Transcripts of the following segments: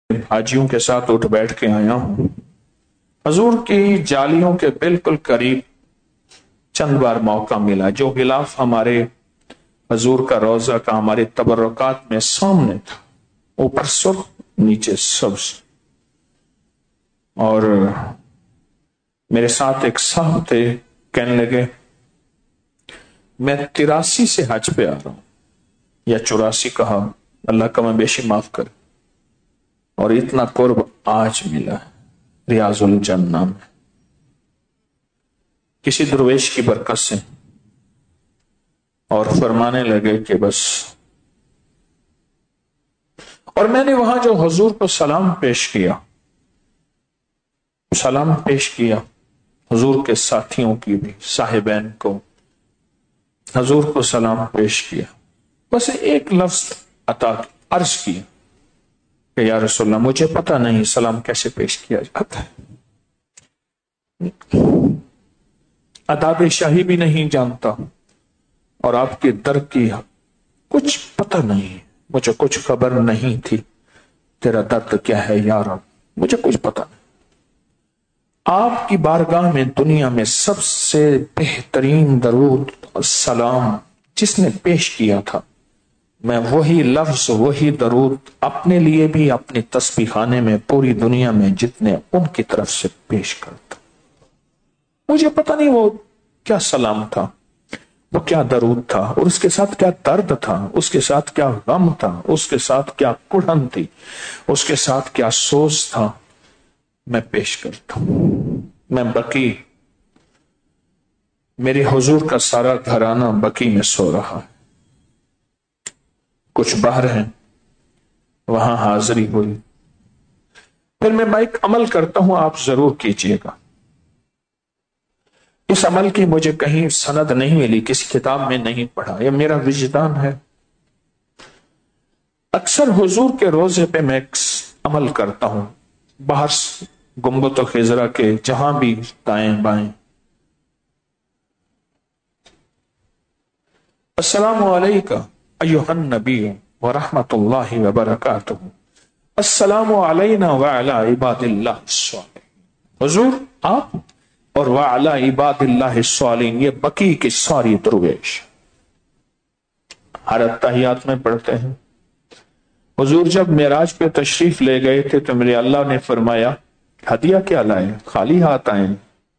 حاجیوں کے ساتھ اٹھ بیٹھ کے آیا ہوں۔ حضور کی جالیوں کے بالکل قریب چند بار موقع ملا، جو غلاف ہمارے حضور کا روضہ کا ہمارے تبرکات میں سامنے تھا، اوپر سرخ نیچے سبز، اور میرے ساتھ ایک صاحب تھے، کہنے لگے میں 83 سے حج پہ آ رہا ہوں، یا 84 کہا، اللہ کا میں بیشی معاف کر، اور اتنا قرب آج ملا ہے ریاض الجنہ میں کسی درویش کی برکت سے۔ اور فرمانے لگے کہ بس، اور میں نے وہاں جو حضور کو سلام پیش کیا حضور کے ساتھیوں کی بھی، صاحبین کو حضور کو سلام پیش کیا، بس ایک لفظ عرض کیا کہ یا رسول اللہ مجھے پتہ نہیں سلام کیسے پیش کیا جاتا ہے، آداب شاہی بھی نہیں جانتا، اور آپ کے در کی کچھ پتہ نہیں، مجھے کچھ خبر نہیں تھی، تیرا درد کیا ہے یا رب، مجھے کچھ پتہ نہیں۔ آپ کی بارگاہ میں دنیا میں سب سے بہترین درود اور سلام جس نے پیش کیا تھا، میں وہی لفظ وہی درود اپنے لیے بھی اپنے تسبیح خانے میں پوری دنیا میں جتنے ان کی طرف سے پیش کرتا۔ مجھے پتہ نہیں وہ کیا سلام تھا، وہ کیا درود تھا، اور اس کے ساتھ کیا درد تھا، اس کے ساتھ کیا غم تھا، اس کے ساتھ کیا کڑھن تھی، اس کے ساتھ کیا سوز تھا، میں پیش کرتا ہوں۔ میں بقی، میرے حضور کا سارا گھرانہ بقی میں سو رہا ہے، کچھ باہر ہیں، وہاں حاضری ہوئی۔ پھر میں ایک عمل کرتا ہوں، آپ ضرور کیجئے گا۔ اس عمل کی مجھے کہیں سند نہیں ملی، کسی کتاب میں نہیں پڑھا، یہ میرا وجدان ہے۔ اکثر حضور کے روزے پہ میں ایک عمل کرتا ہوں، باہر گنبد و خضرا کے جہاں بھی دائیں بائیں، السلام علیکم ایھا النبی ورحمۃ اللہ وبرکاتہ، السلام علینا وعلی عباد اللہ الصالحین، حضور آپ اور وعلی عباد اللہ الصالحین، یہ بقی کی ساری درویش ہر اتحیات میں پڑھتے ہیں۔ حضور جب معراج پہ تشریف لے گئے تھے تو میرے اللہ نے فرمایا ہدیہ کیا لائے، خالی ہاتھ آئے،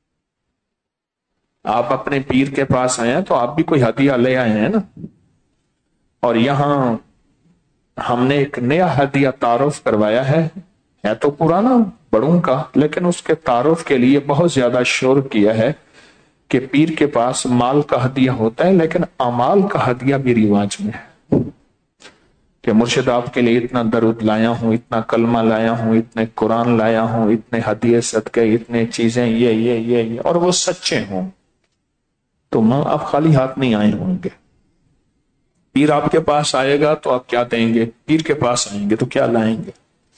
آپ اپنے پیر کے پاس آئے ہیں تو آپ بھی کوئی ہدیہ لے آئے ہیں نا، اور یہاں ہم نے ایک نیا ہدیہ تعارف کروایا ہے تو پرانا بڑوں کا، لیکن اس کے تعارف کے لیے بہت زیادہ شور کیا ہے کہ پیر کے پاس مال کا ہدیہ ہوتا ہے، لیکن اعمال کا ہدیہ بھی رواج میں ہے کہ مرشد آپ کے لیے اتنا درود لایا ہوں، اتنا کلمہ لایا ہوں، اتنے قرآن لایا ہوں، اتنے ہدیے صدقے، اتنے چیزیں، یہ اور وہ سچے ہوں تو آپ خالی ہاتھ نہیں آئے ہوں گے۔ پیر آپ کے پاس آئے گا تو آپ کیا دیں گے، پیر کے پاس آئیں گے تو کیا لائیں گے۔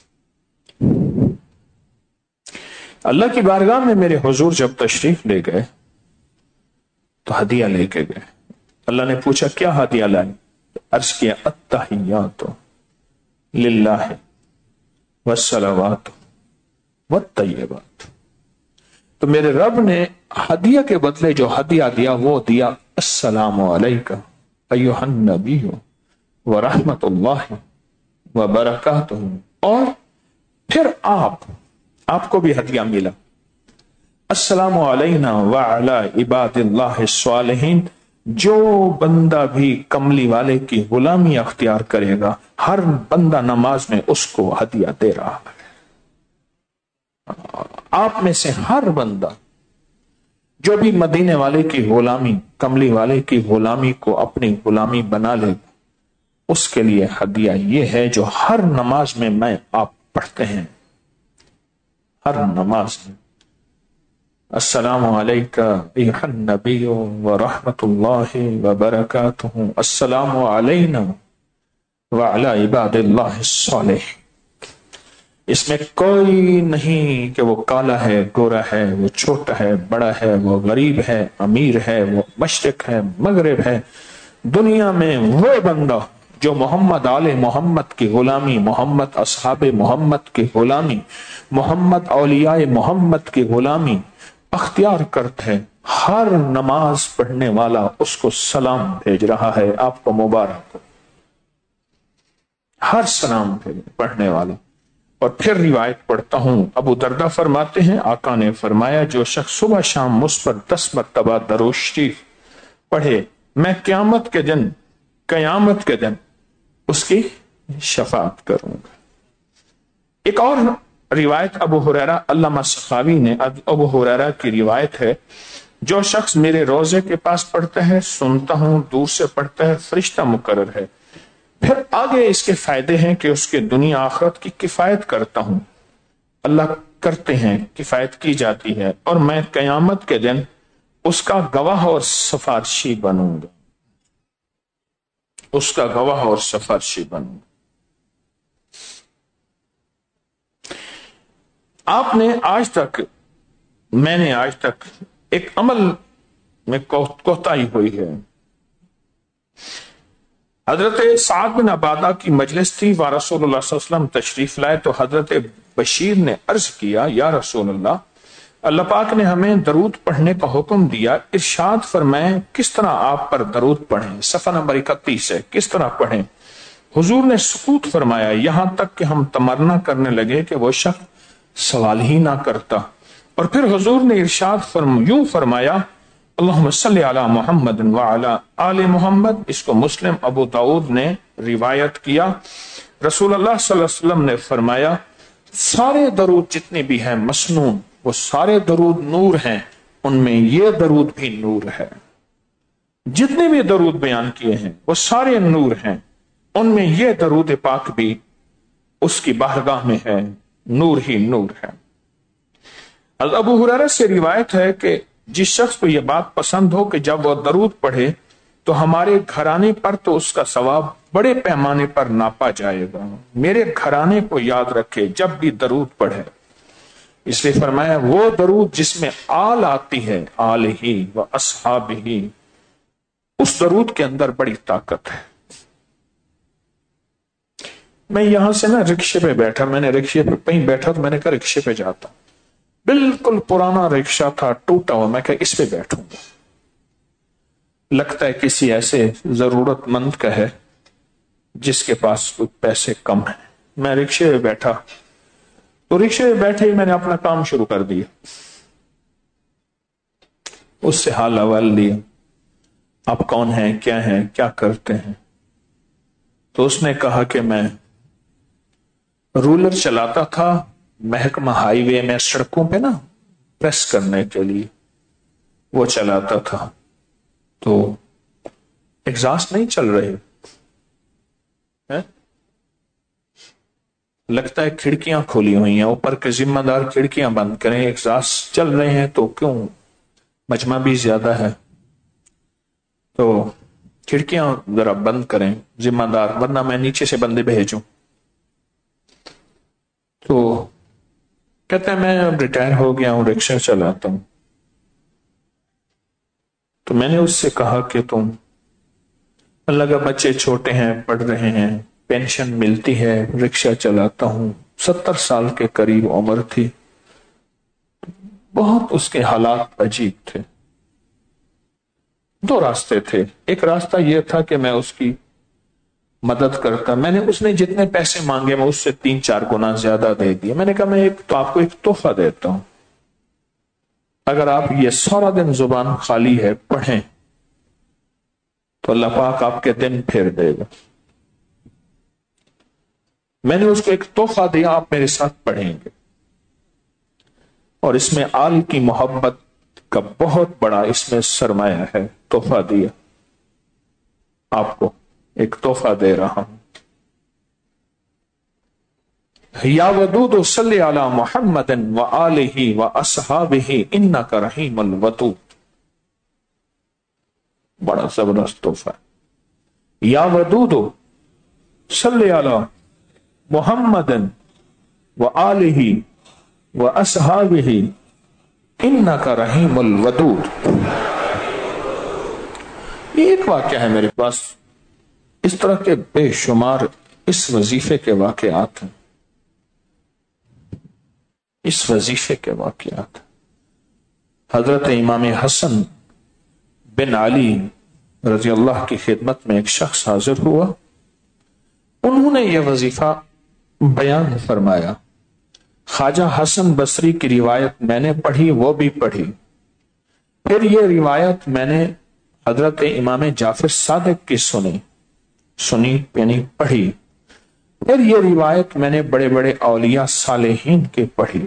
اللہ کی بارگاہ میں میرے حضور جب تشریف لے گئے تو ہدیہ لے کے گئے۔ اللہ نے پوچھا کیا ہدیہ لائے، عرض کیا التحیات للہ والصلوات والطیبات۔ تو میرے رب نے ہدیہ کے بدلے جو ہدیہ دیا وہ دیا السلام علیکہ ایھا النبی ورحمۃ اللہ وبرکاتہ، اور پھر آپ کو بھی ہدیہ ملا السلام علینا وعلی عباد اللہ الصالحین۔ جو بندہ بھی کملی والے کی غلامی اختیار کرے گا، ہر بندہ نماز میں اس کو ہدیہ دے رہا ہے۔ آپ میں سے ہر بندہ جو بھی مدینے والے کی غلامی، کملی والے کی غلامی کو اپنی غلامی بنا لے گا، اس کے لیے ہدیہ یہ ہے جو ہر نماز میں آپ پڑھتے ہیں، ہر نماز میں السلام علیکہ ایھا النبی ورحمۃ اللہ وبرکاتہ، السلام علینا وعلی عباد اللہ الصالحین۔ اس میں کوئی نہیں کہ وہ کالا ہے، گورا ہے، وہ چھوٹا ہے، بڑا ہے، وہ غریب ہے، امیر ہے، وہ مشرق ہے، مغرب ہے، دنیا میں وہ بندہ جو محمد آل محمد کی غلامی، محمد اصحاب محمد کی غلامی، محمد اولیاء محمد کی غلامی اختیار کرتے ہیں، ہر نماز پڑھنے والا اس کو سلام بھیج رہا ہے، آپ کو مبارک ہو، ہر سلام پڑھنے والا۔ اور پھر روایت پڑھتا ہوں، ابو دردہ فرماتے ہیں آقا نے فرمایا جو شخص صبح شام مجھ پر 10 مرتبہ درود شریف پڑھے، میں قیامت کے دن اس کی شفاعت کروں گا۔ ایک اور روایت ابو ہریرہ، علامہ سخاوی نے ابو ہریرہ کی روایت ہے، جو شخص میرے روزے کے پاس پڑھتا ہے سنتا ہوں، دور سے پڑھتا ہے فرشتہ مقرر ہے۔ پھر آگے اس کے فائدے ہیں کہ اس کے دنیا آخرت کی کفایت کرتا ہوں، اللہ کرتے ہیں، کفایت کی جاتی ہے، اور میں قیامت کے دن اس کا گواہ اور سفارشی بنوں گا، اس کا گواہ اور سفارشی بنوں گا۔ میں نے آج تک ایک عمل میں کوتاہی ہوئی ہے۔ حضرت سعد بن عبادہ کی مجلس تھی، رسول اللہ صلی اللہ علیہ وسلم تشریف لائے تو حضرت بشیر نے عرض کیا، یا رسول اللہ پاک نے ہمیں درود پڑھنے کا حکم دیا، ارشاد فرمائیں کس طرح آپ پر درود پڑھیں، صفحہ نمبر 31 ہے، کس طرح پڑھیں؟ حضور نے سکوت فرمایا، یہاں تک کہ ہم تمنا کرنے لگے کہ وہ شخص سوال ہی نہ کرتا، اور پھر حضور نے ارشاد یوں فرمایا، اللہم صلی علی محمد وعلی آل محمد۔ اس کو مسلم، ابو داؤد نے روایت کیا۔ رسول اللہ صلی اللہ علیہ وسلم نے فرمایا سارے درود جتنے بھی ہیں مسنون، وہ سارے درود نور ہیں، ان میں یہ درود بھی نور ہے۔ جتنے بھی درود بیان کیے ہیں وہ سارے نور ہیں، ان میں یہ درود پاک بھی اس کی بارگاہ میں ہے، نور ہی نور ہے۔ ابو ہریرہ سے روایت ہے کہ جس شخص کو یہ بات پسند ہو کہ جب وہ درود پڑھے تو ہمارے گھرانے پر تو اس کا ثواب بڑے پیمانے پر ناپا جائے گا، میرے گھرانے کو یاد رکھے جب بھی درود پڑھے۔ اس لیے فرمایا وہ درود جس میں آل آتی ہے، آل ہی و اصحاب ہی، اس درود کے اندر بڑی طاقت ہے۔ میں یہاں سے نا رکشے پہ بیٹھا، میں نے رکشے پہ کہیں بیٹھا تو میں نے کہا رکشے پہ جاتا ہوں، بالکل پرانا رکشہ تھا، ٹوٹا ہوا، میں کہا اس پہ بیٹھوں گا، لگتا ہے کسی ایسے ضرورت مند کا ہے جس کے پاس کچھ پیسے کم ہیں۔ میں رکشے پہ بیٹھا تو رکشے پہ بیٹھے ہی میں نے اپنا کام شروع کر دیا، اس سے حال احوال لیا، آپ کون ہیں، کیا ہیں، کیا کرتے ہیں؟ تو اس نے کہا کہ میں رولر چلاتا تھا محکمہ ہائی وے میں، سڑکوں پہ نا پریس کرنے کے لیے وہ چلاتا تھا، تو ایگزاسٹ نہیں چل رہے، لگتا ہے کھڑکیاں کھولی ہوئی ہیں، اوپر کے ذمہ دار کھڑکیاں بند کریں، ایگزاسٹ چل رہے ہیں تو کیوں، مجمع بھی زیادہ ہے تو کھڑکیاں ذرا بند کریں ذمہ دار، ورنہ میں نیچے سے بندے بھیجوں۔ تو کہتا ہے میں اب ریٹائر ہو گیا ہوں، رکشہ چلاتا ہوں۔ تو میں نے اس سے کہا کہ تم، اللہ کا بچے چھوٹے ہیں، پڑھ رہے ہیں، پینشن ملتی ہے، رکشہ چلاتا ہوں، 70 سال کے قریب عمر تھی، بہت اس کے حالات عجیب تھے۔ 2 راستے تھے، ایک راستہ یہ تھا کہ میں اس کی مدد کرتا، میں نے اس نے جتنے پیسے مانگے میں اس سے 3-4 گنا زیادہ دے دیے۔ میں نے کہا میں تو آپ کو ایک تحفہ دیتا ہوں، اگر آپ یہ سارا دن زبان خالی ہے پڑھیں تو اللہ پاک آپ کے دن پھیر دے گا۔ میں نے اس کو ایک تحفہ دیا، آپ میرے ساتھ پڑھیں گے، اور اس میں آل کی محبت کا بہت بڑا اس میں سرمایہ ہے، تحفہ دیا، آپ کو ایک تحفہ دے رہا ہوں۔ یا ودود صلی علی محمد و آلہ و اصحابہ انک رحیم الودود، بڑا زبردست تحفہ۔ یا ودود صلی علی محمد و آلہ و اصحابہ انک رحیم الودود۔ یہ ایک واقعہ ہے میرے پاس، اس طرح کے بے شمار اس وظیفے کے واقعات ہیں، اس وظیفے کے واقعات۔ حضرت امام حسن بن علی رضی اللہ کی خدمت میں ایک شخص حاضر ہوا، انہوں نے یہ وظیفہ بیان فرمایا۔ خواجہ حسن بصری کی روایت میں نے پڑھی، وہ بھی پڑھی، پھر یہ روایت میں نے حضرت امام جعفر صادق کی سنی یعنی پڑھی، پھر یہ روایت میں نے بڑے بڑے اولیاء صالحین کی پڑھی۔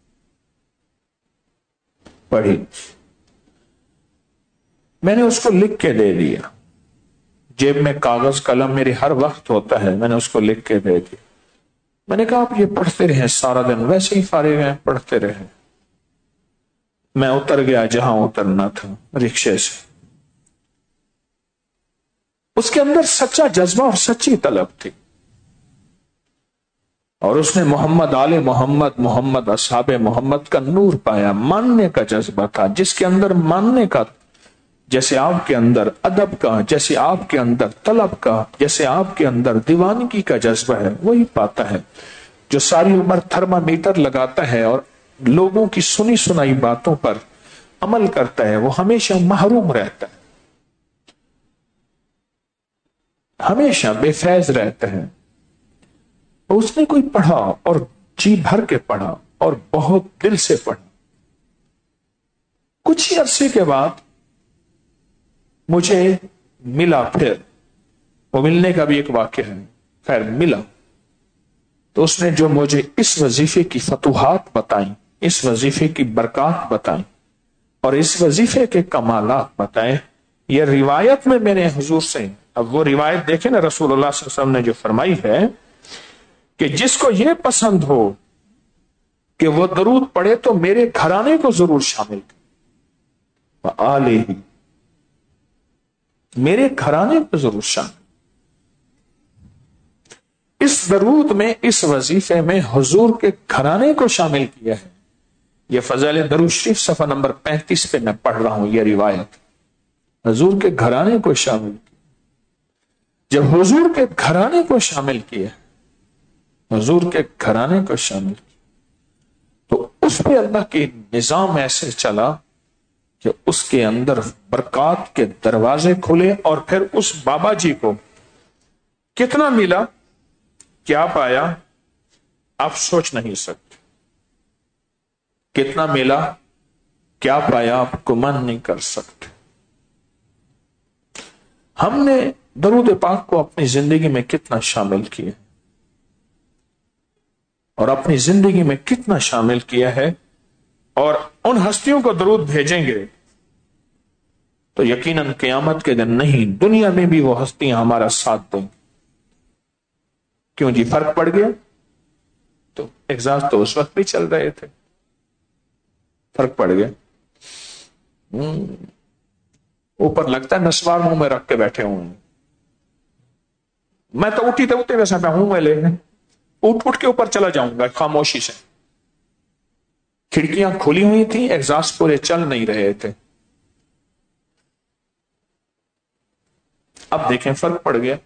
میں نے اس کو لکھ کے دے دیا، جیب میں کاغذ قلم میرے ہر وقت ہوتا ہے، میں نے اس کو لکھ کے دے دیا۔ میں نے کہا آپ یہ پڑھتے رہیں، سارا دن ویسے ہی فارغ ہیں، پڑھتے رہیں۔ میں اتر گیا جہاں اترنا تھا، رکشے سے۔ اس کے اندر سچا جذبہ اور سچی طلب تھی، اور اس نے محمد آل محمد، محمد اصحاب محمد کا نور پایا، ماننے کا جذبہ تھا۔ جس کے اندر ماننے کا، جیسے آپ کے اندر ادب کا، جیسے آپ کے اندر طلب کا، جیسے آپ کے اندر دیوانگی کا جذبہ ہے، وہی پاتا ہے۔ جو ساری عمر تھرمامیٹر لگاتا ہے اور لوگوں کی سنی سنائی باتوں پر عمل کرتا ہے، وہ ہمیشہ محروم رہتا ہے، ہمیشہ بے فیض رہتا ہے۔ اس نے کوئی پڑھا اور جی بھر کے پڑھا اور بہت دل سے پڑھا۔ کچھ ہی عرصے کے بعد مجھے ملا، پھر وہ ملنے کا بھی ایک واقعہ ہے، خیر ملا تو اس نے جو مجھے اس وظیفے کی فتوحات بتائیں، اس وظیفے کی برکات بتائیں اور اس وظیفے کے کمالات بتائیں، یہ روایت میں نے حضور سے، اب وہ روایت دیکھیں نا، رسول اللہ صلی اللہ علیہ وسلم نے جو فرمائی ہے کہ جس کو یہ پسند ہو کہ وہ درود پڑھے تو میرے گھرانے کو ضرور شامل کرے، وآلہ، میرے گھرانے کو ضرور شامل۔ اس درود میں، اس وظیفے میں حضور کے گھرانے کو شامل کیا ہے۔ یہ فضائل درود شریف صفحہ نمبر 35 پہ میں پڑھ رہا ہوں، یہ روایت حضور کے گھرانے کو شامل کیا۔ جب حضور کے گھرانے کو شامل کیا، حضور کے گھرانے کو شامل کیا، تو اس پہ اللہ کے نظام ایسے چلا کہ اس کے اندر برکات کے دروازے کھلے، اور پھر اس بابا جی کو کتنا ملا، کیا پایا، آپ سوچ نہیں سکتے۔ کتنا ملا، کیا پایا، آپ گمان نہیں کر سکتے۔ ہم نے درود پاک کو اپنی زندگی میں کتنا شامل کیا اور اپنی زندگی میں کتنا شامل کیا ہے، اور ان ہستیوں کو درود بھیجیں گے تو یقیناً قیامت کے دن نہیں، دنیا میں بھی وہ ہستیاں ہمارا ساتھ دیں گی۔ کیوں جی، فرق پڑ گیا؟ تو اعزاز تو اس وقت بھی چل رہے تھے، فرق پڑ گیا۔ اوپر لگتا ہے نسوار منہ میں رکھ کے بیٹھے ہوئے، میں تو اٹھتے ویسا میں ہوں، میں لے اٹھ کے اوپر چلا جاؤں گا خاموشی سے۔ کھڑکیاں کھلی ہوئی تھیں، اعزاز پورے چل نہیں رہے تھے۔ اب دیکھیں فرق پڑ گیا،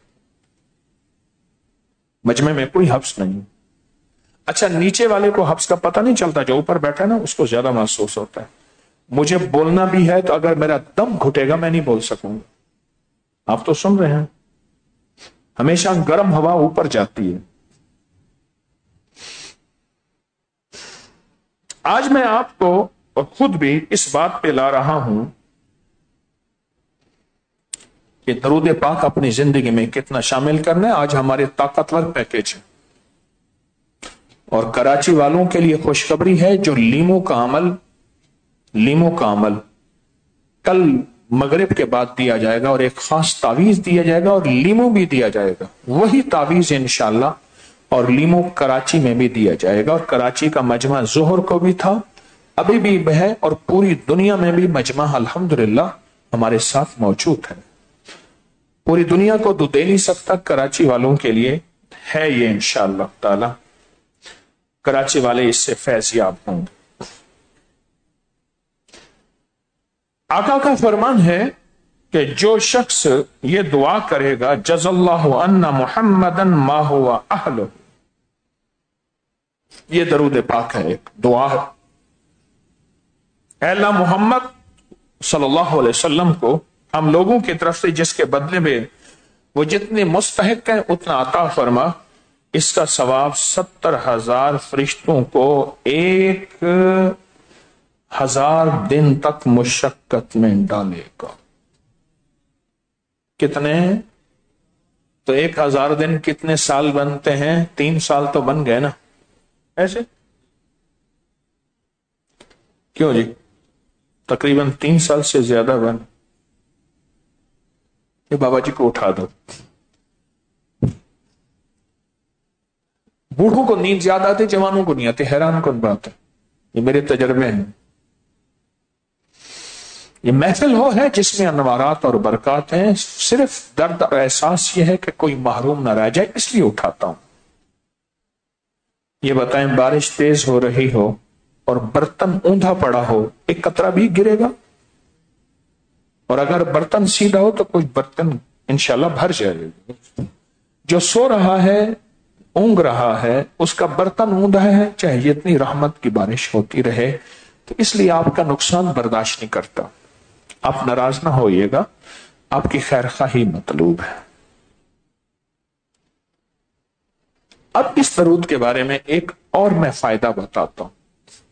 مجمع میں کوئی حبس نہیں۔ اچھا، نیچے والے کو حبس کا پتہ نہیں چلتا، جو اوپر بیٹھا نا اس کو زیادہ محسوس ہوتا ہے۔ مجھے بولنا بھی ہے تو اگر میرا دم گھٹے گا میں نہیں بول سکوں گا۔ آپ تو سن رہے ہیں، ہمیشہ گرم ہوا اوپر جاتی ہے۔ آج میں آپ کو اور خود بھی اس بات پہ لا رہا ہوں کہ درود پاک اپنی زندگی میں کتنا شامل کرنا ہے۔ آج ہمارے طاقتور پیکج ہے، اور کراچی والوں کے لیے خوشخبری ہے، جو لیمو کا عمل کل مغرب کے بعد دیا جائے گا، اور ایک خاص تعویذ دیا جائے گا اور لیمو بھی دیا جائے گا، وہی تعویذ انشاءاللہ اور لیمو کراچی میں بھی دیا جائے گا۔ اور کراچی کا مجمع ظہر کو بھی تھا، ابھی بھی ہے، اور پوری دنیا میں بھی مجمع الحمدللہ ہمارے ساتھ موجود ہے۔ پوری دنیا کو تو دے نہیں سکتا، کراچی والوں کے لیے ہے یہ انشاءاللہ تعالی، کراچی والے اس سے فیض یاب ہوں گے۔ آقا کا فرمان ہے کہ جو شخص یہ دعا کرے گا جز اللہ ان محمدن ما ہوا اہلہ، یہ درود پاک ہے، ایک دعا ہے، اے اللہ محمد صلی اللہ علیہ وسلم کو ہم لوگوں کی طرف سے جس کے بدلے میں وہ جتنے مستحق ہیں اتنا عطا فرما، اس کا ثواب 70,000 فرشتوں کو 1,000 دن تک مشقت میں ڈالے گا۔ کتنے؟ تو 1,000 دن کتنے سال بنتے ہیں؟ 3 سال تو بن گئے نا، ایسے کیوں جی؟ تقریباً 3 سال سے زیادہ بن۔ یہ بابا جی کو اٹھا دو، بوڑھوں کو نیند زیادہ آتی، جوانوں کو نہیں آتی، حیران کن بات ہے، یہ میرے تجربے ہیں۔ یہ محفل ہے جس میں انوارات اور برکات ہیں، صرف درد اور احساس یہ ہے کہ کوئی محروم نہ رہ جائے، اس لیے اٹھاتا ہوں۔ یہ بتائیں بارش تیز ہو رہی ہو اور برتن اوندا پڑا ہو، ایک قطرہ بھی گرے گا؟ اور اگر برتن سیدھا ہو تو کوئی برتن انشاءاللہ بھر جائے گا۔ جو سو رہا ہے، اونگ رہا ہے، اس کا برتن اوندا ہے، چاہے جتنی رحمت کی بارش ہوتی رہے، تو اس لیے آپ کا نقصان برداشت نہیں کرتا۔ آپ ناراض نہ ہوئیے گا، آپ کی خیر خواہی مطلوب ہے۔ اب اس درود کے بارے میں ایک اور میں فائدہ بتاتا ہوں،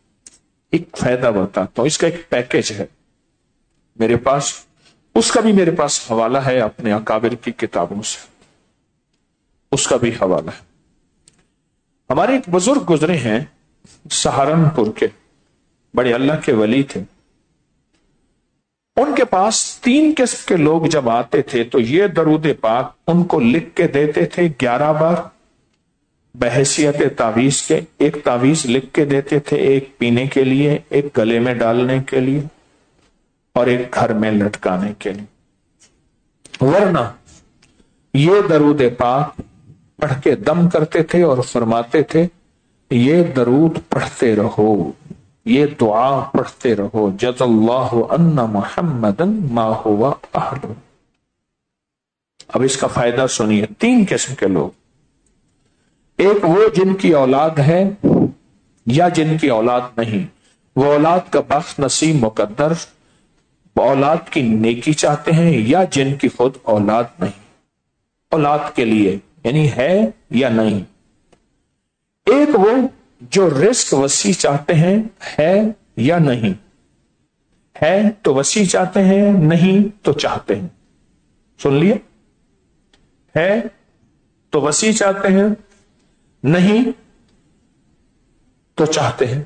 اس کا ایک پیکج ہے میرے پاس، اس کا بھی میرے پاس حوالہ ہے اپنے اکابر کی کتابوں سے، اس کا بھی حوالہ ہے۔ ہمارے ایک بزرگ گزرے ہیں سہارنپور کے، بڑے اللہ کے ولی تھے۔ ان کے پاس 3 قسم کے لوگ جب آتے تھے تو یہ درود پاک ان کو لکھ کے دیتے تھے 11 بار بحیثیت تعویذ کے۔ ایک تعویذ لکھ کے دیتے تھے، ایک پینے کے لیے، ایک گلے میں ڈالنے کے لیے، اور ایک گھر میں لٹکانے کے لیے۔ ورنہ یہ درود پاک پڑھ کے دم کرتے تھے اور فرماتے تھے یہ درود پڑھتے رہو، یہ دعا پڑھتے رہو، جز اللہ ان محمدن ما ہوا اہلہ۔ اب اس کا فائدہ سنیے۔ 3 قسم کے لوگ، ایک وہ جن کی اولاد ہے یا جن کی اولاد نہیں، وہ اولاد کا بخت نصیب مقدر، اولاد کی نیکی چاہتے ہیں، یا جن کی خود اولاد نہیں، اولاد کے لیے یعنی ہے یا نہیں۔ ایک وہ جو رزق وسیع چاہتے ہیں، ہے یا نہیں، ہے تو وسیع چاہتے ہیں، نہیں تو چاہتے ہیں۔ سن لیے؟ ہے تو وسیع چاہتے ہیں، نہیں تو چاہتے ہیں۔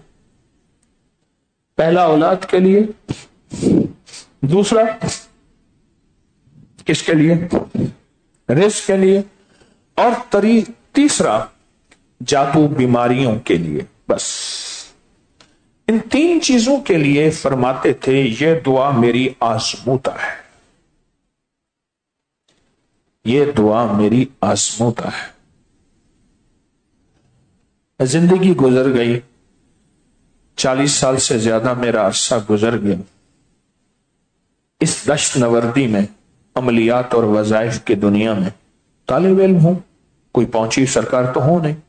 پہلا اولاد کے لیے، دوسرا کس کے لیے؟ رزق کے لیے، اور تیسرا جادو بیماریوں کے لیے۔ بس ان 3 چیزوں کے لیے فرماتے تھے یہ دعا میری آزمودہ ہے، یہ دعا میری آزمودہ ہے۔ زندگی گزر گئی، 40 سال سے زیادہ میرا عرصہ گزر گیا اس دشت نوردی میں، عملیات اور وظائف کی دنیا میں۔ طالب علم ہوں، کوئی پہنچی سرکار تو ہو نہیں۔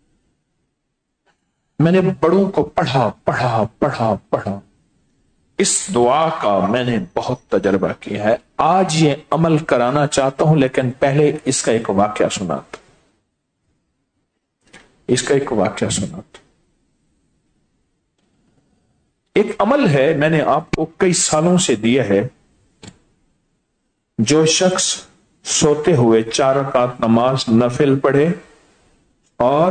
میں نے بڑوں کو پڑھا، اس دعا کا میں نے بہت تجربہ کیا ہے۔ آج یہ عمل کرانا چاہتا ہوں، لیکن پہلے اس کا ایک واقعہ سناتا، ایک عمل ہے میں نے آپ کو کئی سالوں سے دیا ہے۔ جو شخص سوتے ہوئے 4 رکعت نماز نفل پڑھے اور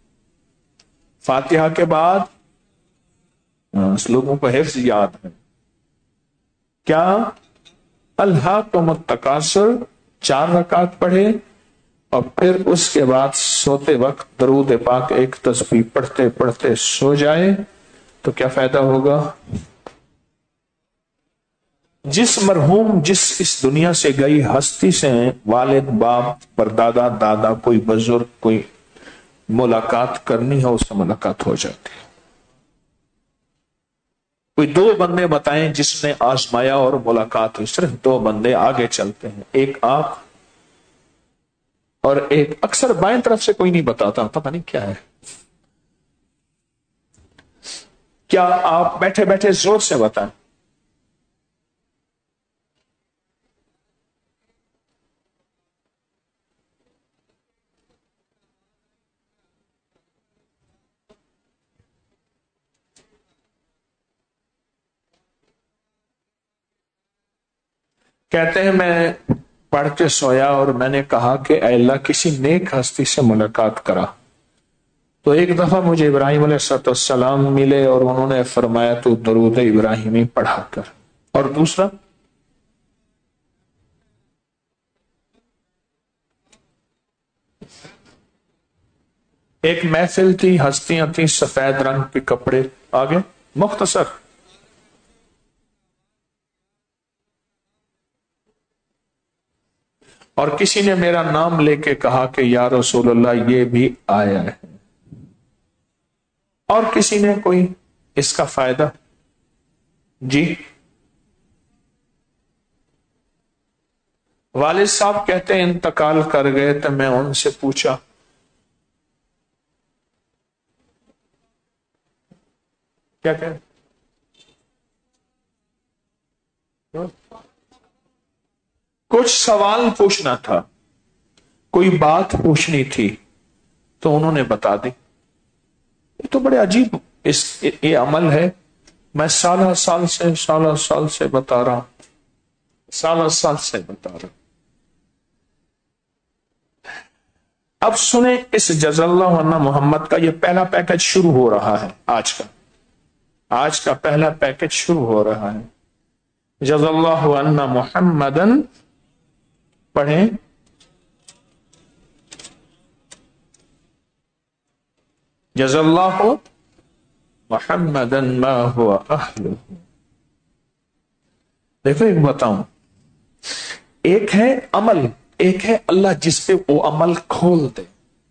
فاتحہ کے بعد، لوگوں کو حفظ یاد ہے کیا، الہاکم التکاثر 4 رکعت پڑھے اور پھر اس کے بعد سوتے وقت درود پاک ایک تسبیح پڑھتے پڑھتے سو جائے تو کیا فائدہ ہوگا؟ جس مرحوم، جس اس دنیا سے گئی ہستی سے والد، باپ، پردادا، دادا، کوئی بزرگ، کوئی ملاقات کرنی ہو، اس سے ملاقات ہو جاتی ہے۔ کوئی دو بندے بتائیں جس نے آزمایا اور ملاقات ہوئی. صرف دو بندے آگے چلتے ہیں, ایک آپ اور ایک. اکثر بائیں طرف سے کوئی نہیں بتاتا, پتہ نہیں کیا ہے. کیا آپ بیٹھے بیٹھے زور سے بتائیں؟ کہتے ہیں میں پڑھ کے سویا اور میں نے کہا کہ اے اللہ کسی نیک ہستی سے ملاقات کرا. تو ایک دفعہ مجھے ابراہیم علیہ السلام ملے اور انہوں نے فرمایا تو درود ابراہیمی پڑھا کر. اور دوسرا ایک محفل تھی, ہستیاں تھیں, سفید رنگ کے کپڑے. آگے مختصر. اور کسی نے میرا نام لے کے کہا کہ یا رسول اللہ یہ بھی آیا ہے. اور کسی نے کوئی اس کا فائدہ. جی والد صاحب کہتے ہیں انتقال کر گئے تو میں ان سے پوچھا کیا کہ کچھ سوال پوچھنا تھا, کوئی بات پوچھنی تھی, تو انہوں نے بتا دی. یہ تو بڑے عجیب یہ عمل ہے. میں سالہ سال سے بتا رہا ہوں, سالہ سال سے بتا رہا ہوں. اب سنیں اس جزا اللہ عنہ محمد کا یہ پہلا پیکج شروع ہو رہا ہے. آج کا پہلا پیکج شروع ہو رہا ہے. جزا اللہ عنہ محمدن پڑھیں. جزا اللہ محمدن ما هو اہلہ. دیکھو ایک بتاؤں, ایک ہے عمل, ایک ہے اللہ جس پہ وہ عمل کھول دے.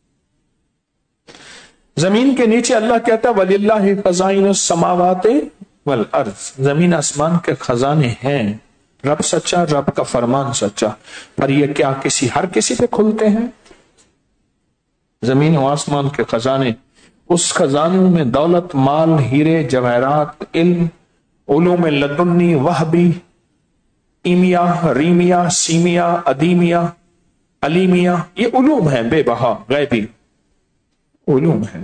زمین کے نیچے اللہ کہتا ہے وَلِلَّهِ خَزَائِنُ السَّمَاوَاتِ وَالْأَرْضِ. زمین آسمان کے خزانے ہیں. رب سچا, رب کا فرمان سچا, پر یہ کیا ہر کسی پہ کھلتے ہیں؟ زمین و آسمان کے خزانے, اس خزانوں میں دولت, مال, ہیرے, جواہرات, علم, علوم لدنی, وہبی, ایمیا, ریمیا, سیمیا, ادیمیا, علیمیا, یہ علوم ہیں بے بہا, غیبی علوم ہیں.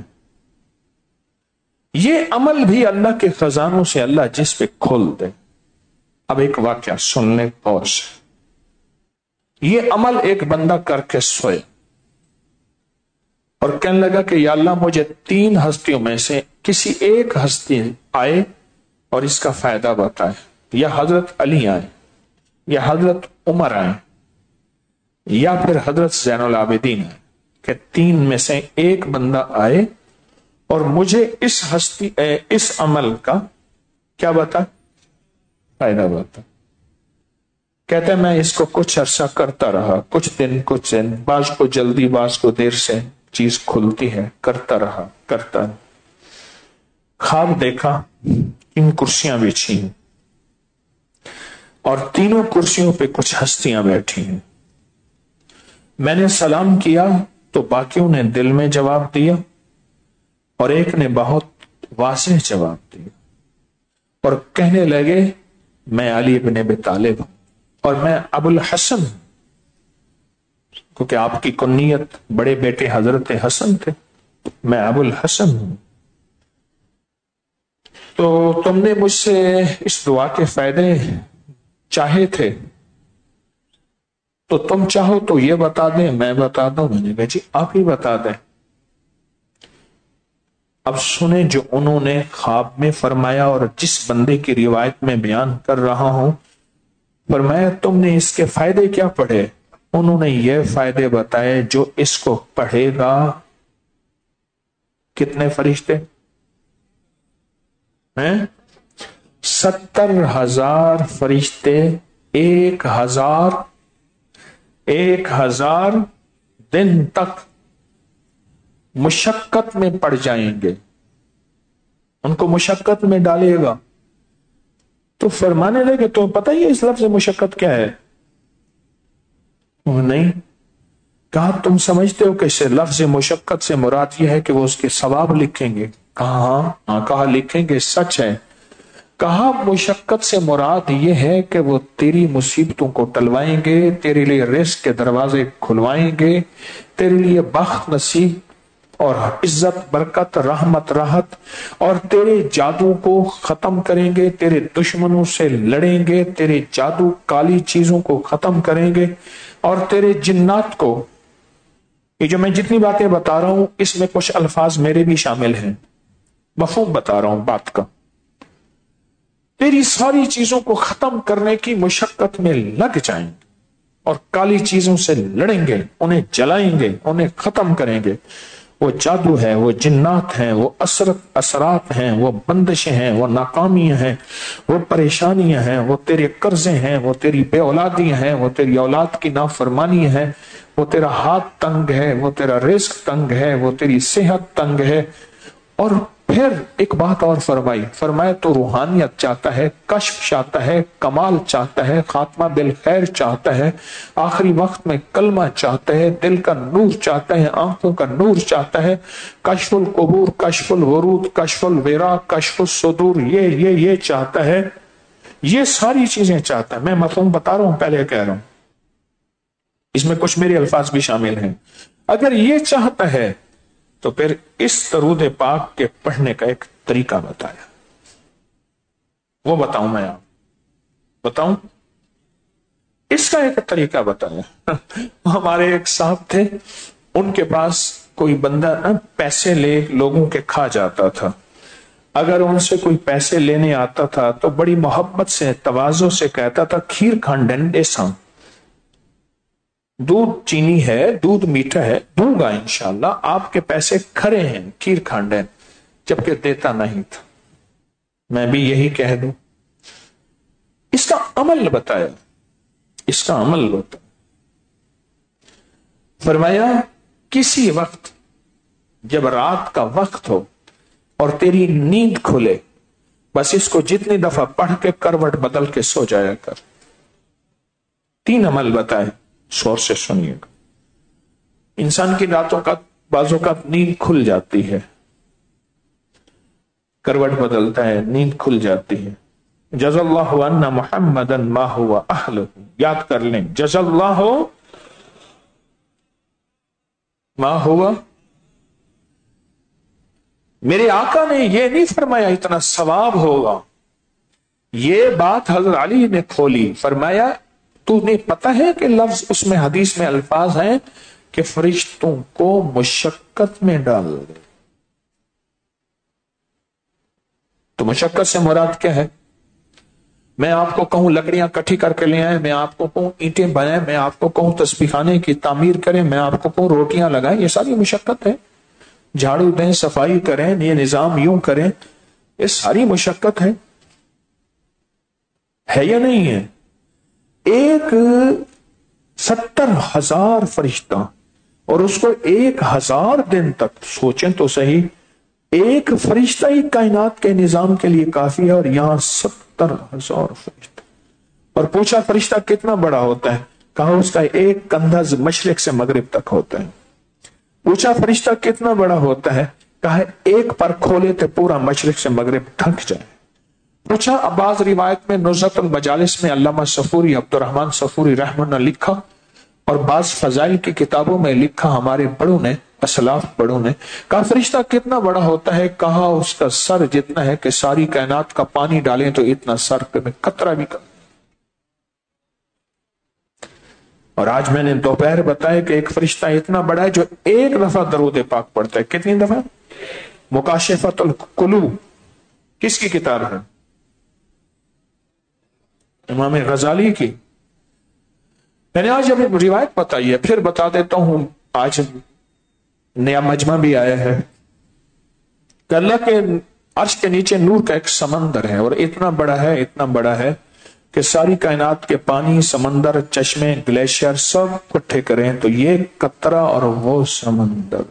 یہ عمل بھی اللہ کے خزانوں سے اللہ جس پہ کھول دے. اب ایک واقعہ سن لیں غور سے. یہ عمل ایک بندہ کر کے سوئے اور کہنے لگا کہ یا اللہ مجھے 3 ہستیوں میں سے کسی ایک ہستی آئے اور اس کا فائدہ بتائے. یا حضرت علی آئے, یا حضرت عمر آئے, یا پھر حضرت زین العابدین آئے, کہ 3 میں سے ایک بندہ آئے اور مجھے اس عمل کا کیا بتا, فائدہ بتا. کہتے ہیں میں اس کو کچھ عرصہ کرتا رہا, کچھ دن, بعض کو جلدی, بعض کو دیر سے چیز کھلتی ہے. کرتا رہا. خواب دیکھا 3 کرسیاں بچھی ہیں اور تینوں کرسیوں پہ کچھ ہستیاں بیٹھی ہیں. میں نے سلام کیا تو باقیوں نے دل میں جواب دیا اور ایک نے بہت واضح جواب دیا اور کہنے لگے میں علی ابن ابی طالب ہوں اور میں ابو الحسن ہوں, کیونکہ آپ کی کنیت بڑے بیٹے حضرت حسن تھے. میں ابو الحسن ہوں. تو تم نے مجھ سے اس دعا کے فائدے چاہے تھے, تو تم چاہو تو یہ بتا دیں, میں بتا دوں. میں نے کہا جی آپ ہی بتا دیں. اب سنیں جو انہوں نے خواب میں فرمایا اور جس بندے کی روایت میں بیان کر رہا ہوں. فرمایا تم نے اس کے فائدے کیا پڑھے؟ انہوں نے یہ فائدے بتائے جو اس کو پڑھے گا. کتنے فرشتے ہیں؟ 70,000 فرشتے 1,000 دن تک مشقت میں پڑ جائیں گے. ان کو مشقت میں ڈالے گا. تو فرمانے لگے تو پتہ ہی ہے اس لفظ مشقت کیا ہے؟ نہیں. کہا تم سمجھتے ہو کہ اس لفظ مشقت سے مراد یہ ہے کہ وہ اس کے ثواب لکھیں گے؟ کہا ہاں. کہا لکھیں گے، سچ ہے. کہا مشقت سے مراد یہ ہے کہ وہ تیری مصیبتوں کو ٹلوائیں گے، تیرے لیے رزق کے دروازے کھلوائیں گے، تیرے لیے بخت نصیب اور عزت برکت رحمت راحت اور تیرے جادو کو ختم کریں گے، تیرے دشمنوں سے لڑیں گے، تیرے جادو کالی چیزوں کو ختم کریں گے اور تیرے جنات کو. یہ جو میں جتنی باتیں بتا رہا ہوں اس میں کچھ الفاظ میرے بھی شامل ہیں، مفہوم بتا رہا ہوں بات کا. تیری ساری چیزوں کو ختم کرنے کی مشقت میں لگ جائیں گے اور کالی چیزوں سے لڑیں گے، انہیں جلائیں گے، انہیں ختم کریں گے. وہ جادو ہے، وہ جنات ہیں، وہ اثرات ہیں، وہ بندشیں ہیں، وہ ناکامیاں ہیں، وہ پریشانیاں ہیں، وہ تیرے قرضے ہیں، وہ تیری بے اولادیاں ہیں، وہ تیری اولاد کی نافرمانی ہے، وہ تیرا ہاتھ تنگ ہے، وہ تیرا رزق تنگ ہے، وہ تیری صحت تنگ ہے. اور پھر ایک بات اور فرمایا تو روحانیت چاہتا ہے، کشف چاہتا ہے، کمال چاہتا ہے، خاتمہ بالخیر چاہتا ہے، آخری وقت میں کلمہ چاہتا ہے، دل کا نور چاہتا ہے، آنکھوں کا نور چاہتا ہے، کشف القبور، کشف الورود، کشف الورا، کشف الصدور، یہ چاہتا ہے، یہ ساری چیزیں چاہتا ہے. میں مفہوم بتا رہا ہوں، پہلے کہہ رہا ہوں، اس میں کچھ میرے الفاظ بھی شامل ہیں. اگر یہ چاہتا ہے تو پھر اس درود پاک کے پڑھنے کا ایک طریقہ بتایا، وہ بتاؤں میں آپ بتاؤں اس کا ایک طریقہ بتایا. ہمارے ایک صاحب تھے، ان کے پاس کوئی بندہ پیسے لے لوگوں کے کھا جاتا تھا. اگر ان سے کوئی پیسے لینے آتا تھا تو بڑی محبت سے تواضع سے کہتا تھا کھیر کھانڈن دے سام، دودھ چینی ہے، دودھ میٹھا ہے، دوں گا انشاءاللہ، آپ کے پیسے کھرے ہیں کھیر کھانڈن. جبکہ دیتا نہیں تھا. میں بھی یہی کہہ دوں. اس کا عمل بتایا، اس کا عمل بتایا. فرمایا کسی وقت جب رات کا وقت ہو اور تیری نیند کھلے، بس اس کو جتنی دفعہ پڑھ کے کروٹ بدل کے سو جایا کر. 3 عمل بتائے، شور سے سنیے گا. انسان کی راتوں کا بازوں کا نیند کھل جاتی ہے، کروٹ بدلتا ہے، نیند کھل جاتی ہے. جزا اللہ عنا محمدا ما ہوا اہلہ، یاد کر لیں، جزا اللہ ما ہوا. میرے آقا نے یہ نہیں فرمایا اتنا ثواب ہوگا، یہ بات حضرت علی نے کھولی. فرمایا تو نے پتہ ہے کہ لفظ اس میں حدیث میں الفاظ ہیں کہ فرشتوں کو مشقت میں ڈال دے. تو مشقت سے مراد کیا ہے؟ میں آپ کو کہوں لکڑیاں کٹھی کر کے لے آئیں، میں آپ کو کہوں اینٹیں بنائیں، میں آپ کو کہوں تسبیح خانے کی تعمیر کریں، میں آپ کو کہوں روٹیاں لگائیں، یہ ساری مشقت ہے. جھاڑو دیں، صفائی کریں، یہ نظام یوں کریں، یہ ساری مشقت ہے یا نہیں ہے؟ ایک 70,000 فرشتہ اور اس کو 1,000 دن تک، سوچیں تو صحیح، ایک فرشتہ ہی کائنات کے نظام کے لیے کافی ہے، اور یہاں 70,000 فرشتہ. اور پوچھا فرشتہ کتنا بڑا ہوتا ہے؟ کہا اس کا ایک کندھا مشرق سے مغرب تک ہوتا ہے. پوچھا فرشتہ کتنا بڑا ہوتا ہے؟ کہا ایک پر کھولے تو پورا مشرق سے مغرب ڈھک جائے. پوچھا بعض روایت میں نزہۃ المجالس میں علامہ صفوری عبد الرحمن صفوری رحمہ نے لکھا، اور بعض فضائل کی کتابوں میں لکھا ہمارے بڑوں نے، اسلاف بڑوں نے. کہا فرشتہ کتنا بڑا ہوتا ہے؟ کہا اس کا سر جتنا ہے کہ ساری کائنات کا پانی ڈالیں تو اتنا سر میں قطرہ بھی کم. اور آج میں نے دوپہر بتایا کہ ایک فرشتہ اتنا بڑا ہے جو ایک دفعہ درود پاک پڑھتا ہے. کتنی دفعہ؟ مکاشفۃ القلوب کس کی کتاب ہے؟ امام غزالی کی. میں نے آج ابھی روایت بتائی ہے، پھر بتا دیتا ہوں. آج نیا مجمع بھی آیا ہے کہ اللہ کے عرش کے نیچے نور کا ایک سمندر ہے، اور اتنا بڑا ہے، اتنا بڑا ہے کہ ساری کائنات کے پانی، سمندر، چشمے، گلیشیئر سب اکٹھے کریں تو یہ قطرہ اور وہ سمندر.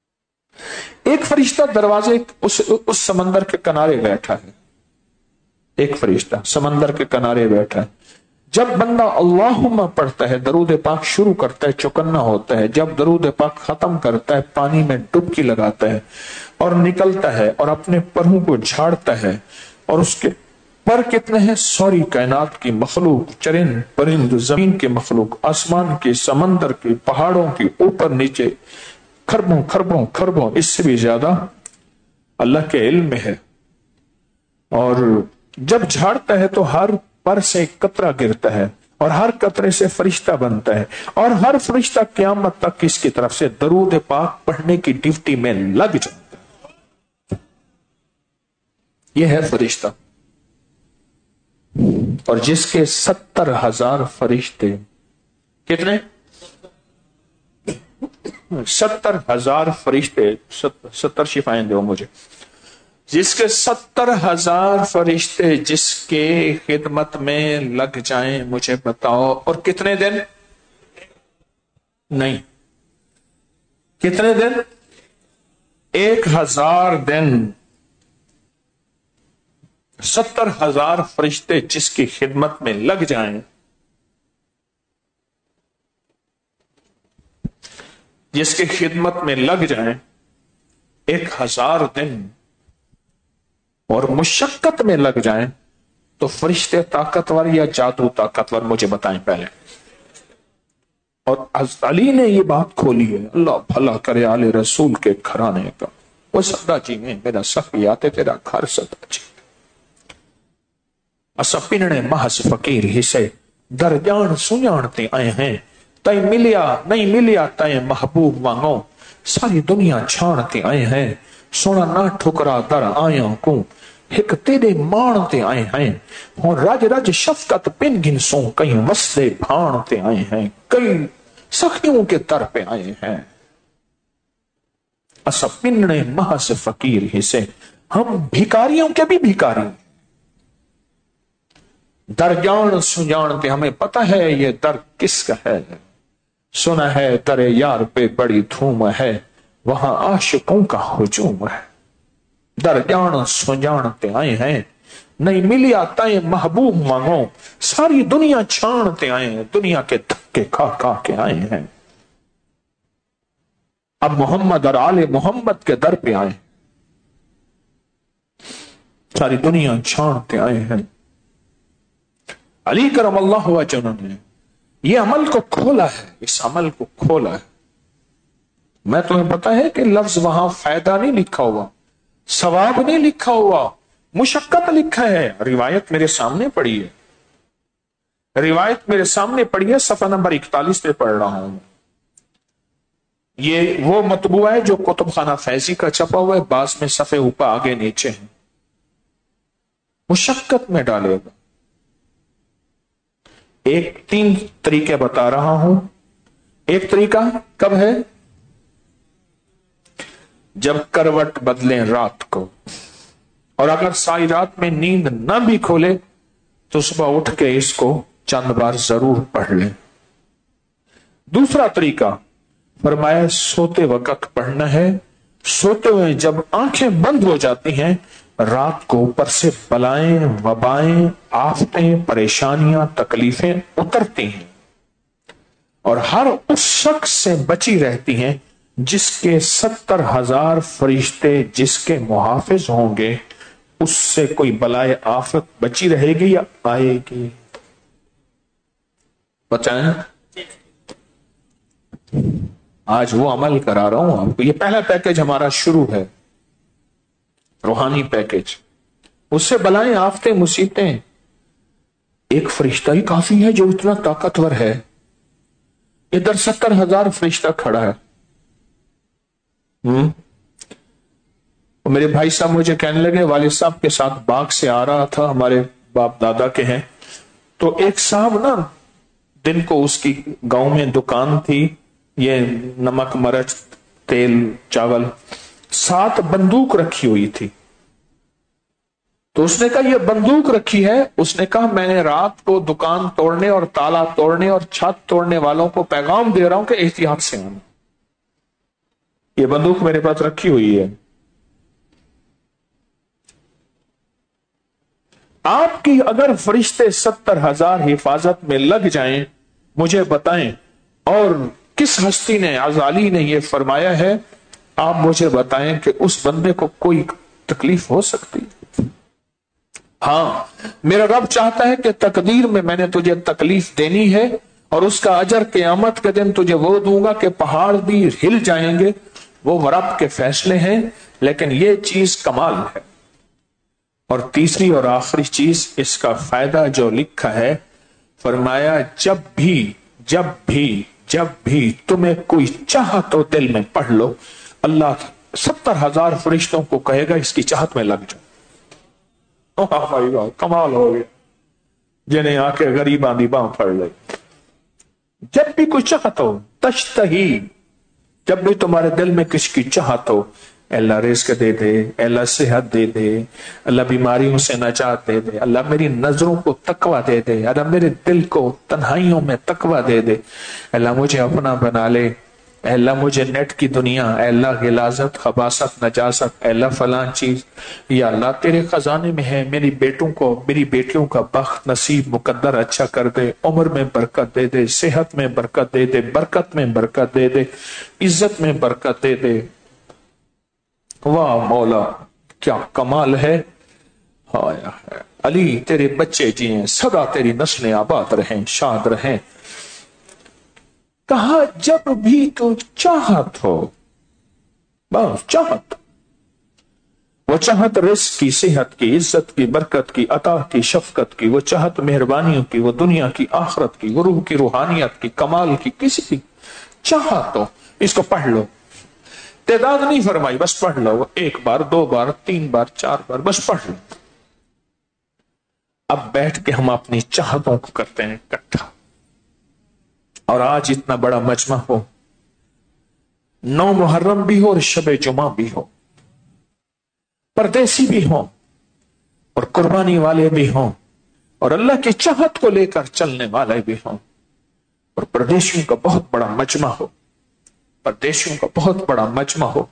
ایک فرشتہ دروازے اس سمندر کے کنارے بیٹھا ہے. ایک فرشتہ سمندر کے کنارے بیٹھا ہے. جب بندہ اللہم پڑھتا ہے، درود پاک شروع کرتا ہے، چوکنا ہوتا ہے، جب درود پاک ختم کرتا ہے پانی میں ڈبکی لگاتا ہے اور نکلتا ہے اور اپنے پروں کو جھاڑتا ہے، اور اس کے پر کتنے ہیں؟ سوری کائنات کی مخلوق، چرند پرند، زمین کے مخلوق، آسمان کی، سمندر کی، پہاڑوں کی، اوپر نیچے خربوں خربوں خربوں، اس سے بھی زیادہ اللہ کے علم میں ہے. اور جب جھاڑتا ہے تو ہر پر سے ایک قطرہ گرتا ہے اور ہر قطرے سے فرشتہ بنتا ہے، اور ہر فرشتہ قیامت تک اس کی طرف سے درود پاک پڑھنے کی ڈیوٹی میں لگ جاتا ہے. یہ ہے فرشتہ. اور جس کے 70,000 فرشتے، کتنے؟ 70,000 فرشتے. 70 شفائیں دو مجھے. جس کے 70,000 فرشتے جس کے خدمت میں لگ جائیں، مجھے بتاؤ، اور کتنے دن؟ نہیں، کتنے دن؟ 1,000 دن. 70,000 فرشتے جس کی خدمت میں لگ جائیں، جس کی خدمت میں لگ جائیں 1,000 دن اور مشقت میں لگ جائیں، تو فرشتے طاقتور یا جادو طاقتور؟ مجھے بتائیں پہلے. اور علی نے یہ بات کھولی ہے، اللہ بھلا کرے آل رسول کے گھرانے کا. وہ سدا جی میں میرا سخیات تیرا گھر سدا جی اسا پننے محض فقیر ہسے در جان سنجانتے آئے ہیں، تائیں ملیا نہیں ملیا تائیں محبوب وانگو، ساری دنیا چھانتے آئے ہیں، سونا نہ ٹھکرا در آیاں کو، ایک تیرے مانتے آئے ہیں، اور رج رج شفقت پن گن سوں، کئی وسلے بھانتے آئے ہیں، کئی سخیوں کے در پہ آئے ہیں. اسا پننے محض فقیر ہسے، ہم بھیکاریوں کے بھی بھیکاری. در جان سنجانتے، ہمیں پتہ ہے یہ در کس کا ہے. سنا ہے در یار پہ بڑی دھوم ہے، وہاں عاشقوں کا ہجوم ہے. در جان سنجانتے آئے ہیں، نہیں ملیا تائیں محبوب مانگو، ساری دنیا چھانتے آئے ہیں، دنیا کے دھکے کھا کھا کے آئے ہیں. اب محمد اور آل محمد کے در پہ آئے، ساری دنیا چھانتے آئے ہیں. علی کرم اللہ وجہہ نے یہ عمل کو کھولا ہے، اس عمل کو کھولا ہے. میں تمہیں پتا ہے کہ لفظ وہاں فائدہ نہیں لکھا ہوا، ثواب نہیں لکھا ہوا، مشقت لکھا ہے. روایت میرے سامنے پڑی ہے، روایت میرے سامنے پڑی ہے، صفحہ نمبر 41 پہ پڑھ رہا ہوں. یہ وہ مطبوع ہے جو کتب خانہ فیضی کا چھپا ہوا ہے، بعض میں صفحے اوپر آگے نیچے ہیں. مشقت میں ڈالے گا. ایک 3 طریقے بتا رہا ہوں. ایک طریقہ کب ہے؟ جب کروٹ بدلیں رات کو، اور اگر ساری رات میں نیند نہ بھی کھولے تو صبح اٹھ کے اس کو چند بار ضرور پڑھ لیں. دوسرا طریقہ فرمایا سوتے وقت پڑھنا ہے. سوتے ہوئے جب آنکھیں بند ہو جاتی ہیں، رات کو اوپر سے بلائیں، وبائیں، آفتیں، پریشانیاں، تکلیفیں اترتی ہیں، اور ہر اس شخص سے بچی رہتی ہیں جس کے 70,000 فرشتے جس کے محافظ ہوں گے. اس سے کوئی بلائے آفت بچی رہے گی یا آئے گی؟ بتائیں. آج وہ عمل کرا رہا ہوں آپ کو. یہ پہلا پیکج ہمارا شروع ہے، روحانی پیکج. اس سے بلائیں، آفتیں، مصیبتیں. ایک فرشتہ ہی کافی ہے جو اتنا طاقتور ہے. ادھر 70,000 فرشتہ کھڑا ہے. میرے بھائی صاحب مجھے کہنے لگے، والد صاحب کے ساتھ باغ سے آ رہا تھا، ہمارے باپ دادا کے ہیں، تو ایک صاحب نا دن کو اس کی گاؤں میں دکان تھی، یہ نمک مرچ تیل چاول، 7 بندوق رکھی ہوئی تھی. تو اس نے کہا یہ بندوق رکھی ہے. اس نے کہا میں نے رات کو دکان توڑنے اور تالا توڑنے اور چھت توڑنے والوں کو پیغام دے رہا ہوں کہ احتیاط سے آنا. یہ بندوق میرے پاس رکھی ہوئی ہے. آپ کی اگر فرشتے 70,000 حفاظت میں لگ جائیں مجھے بتائیں، اور کس ہستی نے عزالی نے یہ فرمایا ہے، آپ مجھے بتائیں کہ اس بندے کو کوئی تکلیف ہو سکتی؟ ہاں، میرا رب چاہتا ہے کہ تقدیر میں نے تجھے تکلیف دینی ہے، اور اس کا اجر قیامت کے دن تجھے وہ دوں گا کہ پہاڑ بھی ہل جائیں گے، وہ رب کے فیصلے ہیں، لیکن یہ چیز کمال ہے۔ اور تیسری اور آخری چیز، اس کا فائدہ جو لکھا ہے، فرمایا جب بھی تمہیں کوئی چاہت ہو دل میں پڑھ لو، اللہ 70,000 فرشتوں کو کہے گا اس کی چاہت میں لگ جاؤ۔ بھائی واہ، کمال ہو گیا، جنہیں آ کے غریباں دی باں پڑھ لے۔ جب بھی کوئی چاہت ہو، تشتہی، جب بھی تمہارے دل میں کس کی چاہت ہو، اللہ رزق دے دے، اللہ صحت دے دے، اللہ بیماریوں سے نجات دے دے، اللہ میری نظروں کو تقوی دے دے، اللہ میرے دل کو تنہائیوں میں تقوی دے دے، اللہ مجھے اپنا بنا لے، اللہ مجھے نیٹ کی دنیا، اللہ غلاظت، خباثت، نجاست، اللہ فلاں چیز، یا اللہ تیرے خزانے میں ہے، میری بیٹوں کو، میری بیٹیوں کا بخت نصیب مقدر اچھا کر دے، عمر میں برکت دے دے، صحت میں برکت دے دے، برکت میں برکت دے دے، عزت میں برکت دے دے۔ واہ مولا، کیا کمال ہے۔ علی تیرے بچے جیئیں، سدا تیری نسلیں آباد رہیں، شاد رہیں۔ کہا جب بھی تو چاہت ہو، بس چاہت، وہ چاہت رزق کی، صحت کی، عزت کی، برکت کی، عطا کی، شفقت کی، وہ چاہت مہربانیوں کی، وہ دنیا کی، آخرت کی، وہ روح کی، روحانیت کی، کمال کی، کسی کی چاہت ہو، اس کو پڑھ لو۔ تعداد نہیں فرمائی، بس پڑھ لو، 1 بار 2 بار 3 بار 4 بار، بس پڑھ لو۔ اب بیٹھ کے ہم اپنی چاہتوں کو کرتے ہیں اکٹھا، اور آج اتنا بڑا مجمع ہو، 9 محرم بھی ہو اور شب جمعہ بھی ہو، پردیسی بھی ہوں اور قربانی والے بھی ہوں، اور اللہ کی چاہت کو لے کر چلنے والے بھی ہوں، اور پردیسیوں کا بہت بڑا مجمع ہو، پردیسیوں کا بہت بڑا مجمع ہو۔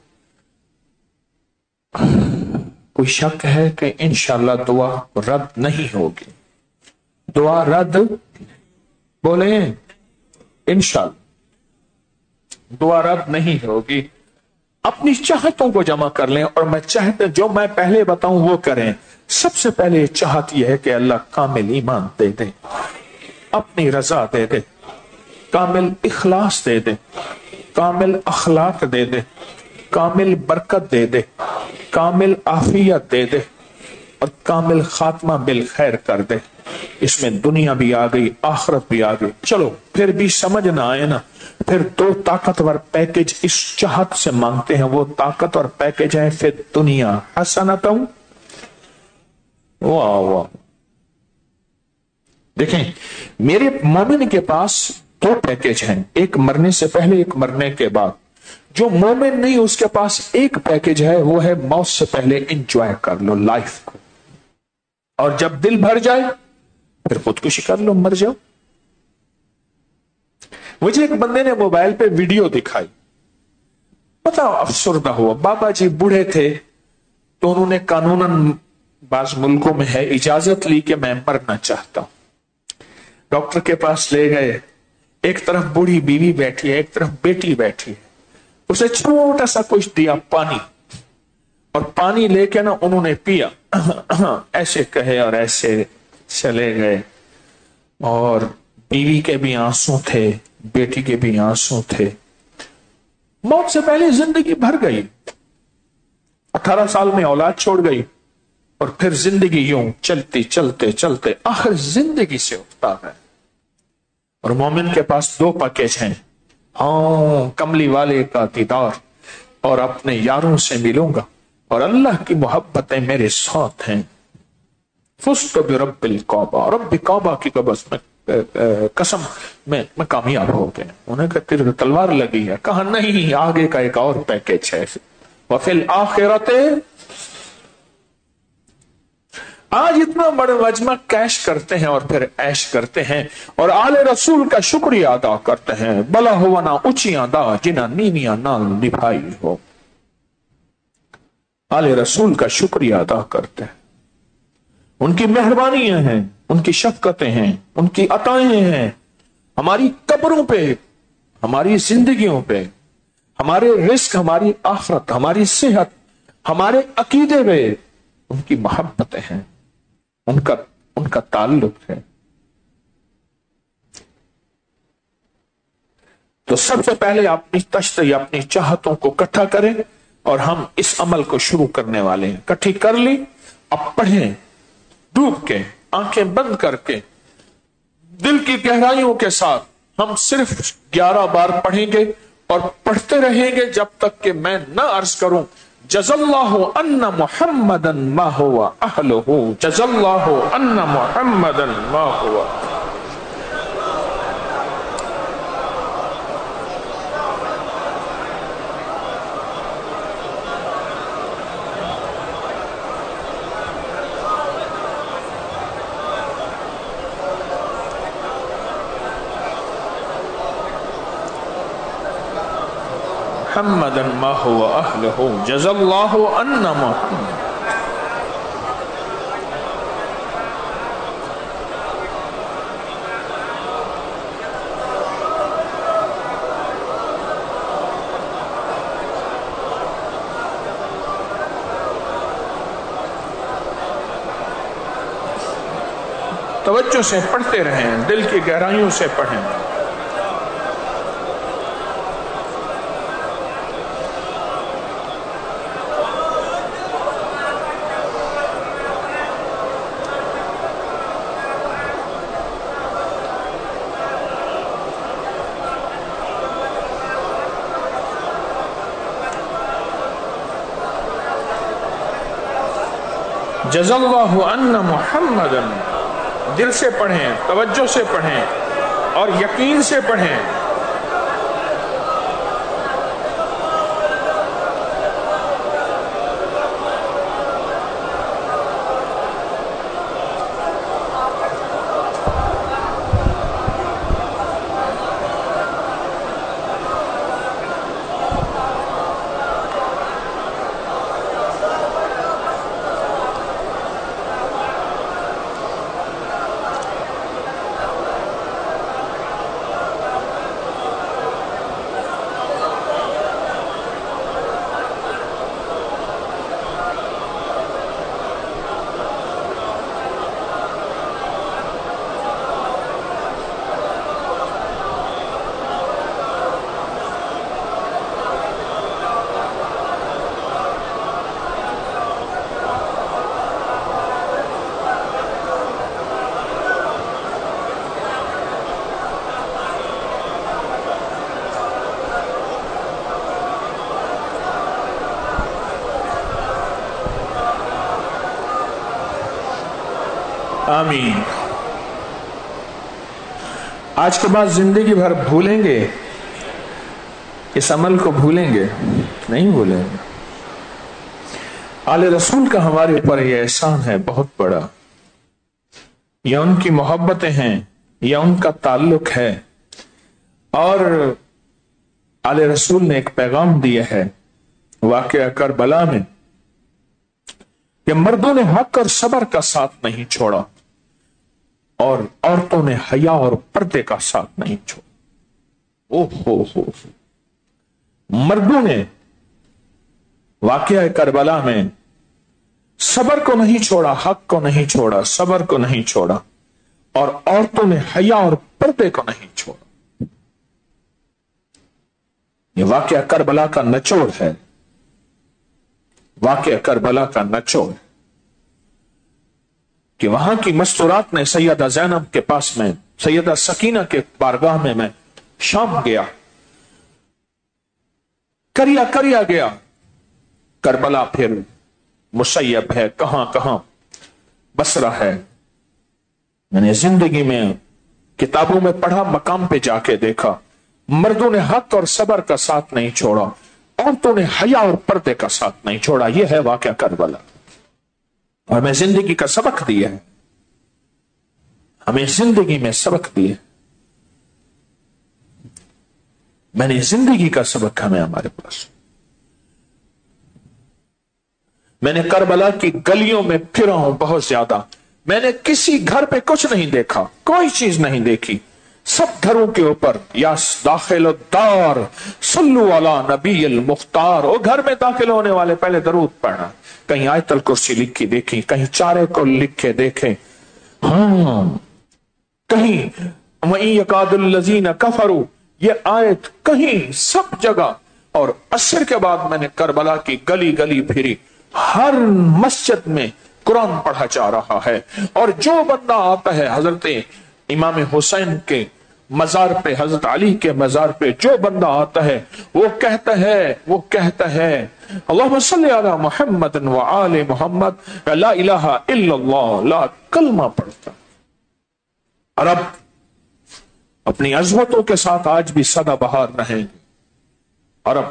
کوئی شک ہے کہ انشاءاللہ دعا رد نہیں ہوگی؟ دعا رد بولیں، انشاءاللہ دعا رد نہیں ہوگی۔ اپنی چاہتوں کو جمع کر لیں، اور میں چاہتا جو میں پہلے بتاؤں وہ کریں۔ سب سے پہلے چاہت یہ ہے کہ اللہ کامل ایمان دے دے، اپنی رضا دے دے، کامل اخلاص دے دے، کامل اخلاق دے دے، کامل برکت دے دے، کامل عافیت دے دے، اور کامل خاتمہ بالخیر کر دے۔ اس میں دنیا بھی آ گئی، آخرت بھی آ گئی۔ چلو پھر بھی سمجھ نہ آئے نا، پھر 2 طاقتور پیکج اس چاہت سے مانگتے ہیں۔ وہ طاقتور پیکج ہے پھر دنیا حسنتوں، واہ واہ۔ دیکھیں میرے مومن کے پاس 2 پیکج ہیں، ایک مرنے سے پہلے، ایک مرنے کے بعد۔ جو مومن نہیں اس کے پاس ایک پیکج ہے، وہ ہے موت سے پہلے انجوائے کر لو لائف کو، اور جب دل بھر جائے پھر خودکشی کر لو، مر جاؤ۔ مجھے ایک بندے نے موبائل پہ ویڈیو دکھائی، پتا افسردہ ہوا۔ بابا جی بوڑھے تھے تو انہوں نے قانوناً بعض ملکوں میں ہے اجازت لی کہ میں مرنا چاہتا ہوں۔ ڈاکٹر کے پاس لے گئے، ایک طرف بوڑھی بیوی بیٹھی ہے، ایک طرف بیٹی بیٹھی ہے، اسے چھوٹا سا کچھ دیا پانی، اور پانی لے کے نا انہوں نے پیا، ایسے کہے اور ایسے چلے گئے، اور بیوی کے بھی آنسو تھے، بیٹی کے بھی آنسو تھے۔ موت سے پہلے زندگی بھر گئی، 18 سال میں اولاد چھوڑ گئی، اور پھر زندگی یوں چلتے چلتے چلتے آخر زندگی سے اٹھتا ہے۔ اور مومن کے پاس 2 پیکج ہیں، ہاں کملی والے کا دیدار، اور اپنے یاروں سے ملوں گا، اور اللہ کی محبتیں میرے ساتھ ہیں۔ فزت برب الکعبہ، رب کعبہ کی قسم میں کامیاب ہو گئے۔ انہیں کہا تیرے تلوار لگی ہے، کہا نہیں، آگے کا ایک اور پیکج ہے۔ وفی الآخرۃ، آج اتنا بڑا مجمع کیش کرتے ہیں اور پھر عیش کرتے ہیں، اور آل رسول کا شکریہ ادا کرتے ہیں۔ بلا ہوا نہ اونچیاں دا جنہ نیویاں نال نبھائی ہو، آل رسول کا شکریہ ادا کرتے ہیں۔ ان کی مہربانیاں ہیں، ان کی شفقتیں ہیں، ان کی عطائیں ہیں ہماری قبروں پہ، ہماری زندگیوں پہ، ہمارے رزق، ہماری آخرت، ہماری صحت، ہمارے عقیدے پہ ان کی محبتیں ہیں، ان کا تعلق ہے۔ تو سب سے پہلے اپنی تشتہی، اپنی چاہتوں کو اکٹھا کریں، اور ہم اس عمل کو شروع کرنے والے ہیں۔ اکٹھی کر لی، اب پڑھیں ڈوب کے، آنکھیں بند کر کے، دل کی گہرائیوں کے ساتھ۔ ہم صرف 11 بار پڑھیں گے اور پڑھتے رہیں گے جب تک کہ میں نہ عرض کروں جزا اللہ ان محمدا ما هو اہلہ، جزا اللہ ان محمدا ما هو۔ محمدا ما هو اہلہ، جزا اللہ ان محمد۔ توجہ سے پڑھتے رہیں، دل کی گہرائیوں سے پڑھیں۔ جزا اللہ ان محمدا، دل سے پڑھیں، توجہ سے پڑھیں اور یقین سے پڑھیں۔ آمین۔ آج کے بعد زندگی بھر بھولیں گے اس عمل کو، بھولیں گے نہیں، بھولیں گے۔ آل رسول کا ہمارے اوپر یہ احسان ہے بہت بڑا، یا ان کی محبتیں ہیں یا ان کا تعلق ہے۔ اور آل رسول نے ایک پیغام دیا ہے واقعہ کربلا میں کہ مردوں نے حق اور صبر کا ساتھ نہیں چھوڑا اور عورتوں نے حیا اور پردے کا ساتھ نہیں چھوڑا۔ مردوں نے واقعہ کربلا میں صبر کو نہیں چھوڑا، حق کو نہیں چھوڑا، صبر کو نہیں چھوڑا، اور عورتوں نے حیا اور پردے کو نہیں چھوڑا۔ یہ واقعہ کربلا کا نچوڑ ہے، واقعہ کربلا کا نچوڑ، کہ وہاں کی مستورات نے سیدہ زینب کے پاس میں، سیدہ سکینہ کے بارگاہ میں شام گیا، کریا گیا۔ کربلا پھر مسیب ہے، کہاں کہاں بصرہ ہے۔ میں نے زندگی میں کتابوں میں پڑھا، مقام پہ جا کے دیکھا، مردوں نے حق اور صبر کا ساتھ نہیں چھوڑا، عورتوں نے حیا اور پردے کا ساتھ نہیں چھوڑا۔ یہ ہے واقعہ کربلا، اور ہمیں زندگی کا سبق دیا ہے، ہمیں زندگی میں سبق دیا۔ میں نے زندگی کا سبق ہمیں ہمارے پاس۔ میں نے کربلا کی گلیوں میں پھرا ہوں بہت زیادہ، میں نے کسی گھر پہ کچھ نہیں دیکھا، کوئی چیز نہیں دیکھی، سب گھروں کے اوپر یا داخل الدار صلو علی نبی المختار، وہ گھر میں داخل ہونے والے پہلے درود پڑھنا، کہیں آیت الکرسی لکھی دیکھی، کہیں چارے کو لکھے دیکھیں، ہاں کہیں وَإِن يَكَادُ الَّذِينَ كَفَرُوا یہ آیت کہیں سب جگہ. اور عصر کے بعد میں نے کربلا کی گلی گلی پھری، ہر مسجد میں قرآن پڑھا جا رہا ہے، اور جو بندہ آتا ہے حضرت امام حسین کے مزار پہ، حضرت علی کے مزار پہ جو بندہ آتا ہے وہ کہتا ہے اللہم صلی علی محمد و آل محمد لا الہ الا اللہ، لا کلمہ پڑھتا. عرب اپنی عظمتوں کے ساتھ آج بھی سدا بہار رہیں گے. عرب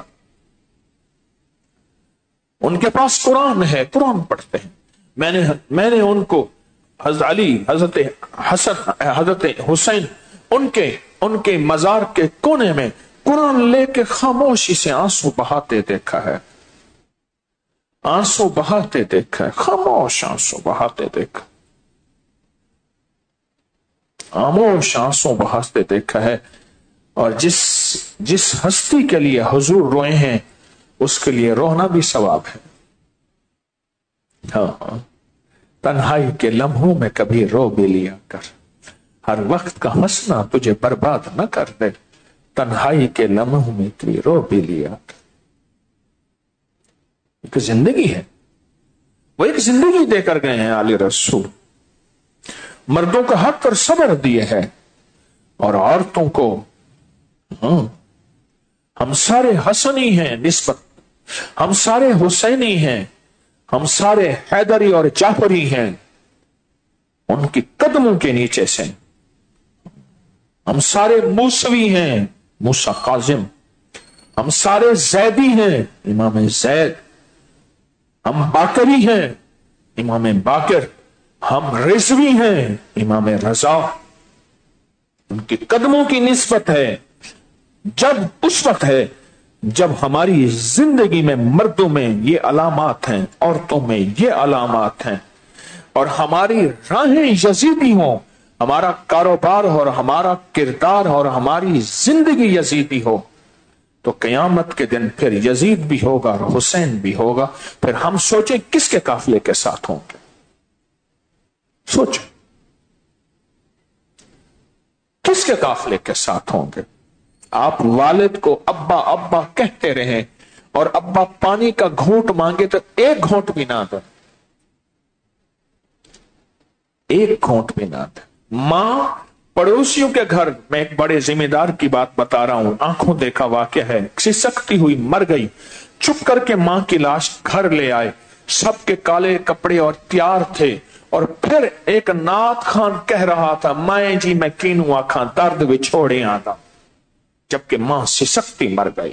ان کے پاس قرآن ہے، قرآن پڑھتے ہیں. میں نے ان کو حضرت علی، حضرت حسن، حضرت حسین ان کے مزار کے کونے میں قرآن لے کے خاموشی سے آنسو بہاتے دیکھا ہے، آنسو بہاتے دیکھا ہے، خاموش آنسو بہاتے دیکھا، خاموش آنسو بہاتے دیکھا ہے. اور جس ہستی کے لیے حضور روئے ہیں اس کے لیے رونا بھی ثواب ہے. ہاں، تنہائی کے لمحوں میں کبھی رو بھی لیا کر، ہر وقت کا ہنسنا تجھے برباد نہ کر دے، تنہائی کے لمحوں میں کبھی رو بھی لیا کر. ایک زندگی ہے، وہ ایک زندگی دے کر گئے ہیں علی رسول. مردوں کا حق پر صبر دیے ہے، اور عورتوں کو ہم سارے حسنی ہیں نسبت، ہم سارے حسینی ہیں، ہم سارے حیدری اور جعفری ہیں ان کی قدموں کے نیچے سے. ہم سارے موسوی ہیں، موسیٰ کاظم، ہم سارے زیدی ہیں، امام زید، ہم باقری ہیں، امام باقر، ہم رضوی ہیں، امام رضا. ان کی قدموں کی نسبت ہے. جب اس وقت ہے جب ہماری زندگی میں مردوں میں یہ علامات ہیں، عورتوں میں یہ علامات ہیں، اور ہماری راہیں یزیدی ہوں، ہمارا کاروبار اور ہمارا کردار اور ہماری زندگی یزیدی ہو، تو قیامت کے دن پھر یزید بھی ہوگا اور حسین بھی ہوگا. پھر ہم سوچیں کس کے قافلے کے ساتھ ہوں گے. سوچیں کس کے قافلے کے ساتھ ہوں گے. آپ والد کو ابا ابا کہتے رہیں اور ابا پانی کا گھونٹ مانگے تو ایک گھونٹ بھی نہ دے، ایک گھونٹ بھی نہ دے. ماں پڑوسیوں کے گھر میں، ایک بڑے ذمہ دار کی بات بتا رہا ہوں، آنکھوں دیکھا واقعہ ہے، سسکتی ہوئی مر گئی، چپ کر کے ماں کی لاش گھر لے آئے، سب کے کالے کپڑے اور تیار تھے، اور پھر ایک نعت خان کہہ رہا تھا میں جی میں کینوں آکھاں درد بھی چھوڑے آتا، جبکہ ماں سسکتی مر گئی.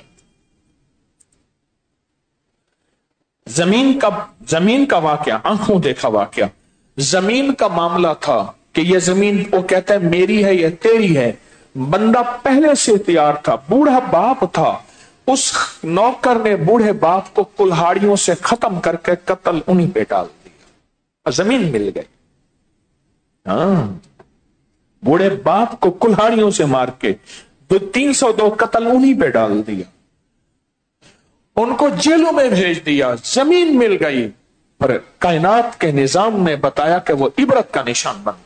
زمین کا واقعہ، آنکھوں دیکھا واقعہ، زمین کا معاملہ تھا کہ یہ زمین وہ کہتا ہے میری ہے، یہ تیری ہے. بندہ پہلے سے تیار تھا، بوڑھا باپ تھا، اس نوکر نے بوڑھے باپ کو کلہاڑیوں سے ختم کر کے قتل انہی پہ ڈال دیا، زمین مل گئی. ہاں، بوڑھے باپ کو کلہاڑیوں سے مار کے 302 قتل انہی پہ ڈال دیا، ان کو جیلوں میں بھیج دیا، زمین مل گئی. پر کائنات کے نظام نے بتایا کہ وہ عبرت کا نشان بن گیا.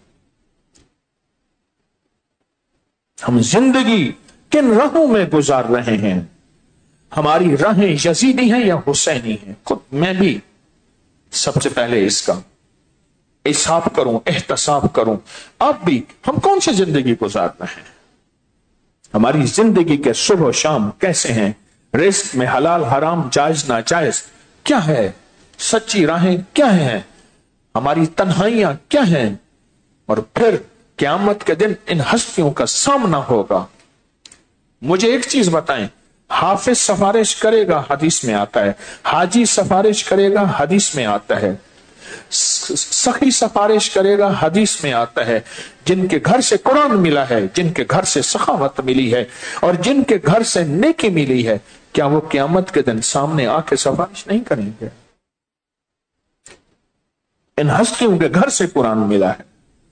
ہم زندگی کن راہوں میں گزار رہے ہیں؟ ہماری راہیں یزیدی ہیں یا حسینی ہیں؟ خود میں بھی سب سے پہلے اس کا حساب کروں، احتساب کروں. اب بھی ہم کون سی زندگی گزار رہے ہیں؟ ہماری زندگی کے صبح و شام کیسے ہیں؟ رزق میں حلال حرام جائز ناجائز کیا ہے؟ سچی راہیں کیا ہیں؟ ہماری تنہائیاں کیا ہیں؟ اور پھر قیامت کے دن ان ہستیوں کا سامنا ہوگا. مجھے ایک چیز بتائیں، حافظ سفارش کرے گا، حدیث میں آتا ہے، حاجی سفارش کرے گا، حدیث میں آتا ہے، سخی سفارش کرے گا، حدیث میں آتا ہے. جن کے گھر سے قرآن ملا ہے، جن کے گھر سے سخاوت ملی ہے، اور جن کے گھر سے نیکی ملی ہے، کیا وہ قیامت کے دن سامنے آ کے سفارش نہیں کریں گے؟ ان ہستیوں کے گھر سے قرآن ملا ہے،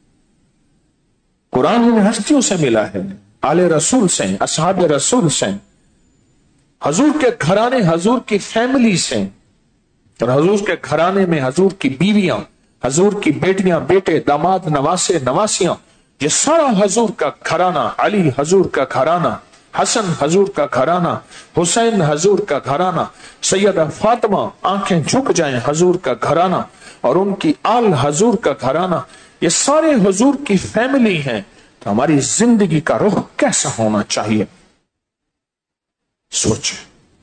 قرآن ان ہستیوں سے ملا ہے، آل رسول سے، اصحاب رسول سے، حضور کے گھرانے، حضور کی فیملی سے، اور حضور کے گھرانے میں حضور کی بیویاں، حضور کی بیٹیاں، بیٹے، داماد، نواسے، نواسیاں، یہ سارا حضور کا گھرانہ، علی حضور کا گھرانہ، حسن حضور کا گھرانہ، حسین حضور کا گھرانہ، سیدہ فاطمہ آنکھیں جھک جائیں حضور کا گھرانہ، اور ان کی آل حضور کا گھرانہ، یہ سارے حضور کی فیملی ہیں۔ تو ہماری زندگی کا رخ کیسا ہونا چاہیے؟ سوچیں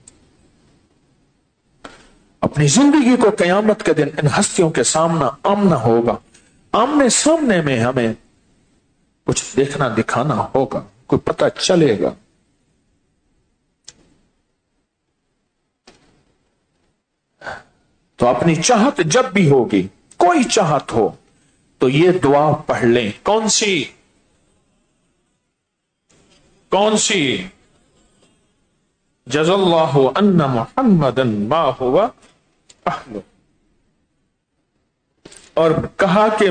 اپنی زندگی کو قیامت کے دن ان ہستیوں کے سامنا آمنا ہوگا، آمنے سامنے میں ہمیں کچھ دیکھنا دکھانا ہوگا، کوئی پتہ چلے گا۔ تو اپنی چاہت جب بھی ہوگی، کوئی چاہت ہو تو یہ دعا پڑھ لیں۔ کون سی؟ جز اللہ ان محمدا ما هو اہلہ، اور کہا کہ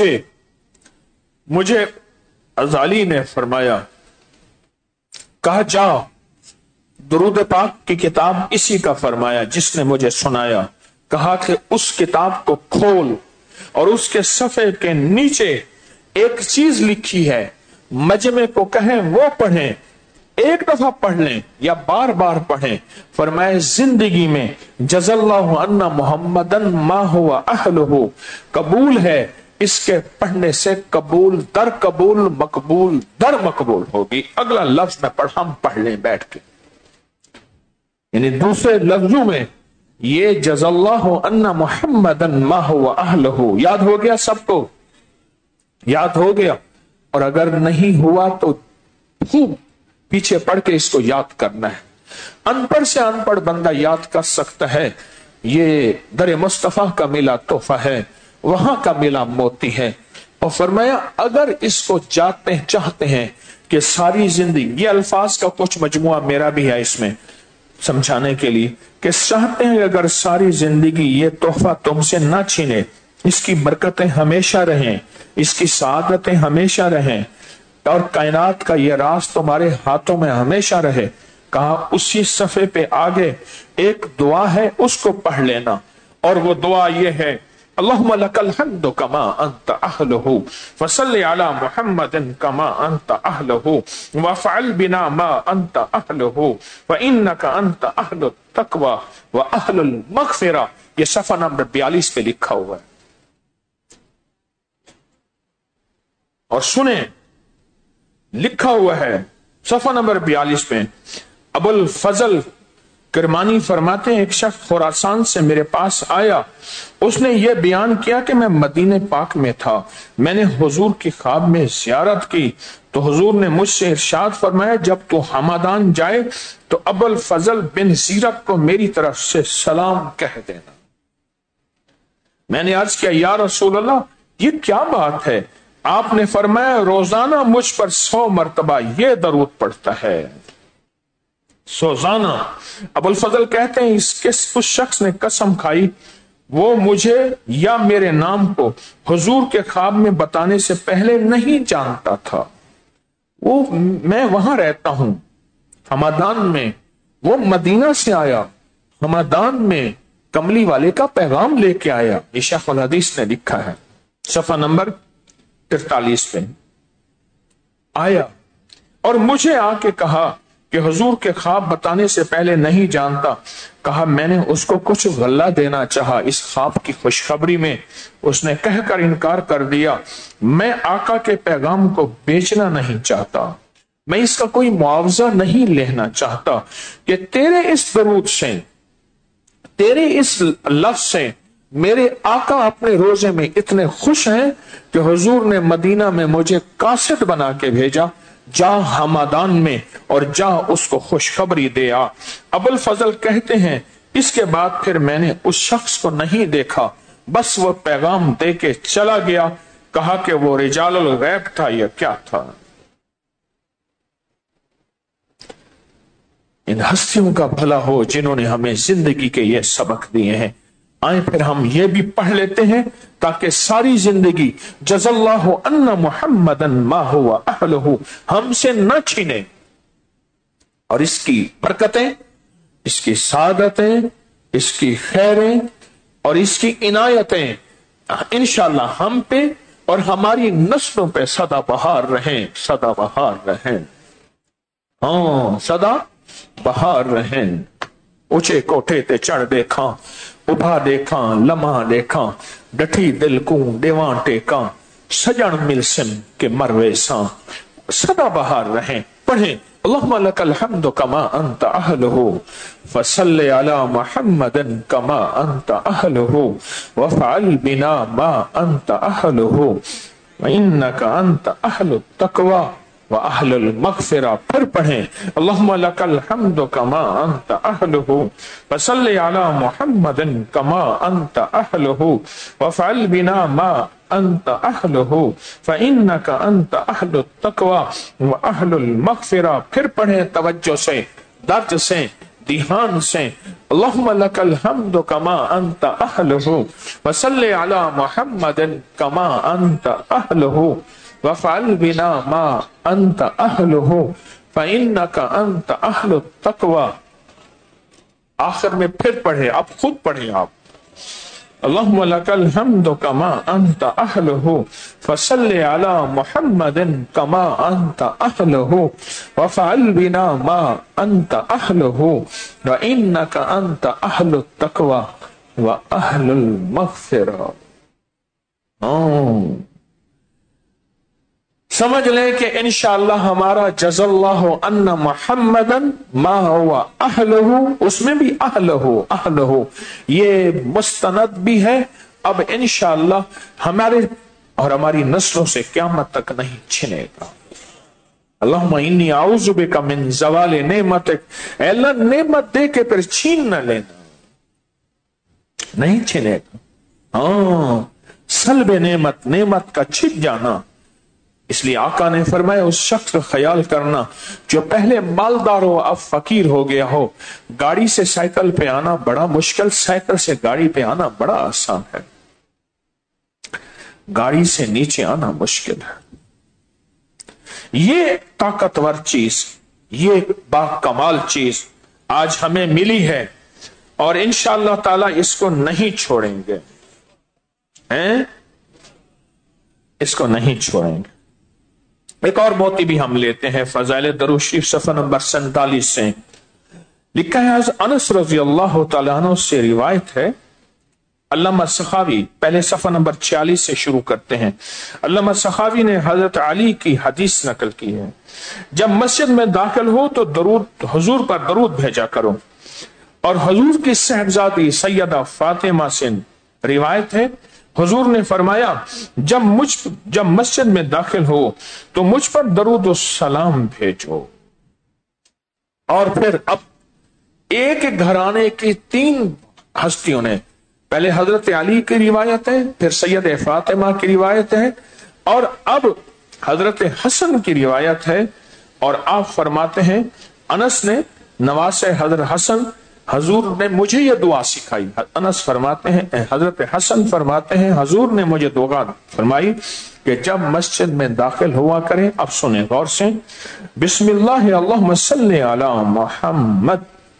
مجھے غزالی نے فرمایا، کہا جا درود پاک کی کتاب اسی کا فرمایا جس نے مجھے سنایا، کہا کہ اس کتاب کو کھول اور اس کے صفحے کے نیچے ایک چیز لکھی ہے، مجمع کو کہیں وہ پڑھیں، ایک دفعہ پڑھ لیں یا بار بار پڑھیں۔ فرمائے زندگی میں جز اللہ ان محمدن ما ہوا اہلہ قبول ہے، اس کے پڑھنے سے قبول در قبول، مقبول در مقبول ہوگی۔ اگلا لفظ میں ہم پڑھ لیں بیٹھ کے، یعنی دوسرے لفظوں میں یہ جز اللہ ان محمدن ما ہوا اہلہ یاد ہو گیا؟ سب کو یاد ہو گیا؟ اور اگر نہیں ہوا تو خوب پیچھے پڑھ کے اس کو یاد کرنا ہے۔ ان پڑھ سے ان پڑھ بندہ یاد کر سکتا ہے، یہ در مصطفیٰ کا ملا تحفہ ہے، وہاں کا ملا موتی ہے۔ اور فرمایا اگر اس کو چاہتے ہیں کہ ساری زندگی، یہ الفاظ کا کچھ مجموعہ میرا بھی ہے اس میں سمجھانے کے لیے، کہ چاہتے ہیں اگر ساری زندگی یہ تحفہ تم سے نہ چھینے، اس کی برکتیں ہمیشہ رہیں، اس کی سعادتیں ہمیشہ رہیں، اور کائنات کا یہ راز تمہارے ہاتھوں میں ہمیشہ رہے، کہا اسی صفحے پہ آگے ایک دعا ہے، اس کو پڑھ لینا، اور وہ دعا یہ ہے، اللہم لک الحمد کما انت اہلہ فصل علی محمد کما انت اہلہ وافعل بنا ما انت اہلہ فانک انت اہل التقوی واہل المغفرہ۔ یہ صفحہ نمبر 42 پہ لکھا ہوا ہے، اور سنیں لکھا ہوا ہے صفحہ نمبر 42 پہ۔ ابو الفضل کرمانی فرماتے ہیں ایک شخص خراسان سے میرے پاس آیا، اس نے یہ بیان کیا کہ میں مدینہ پاک میں تھا، میں نے حضور کی خواب میں زیارت کی تو حضور نے مجھ سے ارشاد فرمایا جب تو ہمدان جائے تو ابو الفضل بن زیرک کو میری طرف سے سلام کہہ دینا۔ میں نے عرض کیا یا رسول اللہ یہ کیا بات ہے؟ آپ نے فرمایا روزانہ مجھ پر 100 مرتبہ یہ درود پڑھتا ہے، روزانہ۔ ابو الفضل کہتے ہیں اس شخص نے قسم کھائی وہ مجھے یا میرے نام کو حضور کے خواب میں بتانے سے پہلے نہیں جانتا تھا، میں وہاں رہتا ہوں ہمدان میں، وہ مدینہ سے آیا، ہمدان میں کملی والے کا پیغام لے کے آیا۔ یہ شیخ الحدیث نے لکھا ہے صفحہ نمبر 43 پہ، آیا اور مجھے آ کے کہا کہ حضور کے خواب بتانے سے پہلے نہیں جانتا، کہا میں نے اس کو کچھ غلہ دینا چاہا اس خواب کی خوشخبری میں، اس نے کہہ کر انکار کر دیا، میں آقا کے پیغام کو بیچنا نہیں چاہتا، میں اس کا کوئی معاوضہ نہیں لینا چاہتا کہ تیرے اس درود سے، تیرے اس لفظ سے میرے آقا اپنے روزے میں اتنے خوش ہیں کہ حضور نے مدینہ میں مجھے قاصد بنا کے بھیجا، جا ہمدان میں اور جا اس کو خوشخبری دے آ۔ ابو الفضل کہتے ہیں اس کے بعد پھر میں نے اس شخص کو نہیں دیکھا، بس وہ پیغام دے کے چلا گیا۔ کہا کہ وہ رجال الغیب تھا یا کیا تھا؟ ان ہستیوں کا بھلا ہو جنہوں نے ہمیں زندگی کے یہ سبق دیے ہیں۔ آئیں پھر ہم یہ بھی پڑھ لیتے ہیں تاکہ ساری زندگی جزا اللہ ان محمدن ما ہوا اہلہ ہم سے نہ چھینے، اور اس کی برکتیں، اس کی سعادتیں، اس کی خیریں اور اس کی عنایتیں انشاءاللہ ہم پہ اور ہماری نسلوں پہ سدا بہار رہیں، سدا بہار رہیں، ہاں سدا بہار رہیں۔ اونچے کوٹھے تے چڑھ دیکھاں، ابھا دیکھاں، لمحہ دیکھاں، ڈٹھی دل کو دیوان ٹیکاں، سجن ملسم کے مروے ساں، سدا بہار رہیں۔ پڑھیں اللہم لک الحمد کما انت اہلہ فصل علی محمد کما انت اہلہ وفعل بنا ما انت اہلہ وانک انت اہل التقوی وَأَهْلُ الْمَغْفِرَةِ۔ پھر پڑھیں اللہم لک الحمد کما انت اہلہ فصل علی محمد کما انت اہلہ وفعل بنا ما انت اہلہ فإنک انت اہل التقوی وأہل المغفرہ۔ پھر پڑھیں توجہ سے، درد سے، دھیان سے، اللہم لک الحمد کما انت اہلہ فصل علی محمد کما انت اہلہ وفعل بنا ما انت اہلہ فإنک انت اہل التقوی۔ آخر میں پھر پڑھیں، اب خود پڑھیں آپ، اللہم لک الحمد کما انت اہلہ فصل علی محمد کما انت اہلہ وفعل بنا ما انت اہلہ وانک انت اہل التقوی واہل المغفرہ۔ سمجھ لیں کہ انشاءاللہ ہمارا جزا اللہ ان محمدن ما ہوا اہلہ، اس میں بھی اہلہ یہ مستند بھی ہے، اب انشاءاللہ ہمارے اور ہماری نسلوں سے قیامت تک نہیں چھنے گا۔ اللہم انی اعوذ بک من زوال نعمتک، اے اللہ نعمت دے کے پھر چھین نہ لینا، نہیں چھنے گا، ہاں سلب نعمت، نعمت کا چھپ جانا۔ اس لیے آقا نے فرمایا اس شخص کا خیال کرنا جو پہلے مالدار ہو اب فقیر ہو گیا ہو، گاڑی سے سائیکل پہ آنا بڑا مشکل، سائیکل سے گاڑی پہ آنا بڑا آسان ہے، گاڑی سے نیچے آنا مشکل ہے۔ یہ طاقتور چیز، یہ با کمال چیز آج ہمیں ملی ہے اور انشاءاللہ تعالی اس کو نہیں چھوڑیں گے، اس کو نہیں چھوڑیں گے۔ ایک اور موتی بھی ہم لیتے ہیں فضائل درود شریف صفحہ نمبر 47 سے، لکھا ہے انس رضی اللہ تعالیٰ عنہ سے روایت ہے، علامہ سخاوی، پہلے صفحہ نمبر 46 سے شروع کرتے ہیں۔ علامہ سخاوی نے حضرت علی کی حدیث نقل کی ہے، جب مسجد میں داخل ہو تو درود، حضور پر درود بھیجا کرو، اور حضور کی صاحبزادی سیدہ فاطمہ سے روایت ہے، حضور نے فرمایا جب مسجد میں داخل ہو تو مجھ پر درود و سلام بھیجو۔ اور پھر اب ایک گھرانے کی 3 ہستیوں نے، پہلے حضرت علی کی روایت ہے، پھر سید فاطمہ کی روایت ہے، اور اب حضرت حسن کی روایت ہے، اور آپ فرماتے ہیں انس نے نواسے حضرت حسن، حضور نے مجھے یہ دعا سکھائی، انس فرماتے ہیں، حضرت حسن فرماتے ہیں حضور نے مجھے دعا فرمائی کہ جب مسجد میں داخل ہوا کریں، اب سنیں غور سے، بسم اللہ اللہم صلی علی محمد،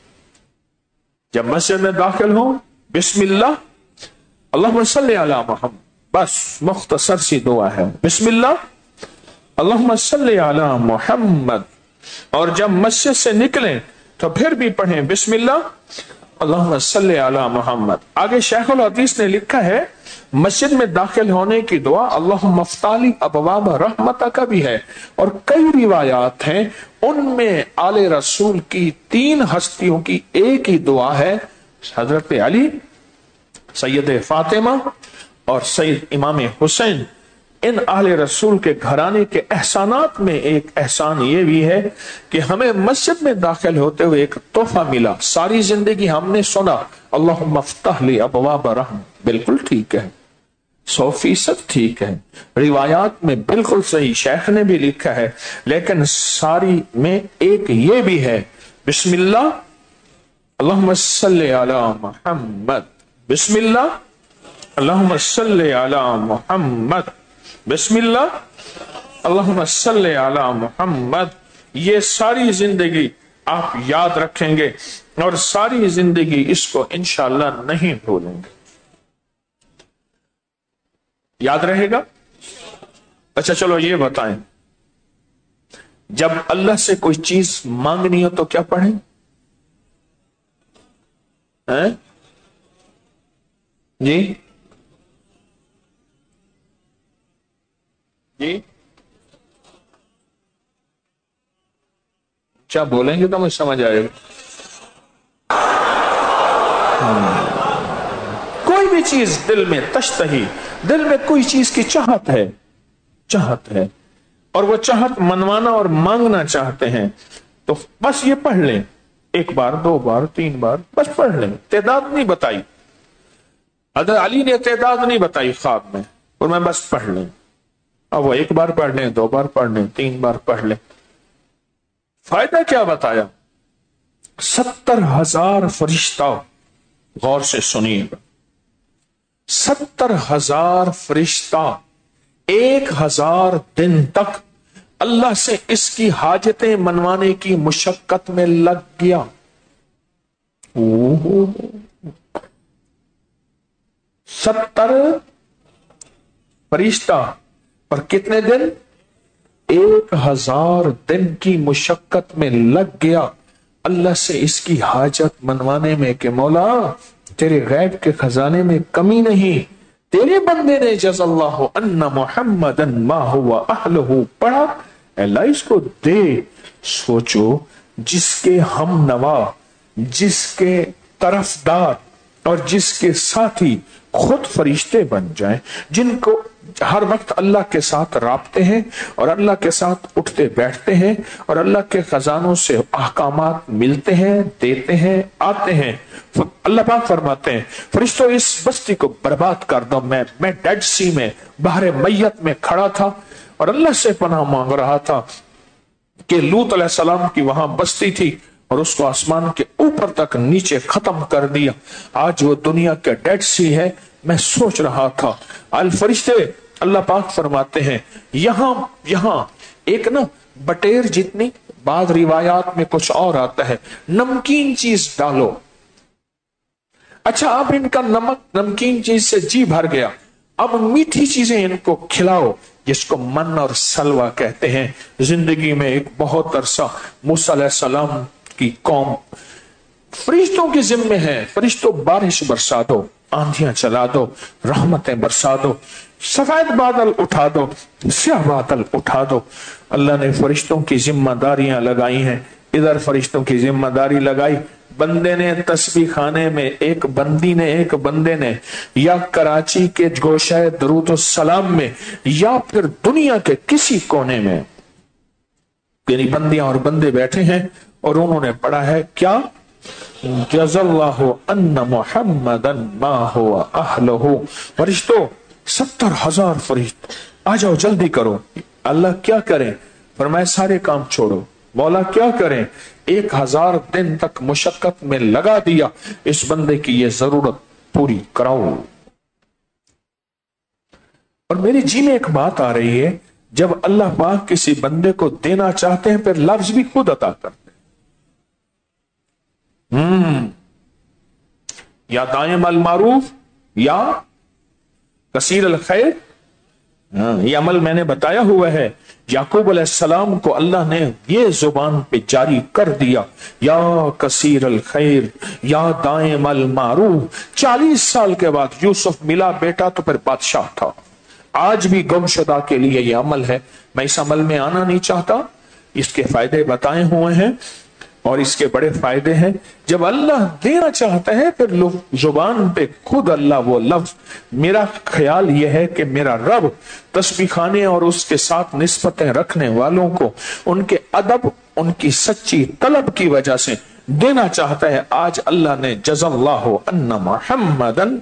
جب مسجد میں داخل ہو بسم اللہ اللہم صلی علی محمد، بس مختصر سی دعا ہے، بسم اللہ اللہم صلی علی محمد، اور جب مسجد سے نکلیں تو پھر بھی پڑھیں بسم اللہ اللہم صلی علی محمد۔ آگے شیخ الحدیث نے لکھا ہے مسجد میں داخل ہونے کی دعا اللہم افتح لی ابواب رحمتک کا بھی ہے، اور کئی روایات ہیں ان میں آل رسول کی 3 ہستیوں کی ایک ہی دعا ہے، حضرت علی، سید فاطمہ اور سید امام حسین۔ ان اہل رسول کے گھرانے کے احسانات میں ایک احسان یہ بھی ہے کہ ہمیں مسجد میں داخل ہوتے ہوئے ایک تحفہ ملا۔ ساری زندگی ہم نے سنا اللہم افتح لی ابواب رحمت، بالکل ٹھیک ہے، 100% ٹھیک ہے، روایات میں بالکل صحیح، شیخ نے بھی لکھا ہے، لیکن ساری میں ایک یہ بھی ہے بسم اللہ اللہم صلی علی محمد، بسم اللہ اللہم صلی علی محمد، بسم اللہ اللہم صلی علی محمد. یہ ساری زندگی آپ یاد رکھیں گے اور ساری زندگی اس کو انشاءاللہ نہیں بھولیں گے. یاد رہے گا؟ اچھا چلو یہ بتائیں، جب اللہ سے کوئی چیز مانگنی ہو تو کیا پڑھیں؟ جی جی کیا بولیں گے تو مجھے سمجھ آئے گا. کوئی بھی چیز دل میں تشتہی، دل میں کوئی چیز کی چاہت ہے اور وہ چاہت منوانا اور مانگنا چاہتے ہیں تو بس یہ پڑھ لیں، ایک بار، دو بار، تین بار، بس پڑھ لیں. تعداد نہیں بتائی، حضرت علی نے تعداد نہیں بتائی خواب میں، اور میں بس پڑھ لیں. اب وہ ایک بار پڑھ لیں، دو بار پڑھ لیں، تین بار پڑھ لیں. فائدہ کیا بتایا؟ 70,000 فرشتہ، غور سے سنیے گا، 70,000 فرشتہ 1,000 دن تک اللہ سے اس کی حاجتیں منوانے کی مشقت میں لگ گیا. 70 فرشتہ اور کتنے دن؟ 1,000 دن کی مشقت میں لگ گیا اللہ سے اس کی حاجت منوانے میں کہ مولا تیرے غیب کے خزانے میں کمی نہیں. تیرے بندے نے جز اللہ ان محمدن ما ہوا اہلہ پڑھا، اللہ اس کو دے. سوچو جس کے ہم نوا، جس کے طرفدار اور جس کے ساتھی خود فرشتے بن جائیں، جن کو ہر وقت اللہ کے ساتھ رابطے ہیں اور اللہ کے ساتھ اٹھتے بیٹھتے ہیں اور اللہ کے خزانوں سے احکامات ملتے ہیں، دیتے ہیں، آتے ہیں. اللہ پاک فرماتے ہیں فرشتوں اس بستی کو برباد کر دو. میں ڈیڈ سی میں، بحر میت میں کھڑا تھا اور اللہ سے پناہ مانگ رہا تھا کہ لوط علیہ السلام کی وہاں بستی تھی اور اس کو آسمان کے اوپر تک نیچے ختم کر دیا. آج وہ دنیا کے ڈیڈ سی ہے. میں سوچ رہا تھا الفرشتے، اللہ پاک فرماتے ہیں یہاں ایک نا بٹیر جتنی، بعض روایات میں کچھ اور آتا ہے، نمکین چیز ڈالو. اچھا اب ان کا نمکین چیز سے جی بھر گیا، اب میٹھی چیزیں ان کو کھلاؤ، جس کو من اور سلوہ کہتے ہیں. زندگی میں ایک بہت عرصہ موسیٰ علیہ السلام کی قوم فرشتوں کے ذمے ہے، فرشتوں بارش برسا دو، آندھیاں چلا دو، رحمتیں برسا دو، سفید بادل اٹھا دو، سیاہ بادل اٹھا دو. اللہ نے فرشتوں کی ذمہ داریاں لگائی ہیں. ادھر فرشتوں کی ذمہ داری لگائی، بندے نے تسبیح خانے میں، ایک بندے نے یا کراچی کے گوشہ درود السلام میں یا پھر دنیا کے کسی کونے میں، یعنی بندیاں اور بندے بیٹھے ہیں اور انہوں نے پڑھا ہے کیا؟ جز اللہ ان محمدن ما ہوا اہلہ. فرشتوں 70,000 فرشت، آ جاؤ جلدی کرو. اللہ کیا کریں؟ فرمایا سارے کام چھوڑو. مولا کیا کریں؟ 1,000 دن تک مشقت میں لگا دیا، اس بندے کی یہ ضرورت پوری کراؤ. اور میری جی میں ایک بات آ رہی ہے، جب اللہ پاک کسی بندے کو دینا چاہتے ہیں پھر لفظ بھی خود عطا کرتے ہیں. یا دائم المعروف یا کثیر الخیر. یہ عمل میں نے بتایا ہوا ہے. یعقوب علیہ السلام کو اللہ نے یہ زبان پہ جاری کر دیا، یا کثیر الخیر یا دائم المعروف. 40 سال کے بعد یوسف ملا بیٹا تو پھر بادشاہ تھا. آج بھی گمشدہ کے لیے یہ عمل ہے. میں اس عمل میں آنا نہیں چاہتا، اس کے فائدے بتائے ہوئے ہیں اور اس کے بڑے فائدے ہیں. جب اللہ دینا چاہتا ہے پھر زبان پہ خود اللہ وہ لفظ. میرا خیال یہ ہے کہ میرا رب تسبیح خانے اور اس کے ساتھ نسبتیں رکھنے والوں کو ان کے ادب، ان کی سچی طلب کی وجہ سے دینا چاہتا ہے. آج اللہ نے جز اللہ ان محمدن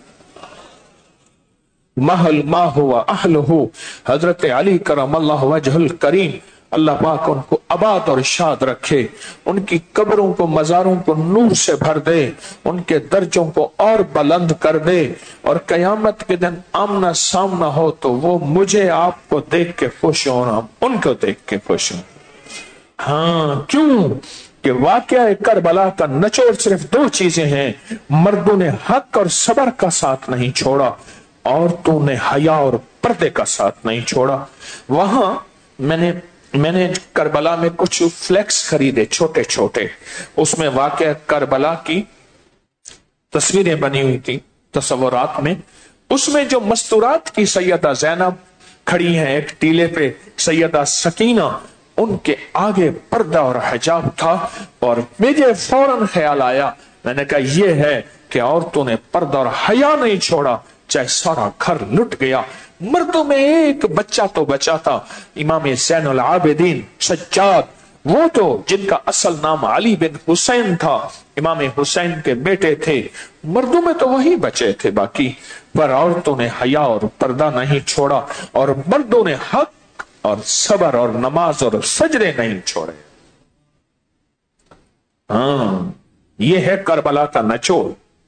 محل ما ہوا اہلہ، حضرت علی کرم اللہ وجہ الکریم اللہ پاک ان کو آباد اور شاد رکھے، ان کی قبروں کو مزاروں کو نور سے بھر دے، ان کے درجوں کو اور بلند کر دے، اور قیامت کے دن آمنا سامنا ہو تو وہ مجھے آپ کو دیکھ کے خوش ہونا، ان کو دیکھ کے خوش ہونا۔ ہاں کیوں کہ واقعہ کربلا کا نچوڑ صرف دو چیزیں ہیں، مردوں نے حق اور صبر کا ساتھ نہیں چھوڑا، عورتوں نے حیا اور پردے کا ساتھ نہیں چھوڑا۔ وہاں میں نے کربلا میں کچھ فلیکس خریدے چھوٹے چھوٹے، اس میں واقعہ کربلا کی تصویریں بنی ہوئی تھی تصورات میں، اس میں جو مستورات کی سیدہ زینب کھڑی ہیں ایک ٹیلے پہ، سیدہ سکینہ، ان کے آگے پردہ اور حجاب تھا، اور مجھے فوراً خیال آیا، میں نے کہا یہ ہے کہ عورتوں نے پردہ اور حیا نہیں چھوڑا چاہے سارا گھر لٹ گیا۔ مردوں میں ایک بچہ تو بچا تھا، امام زین العابدین سجاد، وہ تو جن کا اصل نام علی بن حسین تھا، امام حسین کے بیٹے تھے، مردوں میں تو وہی بچے تھے باقی، پر عورتوں نے حیا اور پردہ نہیں چھوڑا، اور مردوں نے حق اور صبر اور نماز اور سجدے نہیں چھوڑے۔ ہاں یہ ہے کربلا کا نچوڑ،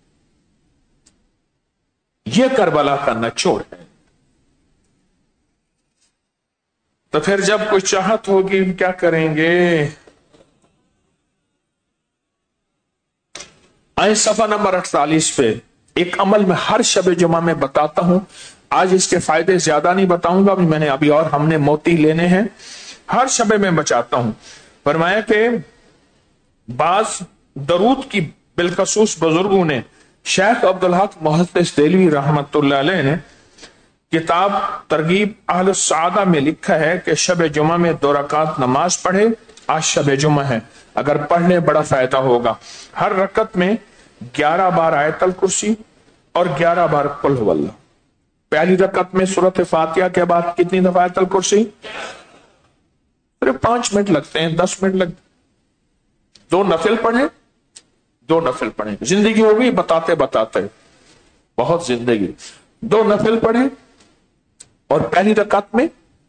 یہ کربلا کا نچوڑ ہے۔ تو پھر جب کوئی چاہت ہوگی کیا کریں گے؟ آئے صفحہ نمبر 48 پہ، ایک عمل میں ہر شب جمعہ میں بتاتا ہوں، آج اس کے فائدے زیادہ نہیں بتاؤں گا، میں نے ابھی اور ہم نے موتی لینے ہیں، ہر شب میں بچاتا ہوں۔ فرمایا کہ بعض درود کی بالخصوص بزرگوں نے، شیخ عبدالحق محدث دہلوی رحمت اللہ علیہ نے کتاب ترغیب اہل السعادہ میں لکھا ہے کہ شب جمعہ میں 2 رکعت نماز پڑھے، آج شب جمعہ ہے، اگر پڑھ لے بڑا فائدہ ہوگا۔ ہر رکعت میں 11 بار آیت الکرسی اور 11 بار قل هو اللہ۔ پہلی رکعت میں سورۃ فاتحہ کے بعد کتنی دفعہ آیت الکرسی؟ صرف 5 منٹ لگتے ہیں، 10 منٹ لگتے ہیں۔ 2 نفل پڑھیں، 2 نفل پڑھیں، زندگی ہوگی بتاتے بتاتے بہت زندگی۔ 2 نفل پڑھیں اور پہلی رکعت میں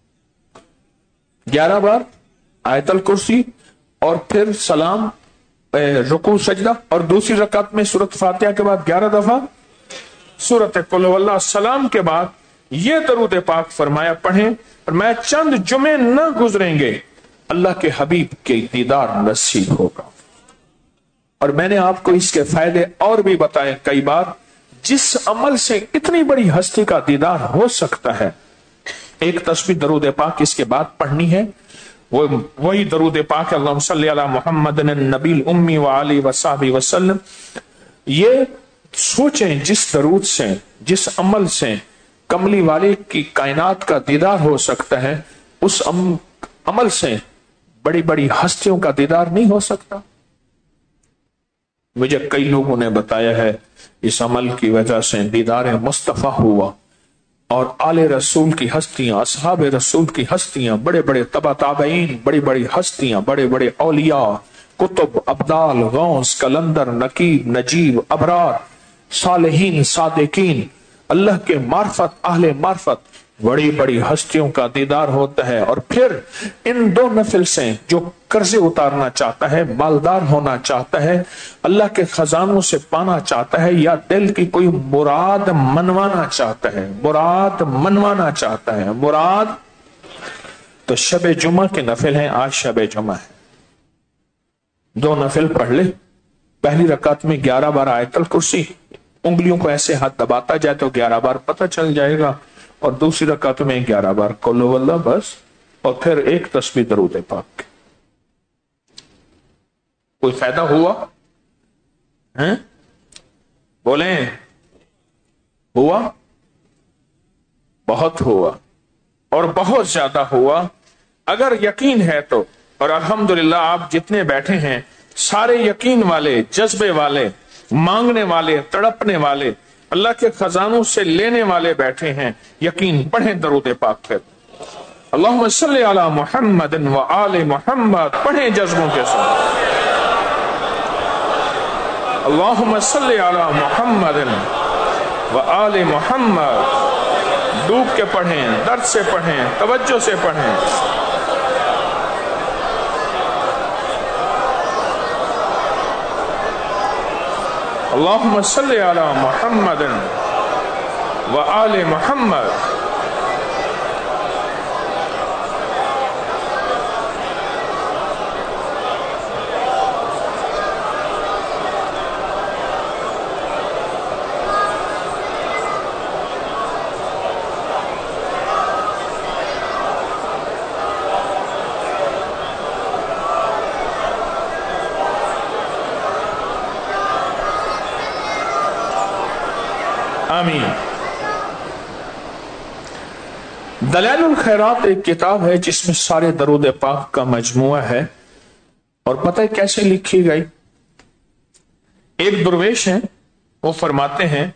11 بار آیت الکرسی اور پھر سلام، رکوع سجدہ، اور دوسری رکعت میں سورۃ فاتحہ کے بعد 11 دفعہ سورۃ قل هو اللہ۔ سلام کے بعد یہ درود پاک فرمایا پڑھیں، اور میں چند جمعے نہ گزریں گے اللہ کے حبیب کے دیدار نصیب ہوگا۔ اور میں نے آپ کو اس کے فائدے اور بھی بتائے کئی بار، جس عمل سے اتنی بڑی ہستی کا دیدار ہو سکتا ہے۔ ایک تسبیح درود پاک اس کے بعد پڑھنی ہے، وہی درود پاک اللہم صلی علی محمد النبی الامی وآلہ وصحبہ وسلم۔ یہ سوچیں جس درود سے، جس عمل سے کملی والے کی کائنات کا دیدار ہو سکتا ہے، اس عمل سے بڑی بڑی ہستیوں کا دیدار نہیں ہو سکتا۔ مجھے کئی لوگوں نے بتایا ہے اس عمل کی وجہ سے دیدار مصطفیٰ ہوا، اور آل رسول کی ہستیاں، اصحاب رسول کی ہستیاں، بڑے بڑے تبع تابعین، بڑی بڑی ہستیاں، بڑے بڑے اولیاء، کتب، ابدال، غوث، کلندر، نقیب، نجیب، ابرار، صالحین، صادقین، اللہ کے معرفت، اہل معرفت، بڑی بڑی ہستیوں کا دیدار ہوتا ہے۔ اور پھر ان 2 نفل سے جو قرضے اتارنا چاہتا ہے، مالدار ہونا چاہتا ہے، اللہ کے خزانوں سے پانا چاہتا ہے، یا دل کی کوئی مراد منوانا چاہتا ہے، مراد منوانا چاہتا ہے، مراد، تو شب جمعہ کے نفل ہیں، آج شب جمعہ ہے، 2 نفل پڑھ لے۔ پہلی رکعت میں 11 بار آیت الکرسی، انگلیوں کو ایسے ہاتھ دباتا جائے تو 11 بار پتہ چل جائے گا، اور دوسری رکعت میں 11 بار قل هو اللہ بس، اور پھر ایک تسبیح درود پاک۔ کوئی فائدہ ہوا؟ بولیں ہوا؟ بہت ہوا، اور بہت زیادہ ہوا اگر یقین ہے تو۔ اور الحمدللہ آپ جتنے بیٹھے ہیں سارے یقین والے، جذبے والے، مانگنے والے، تڑپنے والے، اللہ کے خزانوں سے لینے والے بیٹھے ہیں۔ یقین، پڑھیں درود پاک پھر، اللہم صلی علی محمد و آل محمد، پڑھیں جذبوں کے ساتھ، اللہم صلی علی محمد و آل محمد، ڈوب کے پڑھیں، درد سے پڑھیں، توجہ سے پڑھیں۔ اللہم صلی علی محمد و آل محمد. آمین. دلائل الخیرات ایک کتاب ہے جس میں سارے درود پاک کا مجموعہ ہے. اور پتہ ہے کیسے لکھی گئی؟ ایک درویش ہیں، وہ فرماتے ہیں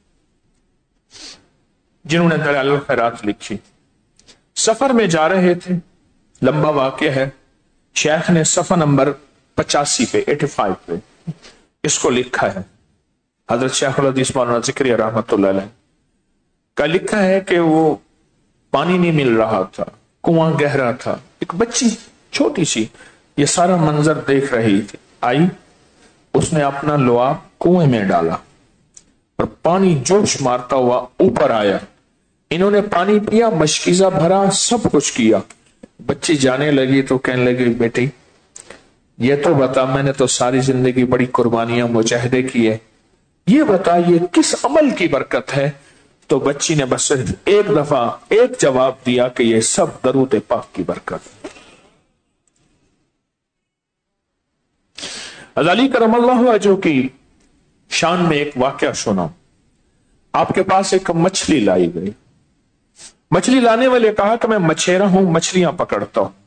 جنہوں نے دلائل الخیرات لکھی، سفر میں جا رہے تھے، لمبا واقعہ ہے، شیخ نے صفحہ نمبر 85 پہ 85 پہ اس کو لکھا ہے. حضرت شیخ الحدیث مولانا ذکری رحمت اللہ علیہ کا لکھا ہے کہ وہ پانی نہیں مل رہا تھا، کنواں گہرا تھا، ایک بچی چھوٹی سی یہ سارا منظر دیکھ رہی تھی، آئی، اس نے اپنا لعاب کنویں میں ڈالا اور پانی جوش مارتا ہوا اوپر آیا. انہوں نے پانی پیا، مشکیزہ بھرا، سب کچھ کیا. بچی جانے لگی تو کہنے لگی بیٹی یہ تو بتا، میں نے تو ساری زندگی بڑی قربانیاں مجاہدے کیے، یہ بتا یہ کس عمل کی برکت ہے؟ تو بچی نے بس صرف ایک دفعہ ایک جواب دیا کہ یہ سب درود پاک کی برکت. علی کرم اللہ وجہ کی شان میں ایک واقعہ سنا. آپ کے پاس ایک مچھلی لائی گئی، مچھلی لانے والے کہا کہ میں مچھیرا ہوں، مچھلیاں پکڑتا ہوں،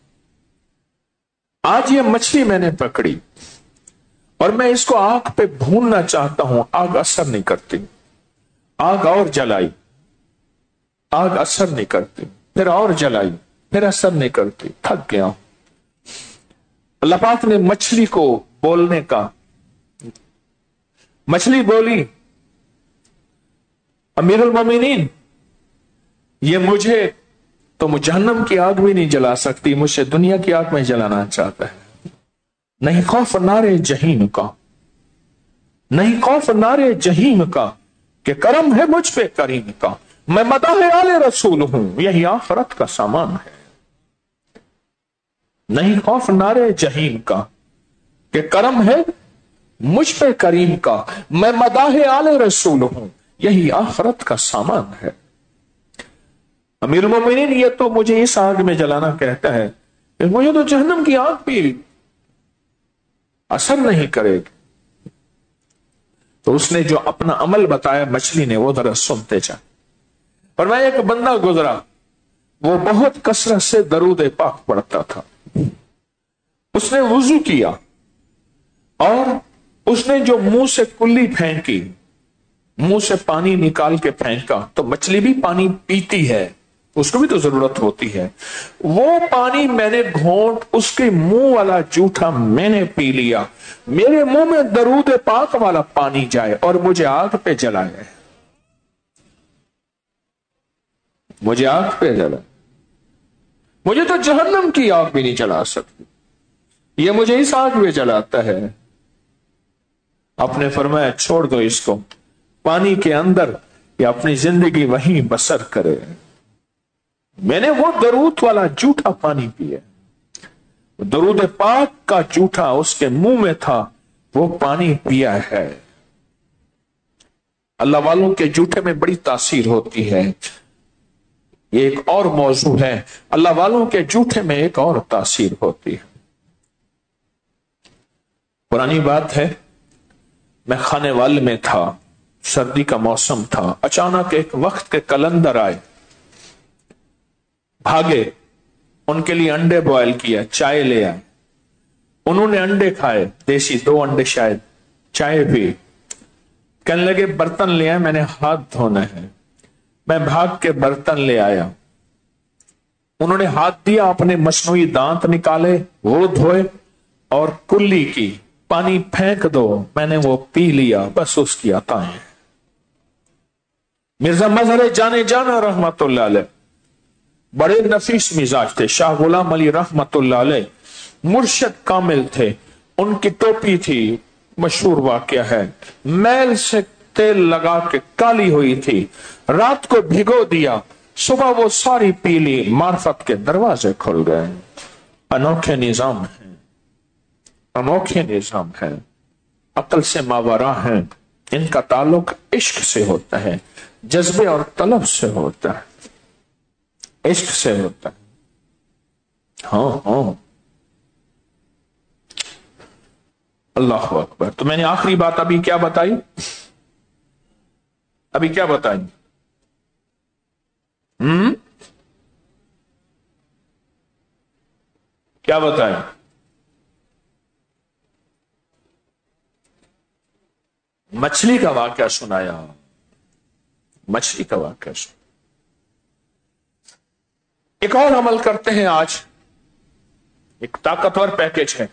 آج یہ مچھلی میں نے پکڑی اور میں اس کو آگ پہ بھوننا چاہتا ہوں، آگ اثر نہیں کرتی. آگ اور جلائی، آگ اثر نہیں کرتی، پھر اور جلائی، پھر اثر نہیں کرتی، تھک گیا. اللہ پاک نے مچھلی کو بولنے کا، مچھلی بولی امیر المومنین یہ مجھے تو جہنم کی آگ بھی نہیں جلا سکتی، مجھے دنیا کی آگ میں جلانا چاہتا ہے. نہیں خوف نارے جہیم کا، نہیں خوف نارے جہیم کا کہ کرم ہے مجھ پہ کریم کا، میں مداح آل رسول ہوں یہی آخرت کا سامان ہے. نہیں خوف نارے جہیم کا کہ کرم ہے مجھ پہ کریم کا، میں مداح آل رسول ہوں یہی آخرت کا سامان ہے. امیر المومنین یہ تو مجھے اس آگ میں جلانا کہتا ہے، مجھے تو جہنم کی آگ بھی اثر نہیں کرے گی. تو اس نے جو اپنا عمل بتایا مچھلی نے وہ ذرا سنتے جائیں. اور میں ایک بندہ گزرا، وہ بہت کثرت سے درود پاک پڑھتا تھا. اس نے وضو کیا اور اس نے جو منہ سے کلی پھینکی، منہ سے پانی نکال کے پھینکا، تو مچھلی بھی پانی پیتی ہے، اس کو بھی تو ضرورت ہوتی ہے. وہ پانی میں نے گھونٹ اس کے منہ والا جھوٹا میں نے پی لیا، میرے منہ میں درود پاک والا پانی جائے اور مجھے آگ پہ جلائے، مجھے آگ پہ جلائے. مجھے تو جہنم کی آگ بھی نہیں جلا سکتی، یہ مجھے اس آگ میں جلاتا ہے. آپ نے فرمایا چھوڑ دو اس کو، پانی کے اندر یا اپنی زندگی وہیں بسر کرے. میں نے وہ درود والا جھوٹا پانی پیا، درود پاک کا جھوٹا اس کے منہ میں تھا، وہ پانی پیا ہے. اللہ والوں کے جھوٹے میں بڑی تاثیر ہوتی ہے. یہ ایک اور موضوع ہے، اللہ والوں کے جھوٹے میں ایک اور تاثیر ہوتی ہے. پرانی بات ہے، میں خانے والے میں تھا، سردی کا موسم تھا، اچانک ایک وقت کے کلندر آئے، بھاگے، ان کے لیے انڈے بوائل کیا، چائے لے آئے، انہوں نے انڈے کھائے، دیسی 2 انڈے شاید، چائے پی. کہنے لگے برتن لے آئے، میں نے ہاتھ دھونا ہے. میں بھاگ کے برتن لے آیا، انہوں نے ہاتھ دیا، اپنے مصنوعی دانت نکالے، وہ دھوئے اور کلی کی پانی پھینک دو، میں نے وہ پی لیا، بس اس کی عطائیں. مرزا مظہر جانے جانا رحمت اللہ علیہ بڑے نفیس مزاج تھے. شاہ غلام علی رحمت اللہ علیہ مرشد کامل تھے، ان کی ٹوپی تھی، مشہور واقعہ ہے، میل سے تیل لگا کے کالی ہوئی تھی، رات کو بھگو دیا، صبح وہ ساری پیلی، معرفت کے دروازے کھل گئے۔ انوکھے نظام ہیں، انوکھے نظام ہیں، عقل سے ماورا ہیں، ان کا تعلق عشق سے ہوتا ہے، جذبے اور طلب سے ہوتا ہے، عشق سے ہوتا ہے۔ ہاں ہاں، اللہ اکبر۔ تو میں نے آخری بات ابھی کیا بتائی؟ ابھی کیا بتائیں؟ کیا بتائیں؟ مچھلی کا واقعہ سنایا، مچھلی کا واقعہ سنایا۔ ایک اور عمل کرتے ہیں آج، ایک طاقتور پیکج ہے،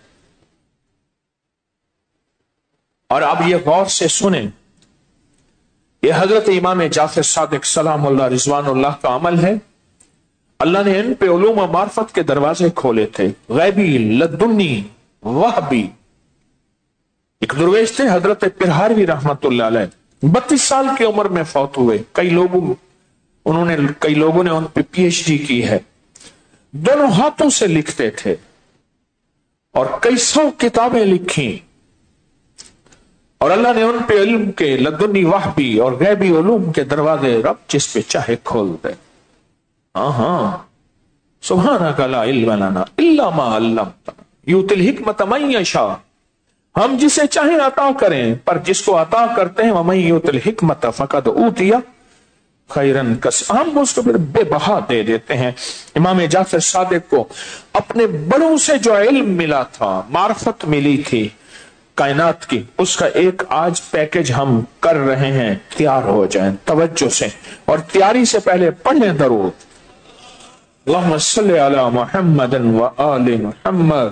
اور اب یہ غور سے سنیں، یہ حضرت امام جعفر صادق سلام اللہ رضوان اللہ کا عمل ہے۔ اللہ نے ان پہ علوم و معرفت کے دروازے کھولے تھے، غیبی، لدنی، وہبی۔ ایک درویش تھے حضرت پرہاروی رحمت اللہ علیہ، 32 سال کی عمر میں فوت ہوئے۔ کئی لوگوں نے ان پہ پی ایچ ڈی کی ہے۔ دونوں ہاتھوں سے لکھتے تھے اور کئی 100 کتابیں لکھی، اور اللہ نے ان پہ علم کے لدنی، وہبی اور غیبی علوم کے دروازے رب جس پہ چاہے کھول دے۔ ہاں ہاں، سبحانک لا علم لنا الا ما علمتنا یؤتی الحکمۃ من یشاء۔ ہم جسے چاہیں عطا کریں، پر جس کو عطا کرتے ہیں ومن یؤت الحکمۃ فقد اوتی خیرن کثیرا، ہم اس کو پھر بے بہا دے دیتے ہیں۔ امام جعفر صادق کو اپنے بڑوں سے جو علم ملا تھا، معرفت ملی تھی کائنات کی، اس کا ایک آج پیکج ہم کر رہے ہیں۔ تیار ہو جائیں توجہ سے، اور تیاری سے پہلے پڑھیں درود۔ اللہم صلی علی محمد وآل محمد،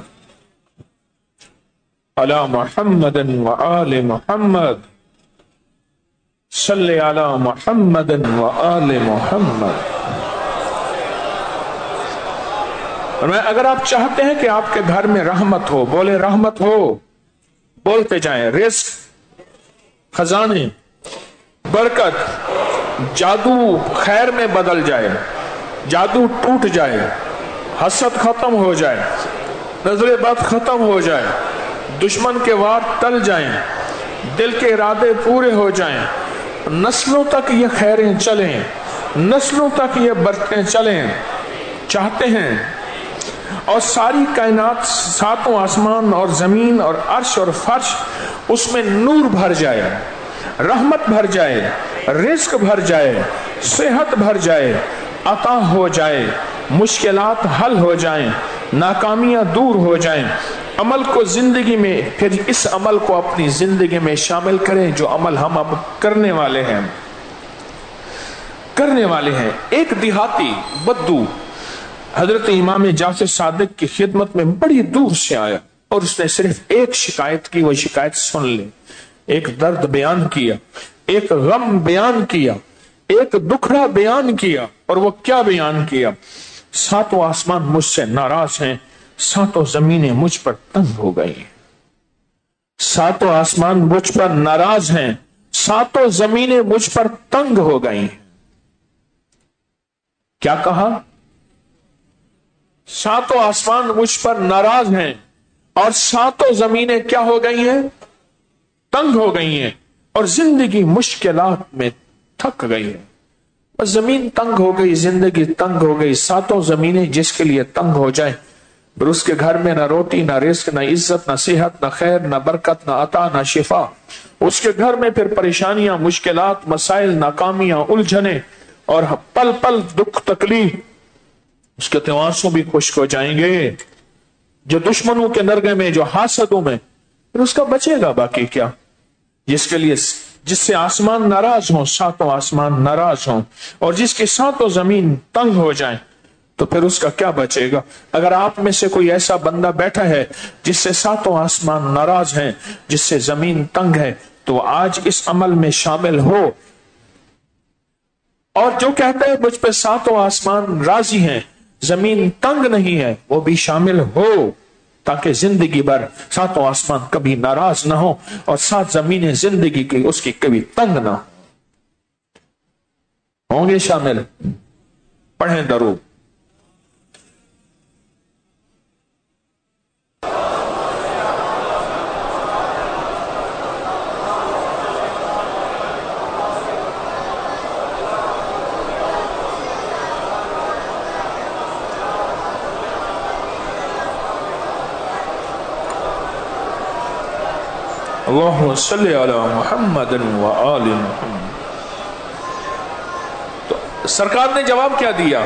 علی محمد وآل محمد، صلی علی محمد وآل محمد۔ اور اگر آپ چاہتے ہیں کہ آپ کے گھر میں رحمت ہو، بولے رحمت ہو، بولتے جائیں، رزق، خزانے، برکت، جادو خیر میں بدل جائے، جادو ٹوٹ جائے، حسد ختم ہو جائے، نظر بد ختم ہو جائے، دشمن کے وار ٹل جائیں، دل کے ارادے پورے ہو جائیں، نسلوں تک یہ خیریں چلیں، نسلوں تک یہ برکتیں چلیں، چاہتے ہیں، اور ساری کائنات، ساتوں آسمان اور زمین اور عرش اور فرش، اس میں نور بھر جائے، رحمت بھر جائے، رزق بھر جائے، صحت بھر جائے، عطا ہو جائے، مشکلات حل ہو جائیں، ناکامیاں دور ہو جائیں۔ عمل کو زندگی میں، پھر اس عمل کو اپنی زندگی میں شامل کریں، جو عمل ہم اب کرنے والے ہیں۔ ایک دیہاتی بدو حضرت امام جعفر صادق کی خدمت میں بڑی دور سے آیا، اور اس نے صرف ایک شکایت کی، وہ شکایت سن لیں۔ ایک درد بیان کیا، ایک غم بیان کیا، ایک دکھڑا بیان کیا، اور وہ کیا بیان کیا؟ ساتوں آسمان مجھ سے ناراض ہیں، ساتوں زمینیں مجھ پر تنگ ہو گئی ہیں۔ ساتوں آسمان مجھ پر ناراض ہیں، ساتوں زمینیں مجھ پر تنگ ہو گئی ہیں۔ کیا کہا؟ ساتوں آسمان مجھ پر ناراض ہیں، اور ساتوں زمینیں کیا ہو گئی ہیں؟ تنگ ہو گئی ہیں، اور زندگی مشکلات میں تھک گئی ہے۔ بس زمین تنگ ہو گئی، زندگی تنگ ہو گئی، ساتوں زمینیں جس کے لیے تنگ ہو جائیں، پھر اس کے گھر میں نہ روٹی، نہ رزق، نہ عزت، نہ صحت، نہ خیر، نہ برکت، نہ عطا، نہ شفا۔ اس کے گھر میں پھر پریشانیاں، مشکلات، مسائل، ناکامیاں، الجھنیں، اور پل پل دکھ تکلیف۔ اس کے تواصل بھی خشک ہو جائیں گے، جو دشمنوں کے نرگے میں، جو حاسدوں میں، پھر اس کا بچے گا باقی کیا؟ جس سے آسمان ناراض ہوں، ساتوں آسمان ناراض ہوں، اور جس کی ساتوں زمین تنگ ہو جائیں، تو پھر اس کا کیا بچے گا؟ اگر آپ میں سے کوئی ایسا بندہ بیٹھا ہے جس سے ساتوں آسمان ناراض ہیں، جس سے زمین تنگ ہے، تو آج اس عمل میں شامل ہو۔ اور جو کہتا ہے مجھ پہ ساتوں آسمان راضی ہیں، زمین تنگ نہیں ہے، وہ بھی شامل ہو۔ تاکہ زندگی بھر ساتوں آسمان کبھی ناراض نہ ہو اور سات زمینیں زندگی کی اس کی کبھی تنگ نہ ہوں گے شامل؟ پڑھیں درود۔ اللہم صلی علی محمد و آل محمد۔ تو سرکار نے جواب کیا دیا؟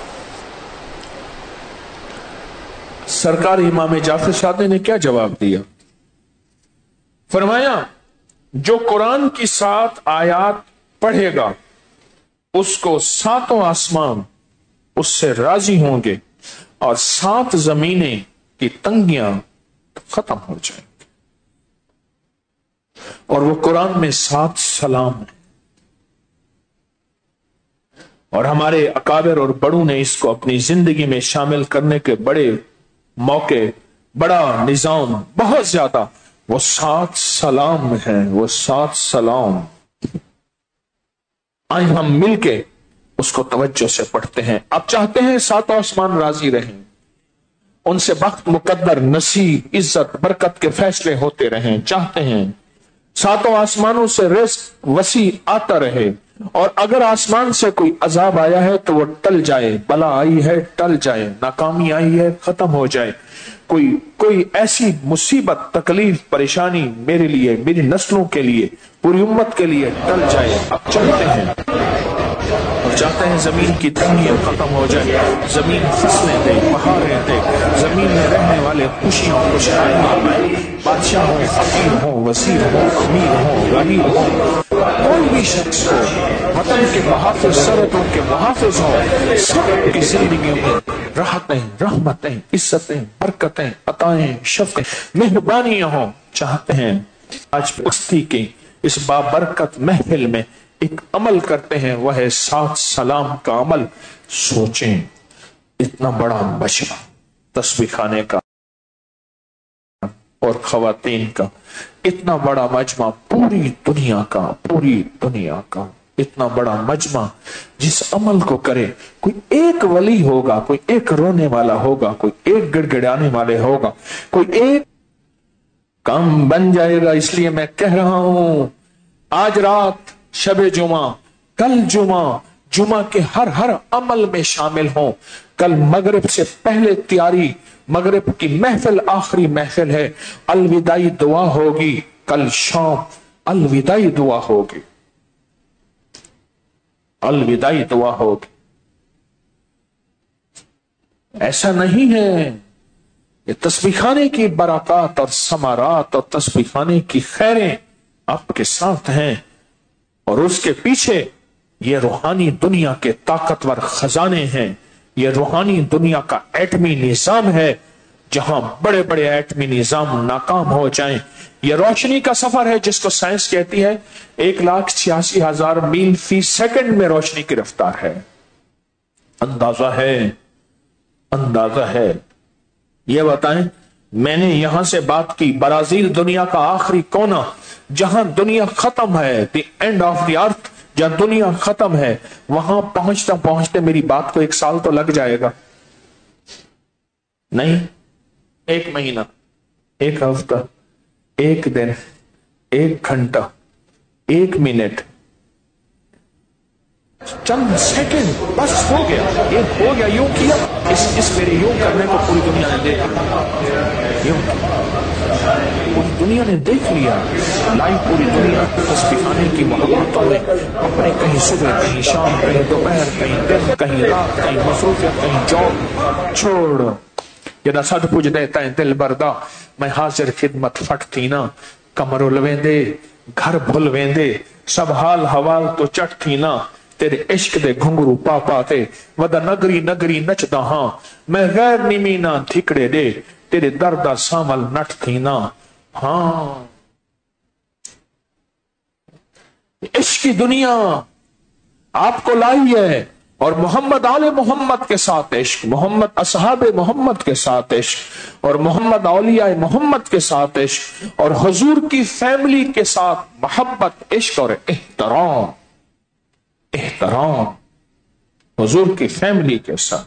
سرکار امام جعفر صادق نے کیا جواب دیا؟ فرمایا جو قرآن کی 7 آیات پڑھے گا اس کو ساتوں آسمان اس سے راضی ہوں گے اور 7 زمینیں کی تنگیاں ختم ہو جائیں گی۔ اور وہ قرآن میں 7 سلام ہیں، اور ہمارے اکابر اور بڑوں نے اس کو اپنی زندگی میں شامل کرنے کے بڑے موقع، بڑا نظام، بہت زیادہ۔ وہ 7 سلام ہیں، وہ 7 سلام۔ آئیں ہم مل کے اس کو توجہ سے پڑھتے ہیں۔ آپ چاہتے ہیں 7 آسمان راضی رہیں، ان سے بخت مقدر، نصیب، عزت، برکت کے فیصلے ہوتے رہیں، چاہتے ہیں 7 آسمانوں سے رزق وسیع آتا رہے، اور اگر آسمان سے کوئی عذاب آیا ہے تو وہ ٹل جائے، بلا آئی ہے ٹل جائے، ناکامی آئی ہے ختم ہو جائے، کوئی ایسی مصیبت، تکلیف، پریشانی میرے لیے، میری نسلوں کے لیے، پوری امت کے لیے ٹل جائے۔ اب چاہتے ہیں اور چاہتے ہیں زمین کی تنگیاں ختم ہو جائے، زمین فصلیں دے، بہاریں دے، زمین میں رہنے والے خوشیاں خوشحالیاں پائیں، بادشاہ ہوں، فقیر ہوں، وزیر ہوں، امیر ہوں، غریب ہوں، کوئی بھی شخص ہو، وطن کے محافظ، سرحدوں کے محافظ ہوں، سب کی زندگیوں میں راحتیں، رحمتیں، عزتیں، برکتیں، عطائیں، شفقتیں، مہربانیاں ہوں۔ چاہتے ہیں آج پستی کی اس بابرکت محفل میں ایک عمل کرتے ہیں، وہ ہے 7 سلام کا عمل۔ سوچیں اتنا بڑا مجمع تسبیح خانے کا اور خواتین کا، اتنا بڑا مجمع پوری دنیا کا اتنا بڑا مجمع جس عمل کو کرے، کوئی ایک ولی ہوگا، کوئی ایک رونے والا ہوگا، کوئی ایک گڑ گڑانے والے ہوگا، کوئی ایک کام بن جائے گا۔ اس لیے میں کہہ رہا ہوں آج رات شب جمعہ، کل جمعہ کے ہر عمل میں شامل ہوں۔ کل مغرب سے پہلے تیاری، مغرب کی محفل آخری محفل ہے، الوداعی دعا ہوگی، کل شام الوداعی دعا ہوگی، الوداعی دعا ہوگی۔ ایسا نہیں ہے، یہ تسبیح خانے کی برکات اور ثمرات اور تسبیح خانے کی خیریں آپ کے ساتھ ہیں، اور اس کے پیچھے یہ روحانی دنیا کے طاقتور خزانے ہیں، یہ روحانی دنیا کا ایٹمی نظام ہے۔ جہاں بڑے بڑے ایٹمی نظام ناکام ہو جائیں، یہ روشنی کا سفر ہے جس کو سائنس کہتی ہے 1,86,000 میل فی سیکنڈ میں روشنی کی رفتار ہے۔ اندازہ ہے۔ یہ بتائیں، میں نے یہاں سے بات کی برازیل دنیا کا آخری کونا، جہاں دنیا ختم ہے، دی اینڈ آف دی ارتھ، جہاں دنیا ختم ہے، وہاں پہنچتے میری بات کو 1 سال تو لگ جائے گا، نہیں 1 مہینہ، 1 ہفتہ، 1 دن، 1 گھنٹہ، 1 منٹ، چند سیکنڈ، بس ہو گیا، یہ ہو گیا، یوں کیا، اس میرے یوں کرنے کو پوری دنیا نے دیکھ لیا، پوری دنیا نے دیکھ لیا، لائی پوری دنیا تسبیح خانے کی محبتوں میں اپنے کہیں صبح، کہیں شام، کہیں دوپہر، کہیں دن، کہیں رات، کہیں مصروفیت، کہیں جاب چھوڑ، جدا سد پوج دیتا ہے دل بردا، میں حاضر خدمت پھٹ تھی نا، کمر الویندے گھر بھول ویندے، سب حال حوال تو چٹ تھی نا، تیرے عشق دے گھنگرو پا پاتے، ودا نگری نگری نچدا ہاں، میں غیر نیمی نہ دھکڑے دے، تیرے دردہ سامل نٹ تھی نا۔ ہاں عشق کی دنیا آپ کو لائی ہے، اور محمد آل محمد کے ساتھ عشق، محمد اصحاب محمد کے ساتھ عشق، اور محمد اولیاء محمد کے ساتھ عشق، اور حضور کی فیملی کے ساتھ محبت، عشق اور احترام، احترام حضور کی فیملی کے ساتھ.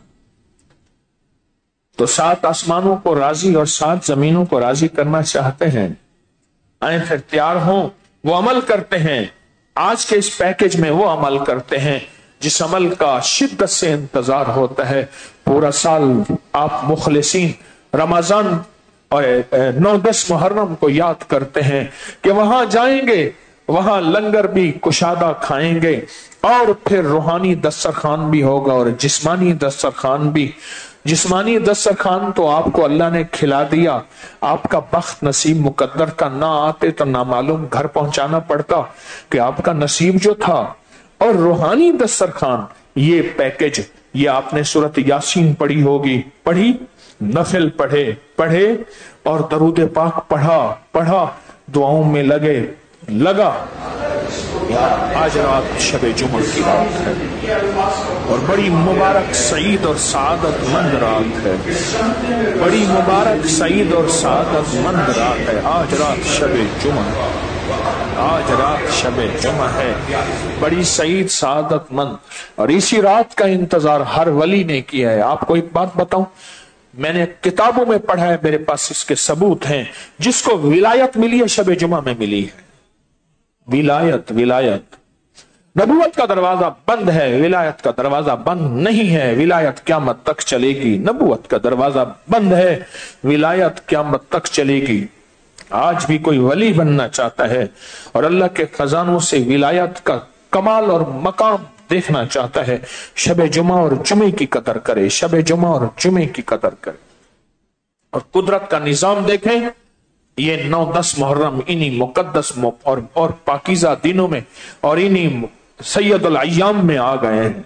تو 7 آسمانوں کو راضی اور 7 زمینوں کو راضی کرنا چاہتے ہیں، آئیں پھر تیار ہوں، وہ عمل کرتے ہیں. آج کے اس پیکج میں وہ عمل کرتے ہیں جس عمل کا شدت سے انتظار ہوتا ہے. پورا سال آپ مخلصین رمضان اور 9-10 محرم کو یاد کرتے ہیں کہ وہاں جائیں گے، وہاں لنگر بھی کشادہ کھائیں گے، اور پھر روحانی دسترخوان بھی ہوگا اور جسمانی دسترخوان بھی. جسمانی دسترخوان تو آپ کو اللہ نے کھلا دیا، آپ کا بخت نصیب مقدر کا نہ آتے تو نامعلوم گھر پہنچانا پڑتا کہ آپ کا نصیب جو تھا. اور روحانی دسترخوان یہ پیکج، یہ آپ نے سورت یاسین پڑھی ہوگی، پڑھی، نفل پڑھے اور درود پاک پڑھا، دعاؤں میں لگا. آج رات شب جمعہ کی رات ہے اور بڑی مبارک سعید اور سعادت مند رات ہے، بڑی مبارک سعید اور سعادت مند رات ہے. آج رات شب جمعہ، آج رات شب جمعہ ہے، بڑی سعید سعادت مند. اور اسی رات کا انتظار ہر ولی نے کیا ہے. آپ کو ایک بات بتاؤں، میں نے کتابوں میں پڑھا ہے، میرے پاس اس کے ثبوت ہیں. جس کو ولایت ملی ہے شب جمعہ میں ملی ہے. ولایت نبوت کا دروازہ بند ہے، ولایت کا دروازہ بند نہیں ہے. ولایت قیامت تک چلے گی. نبوت کا دروازہ بند ہے، ولایت قیامت تک چلے گی. آج بھی کوئی ولی بننا چاہتا ہے اور اللہ کے خزانوں سے ولایت کا کمال اور مقام دیکھنا چاہتا ہے، شب جمعہ اور جمعے کی قدر کرے، شب جمعہ اور جمعے کی قدر کرے. اور قدرت کا نظام دیکھیں، یہ 9-10 محرم انہی مقدس اور پاکیزہ دنوں میں اور انہی سید الایام میں آ گئے ہیں.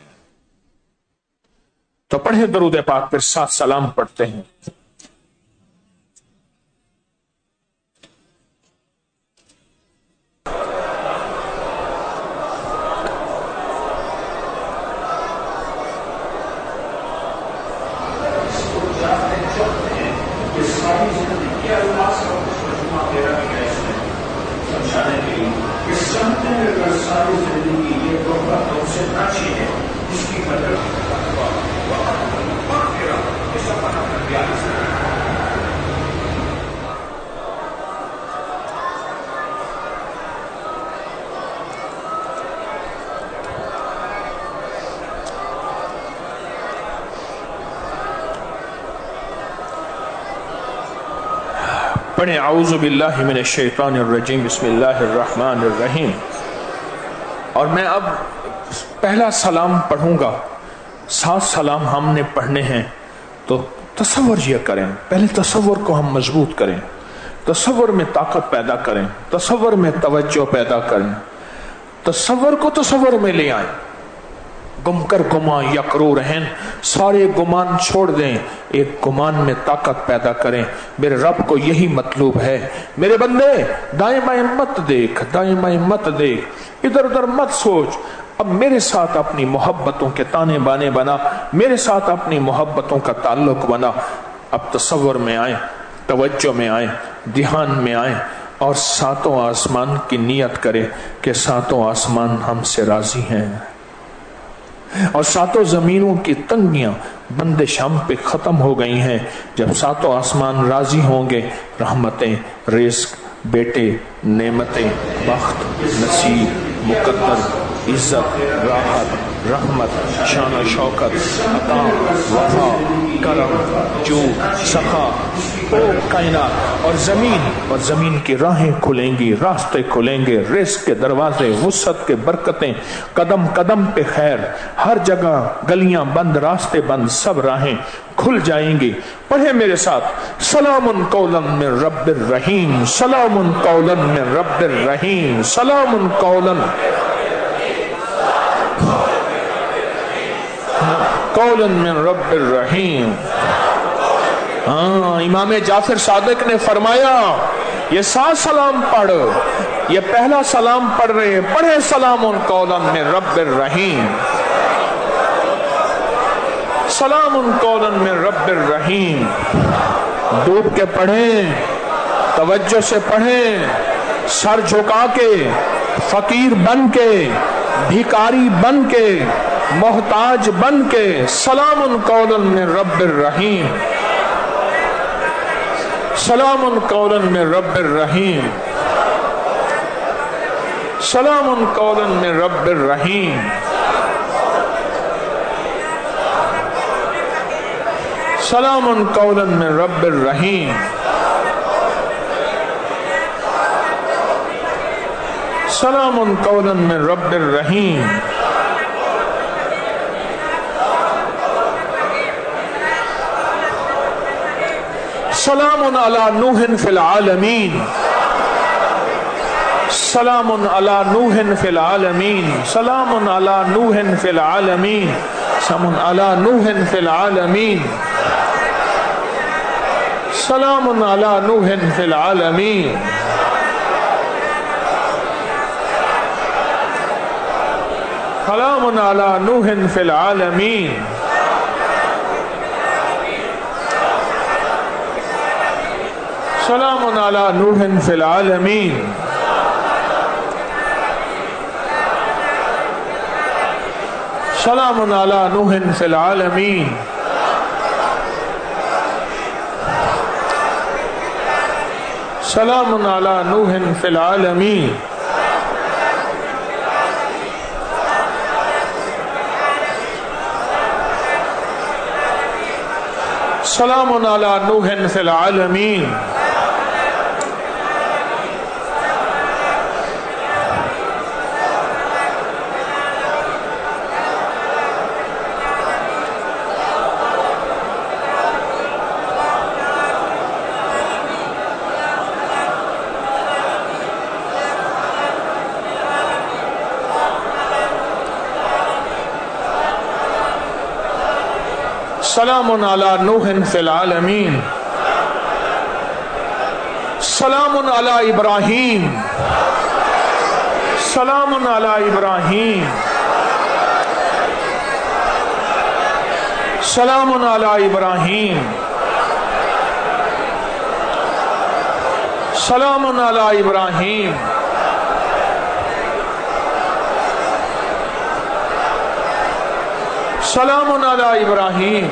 تو پڑھیں درود پاک، پھر 7 سلام پڑھتے ہیں. پڑھیں اعوذ باللہ من الشیطان الرجیم، بسم اللہ الرحمن الرحیم. اور میں اب پہلا سلام پڑھوں گا. 7 سلام ہم نے پڑھنے ہیں، تو تصور یہ کریں، پہلے تصور کو ہم مضبوط کریں، تصور میں طاقت پیدا کریں، تصور میں توجہ پیدا کریں، تصور کو تصور میں لے آئیں. گم کر گمان یقرو رہن، سارے گمان چھوڑ دیں، ایک گمان میں طاقت پیدا کریں. میرے رب کو یہی مطلوب ہے. میرے بندے دائیں بائیں مت دیکھ، دائیں بائیں مت دیکھ، ادھر ادھر مت سوچ. اب میرے ساتھ اپنی محبتوں کے تانے بانے بنا، میرے ساتھ اپنی محبتوں کا تعلق بنا. اب تصور میں آئیں، توجہ میں آئیں، دھیان میں آئیں، اور 7 آسمان کی نیت کرے کہ 7 آسمان ہم سے راضی ہیں، اور 7 زمینوں کی تنگیاں بند شام پہ ختم ہو گئی ہیں. جب 7 آسمان راضی ہوں گے، رحمتیں، رزق، بیٹے، نعمتیں، بخت، نصیب، مقدر، عزت، راحت، رحمت، شان و شوکت، عطا، وفا، کرم، جو، سخا، کائنات اور زمین کی راہیں کھلیں گی، راستے کھلیں گے، رزق کے دروازے، وسعت کے برکتیں، قدم قدم پہ خیر، ہر جگہ گلیاں بند، راستے بند، سب راہیں کھل جائیں گی. پڑھیں میرے ساتھ، سلام قولا من رب الرحیم، سلام قولا من رب الرحیم، سلام قولا من رب الرحیم. امام جعفر صادق نے فرمایا یہ 7 سلام پڑھ، یہ پہلا سلام پڑھ رہے ہیں، پڑھے سلام قولا من رب الرحیم. سلام قولا من رب الرحیم. ڈوب کے پڑھیں، توجہ سے پڑھیں، سر جھکا کے، فقیر بن کے، بھکاری بن کے، محتاج بن کے. سلام قولا من رب الرحیم. سلام قولا من رب الرحیم. سلام قولا من رب الرحیم. سلام قولا من رب الرحیم. سلام قولا من رب الرحیم. سلام علی نوح فی العالمین. سلام علی نوح فی العالمین. سلام علی نوح فی العالمین. سلام علی نوح فی العالمین. سلام علی نوح فی العالمین. سلام علی نوح فی العالمین. سلام علی نوح فی العالمین. سلام علی نوح فی العالمین. سلام علی نوح فی العالمین. سلام علی نوح فی العالمین. سلام علی نوح فی العالمین. سلام علی ابراہیم. سلام علی ابراہیم. سلام علی ابراہیم. سلام علی ابراہیم. سلام علی ابراہیم.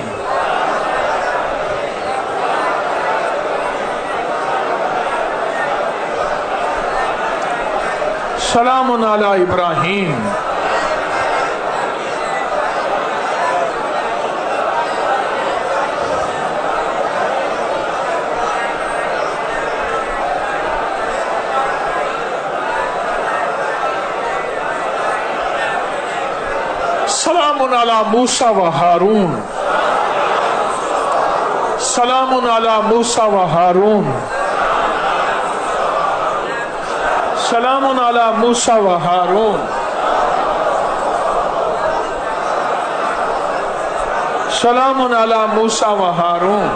سلام علی ابراہیم. سلام علی موسیٰ و ہارون. سلام علی موسیٰ و ہارون. سلام علی موسیٰ و ہارون. سلام علی موسیٰ و ہارون.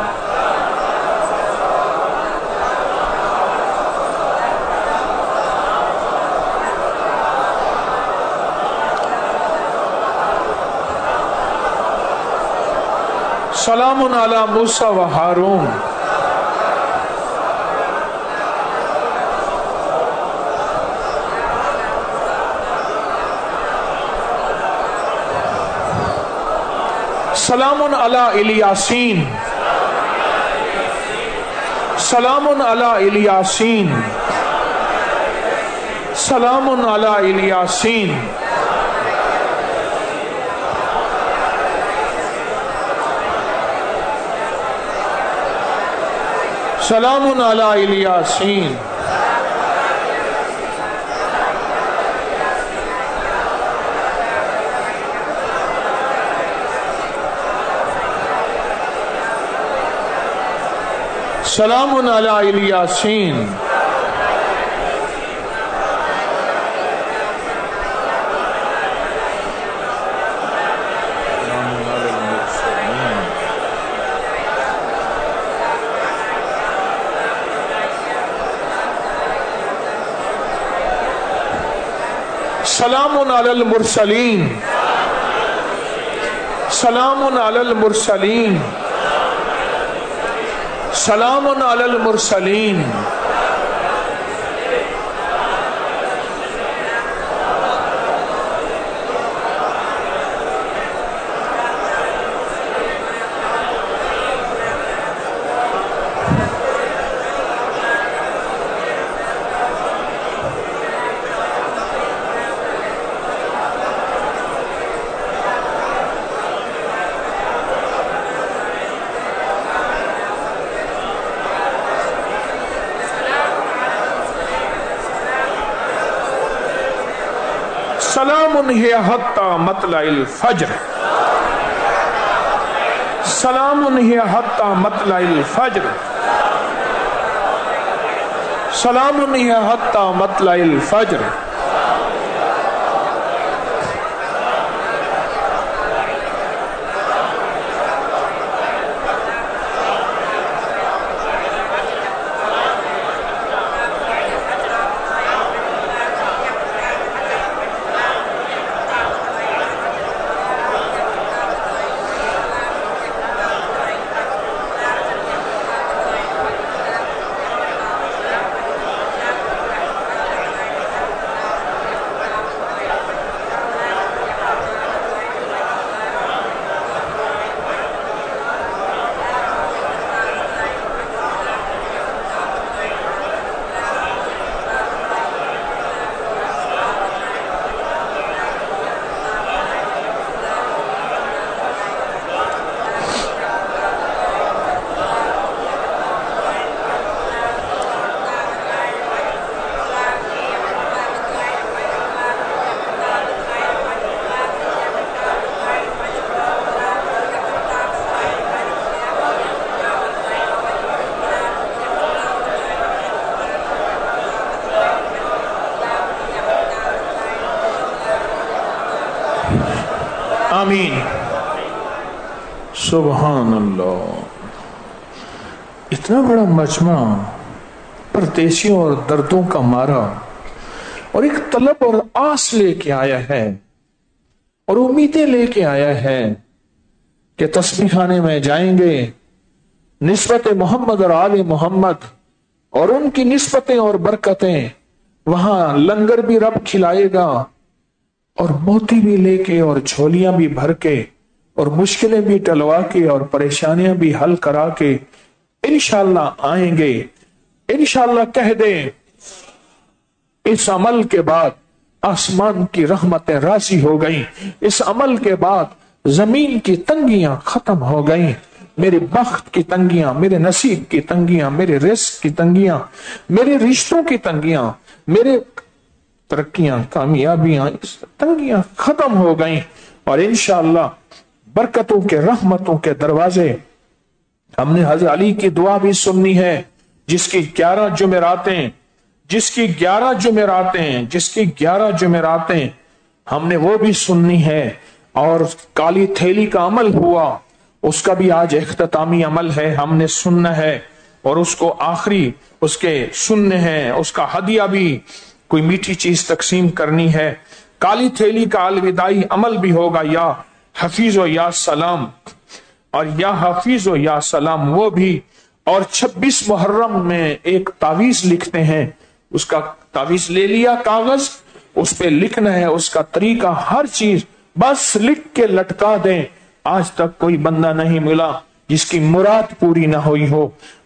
سلام علی موسیٰ و ہارون. سلام علی الیاسین. سلام علی الیاسین. سلام علی الیاسین. سلام علی الیاسین. سلام علی الیاسین. سلام علی المرسلین. سلام علی المرسلین سلام علی المرسلین سلام ہی حتی مطلع الفجر سلام ہی حتی مطلع الفجر سلام ہی حتی مطلع الفجر آمین سبحان اللہ. اتنا بڑا مجمع پردیسیوں اور دردوں کا مارا اور ایک طلب اور آس لے کے آیا ہے اور امیدیں لے کے آیا ہے کہ تسبیح خانے میں جائیں گے، نسبت محمد اور آل محمد اور ان کی نسبتیں اور برکتیں، وہاں لنگر بھی رب کھلائے گا اور موتی بھی لے کے اور جھولیاں بھی بھر کے اور مشکلیں بھی ٹلوا کے اور پریشانیاں بھی حل کرا کے انشاءاللہ آئیں گے. انشاءاللہ کہہ دیں اس عمل کے بعد آسمان کی رحمتیں راضی ہو گئیں، اس عمل کے بعد زمین کی تنگیاں ختم ہو گئیں، میرے بخت کی تنگیاں، میرے نصیب کی تنگیاں، میرے رزق کی تنگیاں، میرے رشتوں کی تنگیاں، میرے ترقیاں، کامیابیاں، تنگیاں ختم ہو گئیں اور انشاءاللہ برکتوں کے رحمتوں کے دروازے. ہم نے حضرت علی کی دعا بھی سننی ہے جس کی 11 جمعراتیں ہم نے وہ بھی سننی ہے. اور کالی تھیلی کا عمل ہوا، اس کا بھی آج اختتامی عمل ہے، ہم نے سننا ہے اور اس کو آخری اس کے سننے ہیں. اس کا ہدیہ بھی کوئی میٹھی چیز تقسیم کرنی ہے. کالی تھیلی کا الوداعی عمل بھی ہوگا، یا حفیظ و یا سلام، اور یا حفیظ و یا سلام وہ بھی. اور 26 محرم میں ایک تعویذ لکھتے ہیں، اس کا تعویذ لے لیا کاغذ، اس پہ لکھنا ہے، اس کا طریقہ ہر چیز بس لکھ کے لٹکا دیں. آج تک کوئی بندہ نہیں ملا جس کی مراد پوری نہ ہوئی ہو.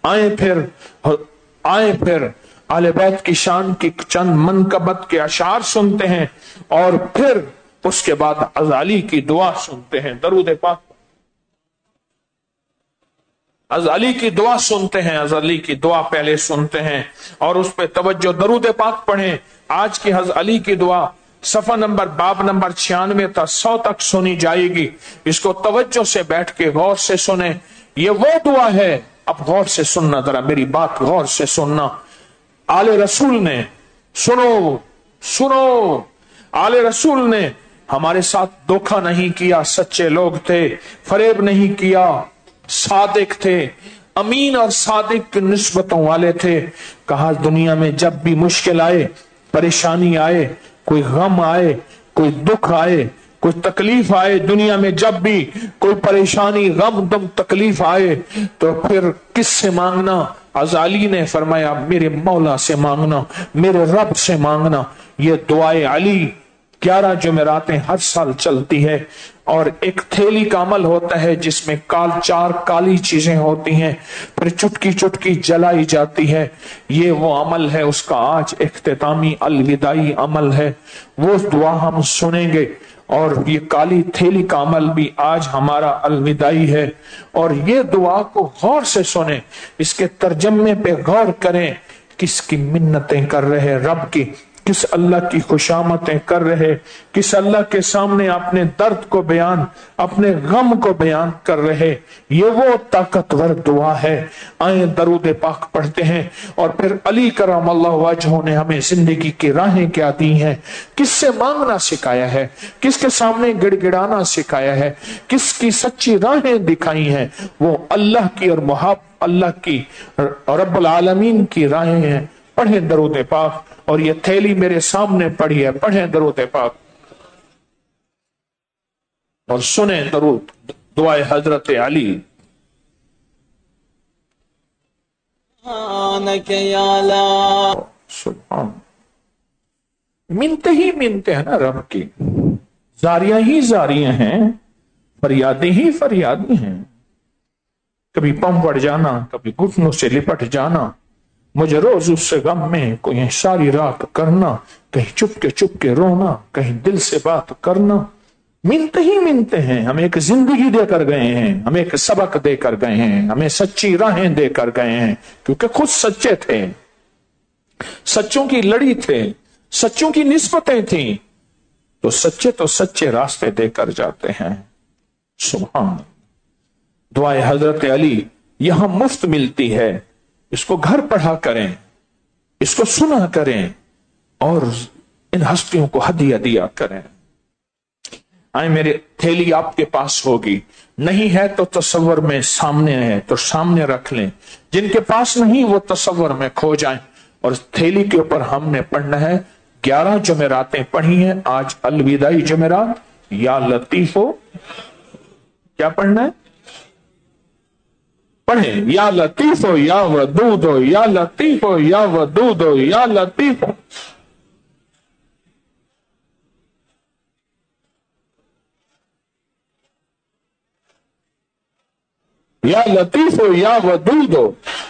آئیں پھر اہل بیت کی شان کی چند منقبت کے اشعار سنتے ہیں اور پھر اس کے بعد حضرت علی کی دعا سنتے ہیں. درود پاک حضرت علی کی دعا سنتے ہیں، حضرت علی کی دعا پہلے سنتے ہیں اور اس پہ توجہ. درود پاک پڑھیں. آج کی حضرت علی کی دعا صفحہ نمبر باب نمبر 96 تا 100 تک سنی جائے گی. اس کو توجہ سے بیٹھ کے غور سے سنیں. یہ وہ دعا ہے، اب غور سے سننا، ذرا میری بات غور سے سننا. آل رسول نے سنو آل رسول نے ہمارے ساتھ دھوکہ نہیں کیا، سچے لوگ تھے، فریب نہیں کیا، صادق تھے، امین اور صادق کی نسبتوں والے تھے. کہا دنیا میں جب بھی مشکل آئے، پریشانی آئے، کوئی غم آئے، کوئی دکھ آئے، کوئی تکلیف آئے دنیا میں، جب بھی کوئی پریشانی غم دم تکلیف آئے تو پھر کس سے مانگنا؟ غزالی نے فرمایا میرے مولا سے مانگنا، میرے رب سے مانگنا۔ یہ دعائے علی 11 جمعراتیں ہر سال چلتی ہے، اور ایک تھیلی کا عمل ہوتا ہے جس میں 4 کالی چیزیں ہوتی ہیں، پھر چٹکی چٹکی جلائی جاتی ہے۔ یہ وہ عمل ہے، اس کا آج اختتامی الوداعی عمل ہے، وہ دعا ہم سنیں گے، اور یہ کالی تھیلی کا عمل بھی آج ہمارا الوداعی ہے۔ اور یہ دعا کو غور سے سنیں، اس کے ترجمے پہ غور کریں، کس کی منتیں کر رہے رب کی، کس اللہ کی خوشامتیں کر رہے، کس اللہ کے سامنے اپنے درد کو بیان، اپنے غم کو بیان کر رہے۔ یہ وہ طاقتور دعا ہے۔ آئیں درود پاک پڑھتے ہیں، اور پھر علی کرم اللہ وجہہ نے ہمیں زندگی کی راہیں کیا دی ہیں، کس سے مانگنا سکھایا ہے، کس کے سامنے گڑ گڑانا سکھایا ہے، کس کی سچی راہیں دکھائی ہیں، وہ اللہ کی اور اللہ کی رب العالمین کی راہیں ہیں۔ پڑھیں درود پاک، اور یہ تھیلی میرے سامنے پڑھی ہے، پڑھیں درود پاک اور سنیں درود، دعائے حضرت علی۔ سبحان، منتے ہی منتے ہیں نا رب کی، زاریاں ہی زاریاں ہیں، فریادیں ہی فریادیں ہیں۔ کبھی پم پڑ جانا، کبھی گھٹنوں سے لپٹ جانا، مجھے روز اس سے غم میں کوئی ساری رات کرنا، کہیں چپ کے رونا، کہیں دل سے بات کرنا۔ منتے ہی منتے ہیں، ہم ایک زندگی دے کر گئے ہیں، ہم ایک سبق دے کر گئے ہیں، ہمیں سچی راہیں دے کر گئے ہیں، کیونکہ خود سچے تھے، سچوں کی لڑی تھے، سچوں کی نسبتیں تھیں، تو سچے راستے دے کر جاتے ہیں۔ سبحان، دعائے حضرت علی یہاں مفت ملتی ہے، اس کو گھر پڑھا کریں، اس کو سنا کریں، اور ان ہستیوں کو ہدیہ دیا کریں۔ آئیں، میرے تھیلی آپ کے پاس ہوگی، نہیں ہے تو تصور میں سامنے ہے تو سامنے رکھ لیں، جن کے پاس نہیں وہ تصور میں کھو جائیں۔ اور تھیلی کے اوپر ہم نے پڑھنا ہے، 11 جمعراتیں پڑھی ہیں، آج الوداعی جمعرات۔ یا لطیف ہو، کیا پڑھنا ہے؟ پڑھیں، یا لطیف ہو یا ودود ہو، یا لطیف ہو یا ودود ہو، یا لطیف ہو۔ یا لطیف ہو یا ودود ہو۔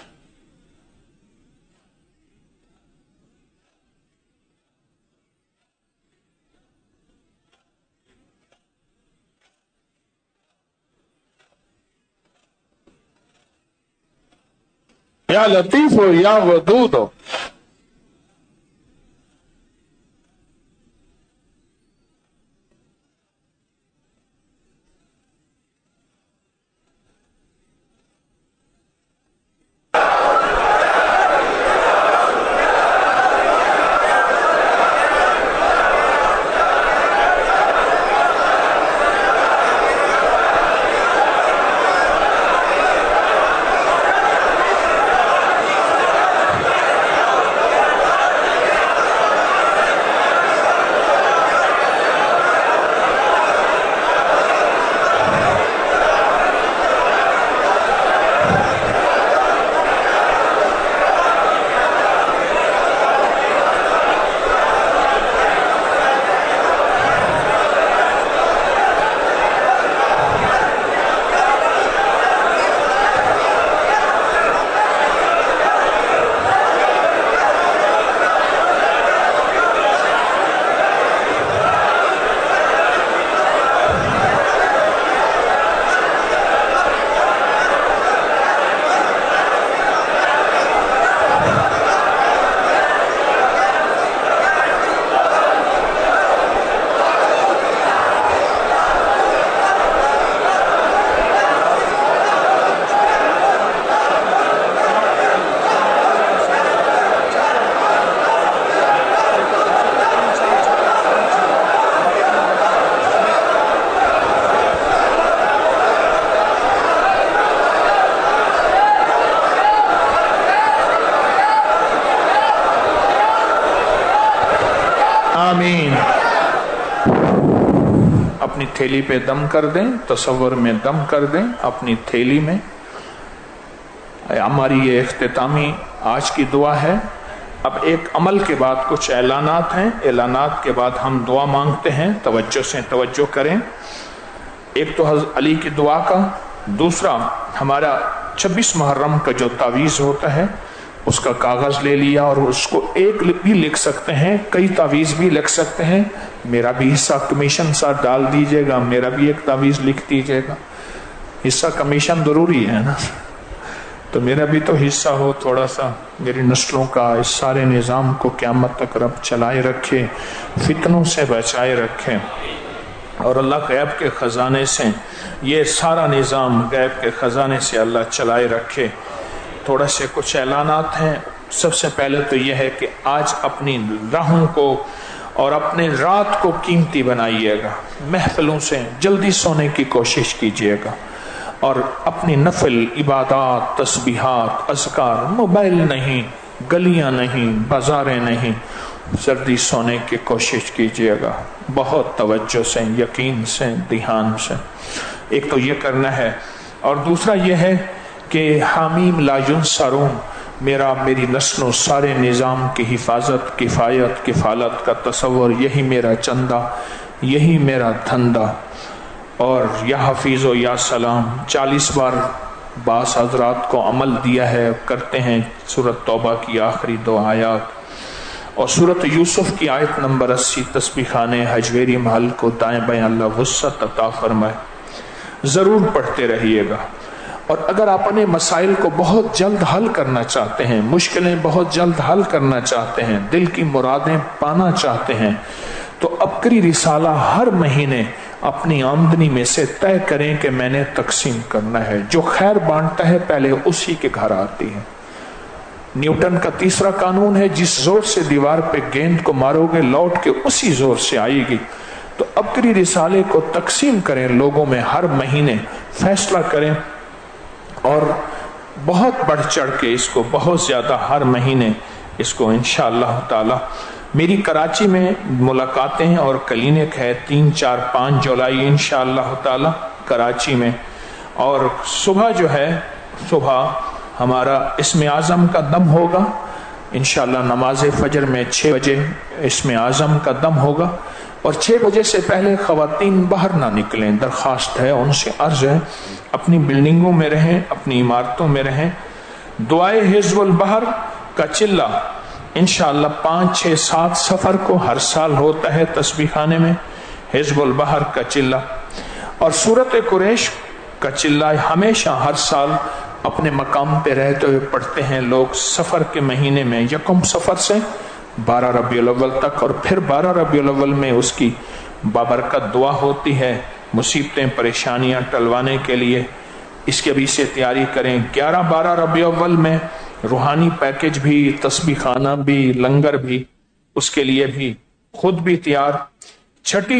یا لطیف ہو یا ودود ہو۔ تھیلی پہ دم کر دیں، تصور میں دم کر دیں اپنی تھیلی میں. ہماری یہ اختتامی آج کی دعا ہے. اب ایک عمل کے بعد کچھ اعلانات ہیں، اعلانات کے بعد ہم دعا مانگتے ہیں. توجہ سے توجہ کریں. ایک تو حضرت علی کی دعا کا، دوسرا ہمارا 26 محرم کا جو تعویذ ہوتا ہے اس کا کاغذ لے لیا، اور اس کو ایک بھی لکھ سکتے ہیں، کئی تعویذ بھی لکھ سکتے ہیں. میرا بھی حصہ کمیشن ساتھ ڈال دیجئے گا، میرا بھی ایک تعویذ لکھ دیجئے گا. حصہ کمیشن ضروری ہے نا، تو میرا بھی تو حصہ ہو تھوڑا سا، میری نسلوں کا اس سارے نظام کو قیامت تک رب چلائے رکھے، فتنوں سے بچائے رکھے، اور اللہ غیب کے خزانے سے یہ سارا نظام غیب کے خزانے سے اللہ چلائے رکھے. تھوڑا سے کچھ اعلانات ہیں. سب سے پہلے تو یہ ہے کہ آج اپنی راہوں کو اور اپنے رات کو قیمتی بنائیے گا. محفلوں سے جلدی سونے کی کوشش کیجیے گا، اور اپنی نفل عبادات، تسبیحات، اذکار، موبائل نہیں، گلیاں نہیں، بازاریں نہیں، جلدی سونے کی کوشش کیجیے گا بہت توجہ سے، یقین سے، دھیان سے. ایک تو یہ کرنا ہے، اور دوسرا یہ ہے کہ حامیم لا ینصرون، میری نسلوں سارے نظام کی حفاظت، کفایت، کفالت کا تصور، یہی میرا چندہ، یہی میرا دھندا. اور یا حفیظ و یا سلام 40 بار بعض حضرات کو عمل دیا ہے، کرتے ہیں. سورۃ توبہ کی آخری 2 آیات اور سورۃ یوسف کی آیت نمبر 80، تسبیح خانے حجویری محل کو دائیں بائیں اللہ وسعت عطا فرمائے. ضرور پڑھتے رہیے گا. اور اگر آپ اپنے مسائل کو بہت جلد حل کرنا چاہتے ہیں، مشکلیں بہت جلد حل کرنا چاہتے ہیں، دل کی مرادیں پانا چاہتے ہیں، تو ابکری رسالہ ہر مہینے اپنی آمدنی میں سے طے کریں کہ میں نے تقسیم کرنا ہے. جو خیر بانٹتا ہے پہلے اسی کے گھر آتی ہے. نیوٹن کا تیسرا قانون ہے، جس زور سے دیوار پہ گیند کو مارو گے لوٹ کے اسی زور سے آئے گی. تو ابکری رسالے کو تقسیم کریں لوگوں میں، ہر مہینے فیصلہ کریں، اور بہت بڑھ چڑھ کے اس کو بہت زیادہ ہر مہینے اس کو انشاءاللہ تعالی. میری کراچی میں ملاقاتیں اور کلینک ہے 3، 4، 5 جولائی انشاءاللہ تعالی کراچی میں. اور صبح جو ہے، صبح ہمارا اسم اعظم کا دم ہوگا انشاءاللہ. نماز فجر میں 6 بجے اسم اعظم کا دم ہوگا، اور 6 بجے سے پہلے خواتین باہر نہ نکلیں. درخواست ہے، ان سے عرض ہے اپنی بلڈنگوں میں رہیں، اپنی عمارتوں میں رہیں. دعائے حزب البحر کا چلہ انشاءاللہ 5، 6، 7 سفر کو ہر سال ہوتا ہے تسبیح خانے میں حزب البحر کا چلہ. اور سورۃ قریش کا چلہ ہمیشہ ہر سال اپنے مقام پہ رہتے ہوئے پڑھتے ہیں لوگ سفر کے مہینے میں، 1 سفر سے 12 ربیع الاول تک. اور پھر 12 ربیع الاول میں اس کی بابرکت دعا ہوتی ہے مصیبتیں پریشانیاں ٹلوانے کے لیے. اس کے بھی سے تیاری کریں. 11، 12 ربیع الاول میں روحانی پیکج بھی، تسبیح خانہ بھی، لنگر بھی، اس کے لیے بھی خود بھی تیار. چھٹی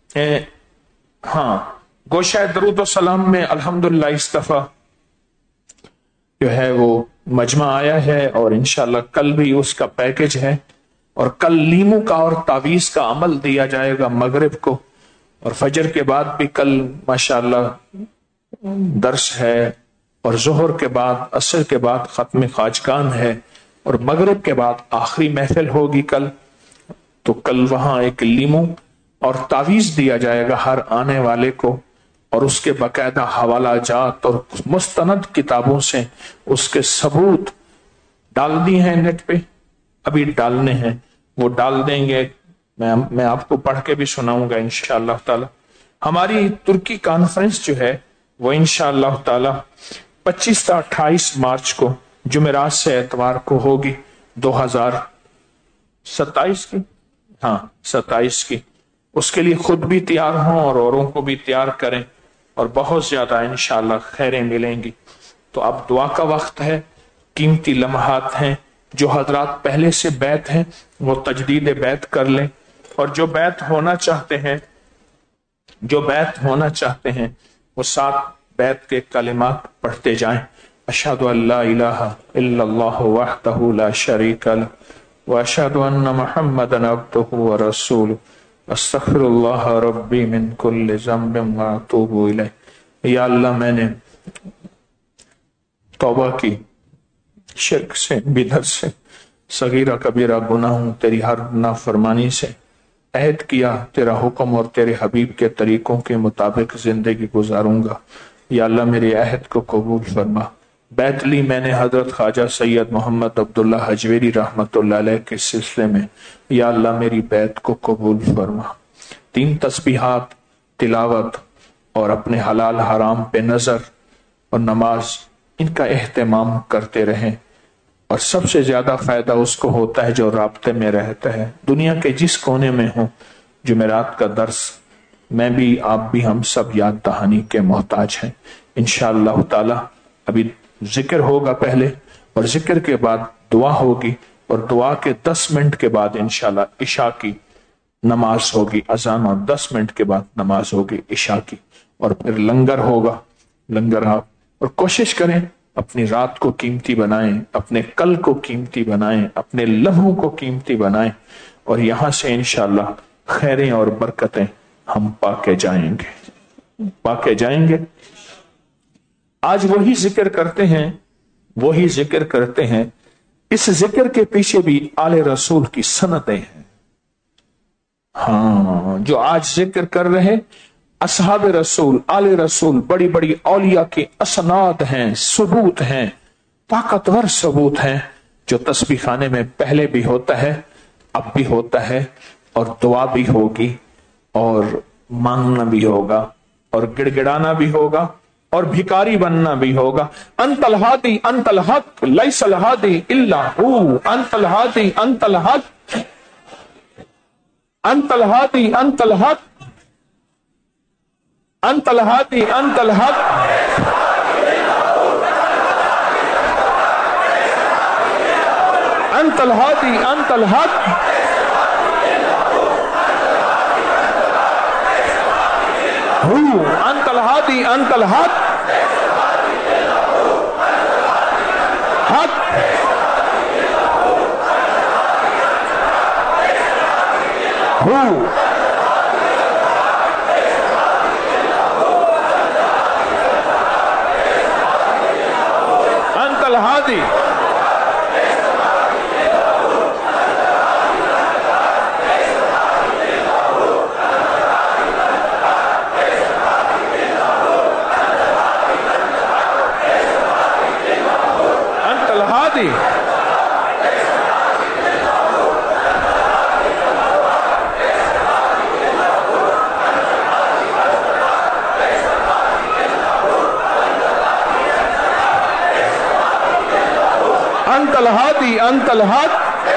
گوشہ درود و سلام میں الحمدللہ اس دفعہ جو ہے وہ مجمع آیا ہے، اور انشاءاللہ کل بھی اس کا پیکج ہے. اور کل لیمو کا اور تعویذ کا عمل دیا جائے گا مغرب کو، اور فجر کے بعد بھی کل ماشاءاللہ درس ہے، اور ظہر کے بعد، عصر کے بعد ختم خواجگان ہے، اور مغرب کے بعد آخری محفل ہوگی کل. تو کل وہاں ایک لیمو اور تعویذ دیا جائے گا ہر آنے والے کو، اور اس کے باقاعدہ حوالہ جات اور مستند کتابوں سے اس کے ثبوت ڈال دی ہیں نیٹ پہ، ابھی ڈالنے ہیں، وہ ڈال دیں گے. میں آپ کو پڑھ کے بھی سناؤں گا انشاءاللہ تعالی. ہماری ترکی کانفرنس جو ہے وہ انشاءاللہ تعالی 25 تا 28 مارچ کو جمعرات سے اتوار کو ہوگی 2027 کی 27 کی. اس کے لیے خود بھی تیار ہوں اور اوروں کو بھی تیار کریں، اور بہت زیادہ انشاءاللہ خیریں ملیں گی. تو اب دعا کا وقت ہے، قیمتی لمحات ہیں. جو حضرات پہلے سے بیعت ہیں وہ تجدید بیعت کر لیں، اور جو بیعت ہونا چاہتے ہیں وہ 7 بیعت کے کلمات پڑھتے جائیں. اشہد ان لا الہ الا اللہ وحدہ لا شریک لہ واشہد ان محمدا عبدہ ورسولہ अस्तगफिरुल्लाह रब्बी मिन कुल्लि ज़ंबिन व अतूबु इलैह। या अल्लाह मैंने तौबा की शिर्क से, बिदअत से, सगीरा कबीरा गुनाहों, तेरी हर नाफरमानी से। अहद किया तेरा हुक्म और तेरे हबीब के तरीकों के मुताबिक जिंदगी गुजारूंगा। या अल्लाह मेरे अहद को कबूल फरमा। बैत ली मैंने हजरत ख्वाजा सैयद मोहम्मद अब्दुल्ला हजवेरी रहमतुल्लाह अलैह के सिलसिले में। या अल्लाह मेरी बैत को कबूल फरमा। 3 तस्बीहात, तिलावत और अपने हलाल हराम पे नजर और नमाज, इनका एहतमाम करते रहें। और सबसे ज्यादा फायदा उसको होता है जो राब्ते में रहता है, दुनिया के जिस कोने में हो। जुमेरात का दर्स मैं भी, आप भी, हम सब याद दहानी के मोहताज हैं। इंशाअल्लाह ताला अभी जिक्र होगा पहले, और जिक्र के बाद दुआ होगी, और दुआ के 10 मिनट के बाद इंशाअल्लाह इशा की नमाज होगी, अजान, और 10 मिनट के बाद नमाज होगी इशा की, और फिर लंगर होगा। लंगर आप और कोशिश करें अपनी रात को कीमती बनाएं, अपने कल को कीमती बनाएं, अपने लम्हों को कीमती बनाएं, और यहां से इंशाअल्लाह खैरें और बरकतें हम पाके जाएंगे। आज वही जिक्र करते हैं, इस जिक्र के पीछे भी आले रसूल की सनतें हैं। हाँ, जो आज जिक्र कर रहे असहाब रसूल, आले रसूल, बड़ी बड़ी औलिया के असनाद हैं, सबूत हैं, ताकतवर सबूत हैं, जो तस्बीह खाने में पहले भी होता है, अब भी होता है, और दुआ भी होगी, और मांगना भी होगा, और गिड़गिड़ाना भी होगा, और भिकारी बनना भी होगा। अंतल हादी अंतल हक लैसल हादी इल्ला हू, अंतल हादी अंतल हक, अंतल हादी अंतल हक, अंतल हादी अंतल हक, अंतल हादी अंतल हक, अंतल हादी अंतल हक, हक, अंतल हादी, अंतल हादी, अंतल हादी अंतल हक,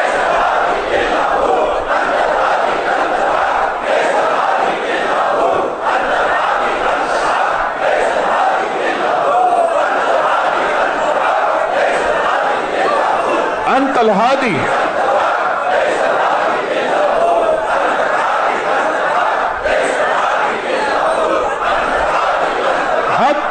अंतल हादी, हक,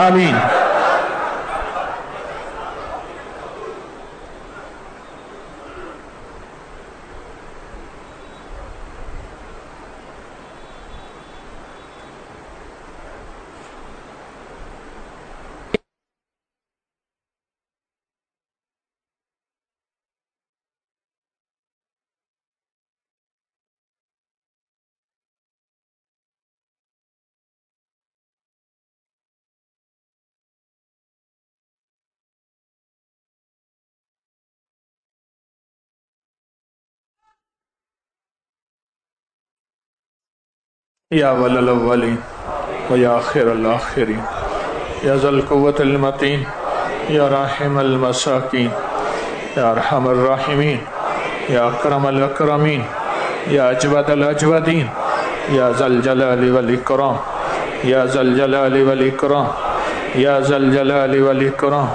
آمین۔ یا اول الاولین و یا آخر الاخرین یا ذا القوة المتین یا راحم المساکین یا ارحم الراحمین یا اکرم الاکرمین یا اجود الاجودین یا ذا الجلال والاکرام یا ذا الجلال والاکرام یا ذا الجلال والاکرام۔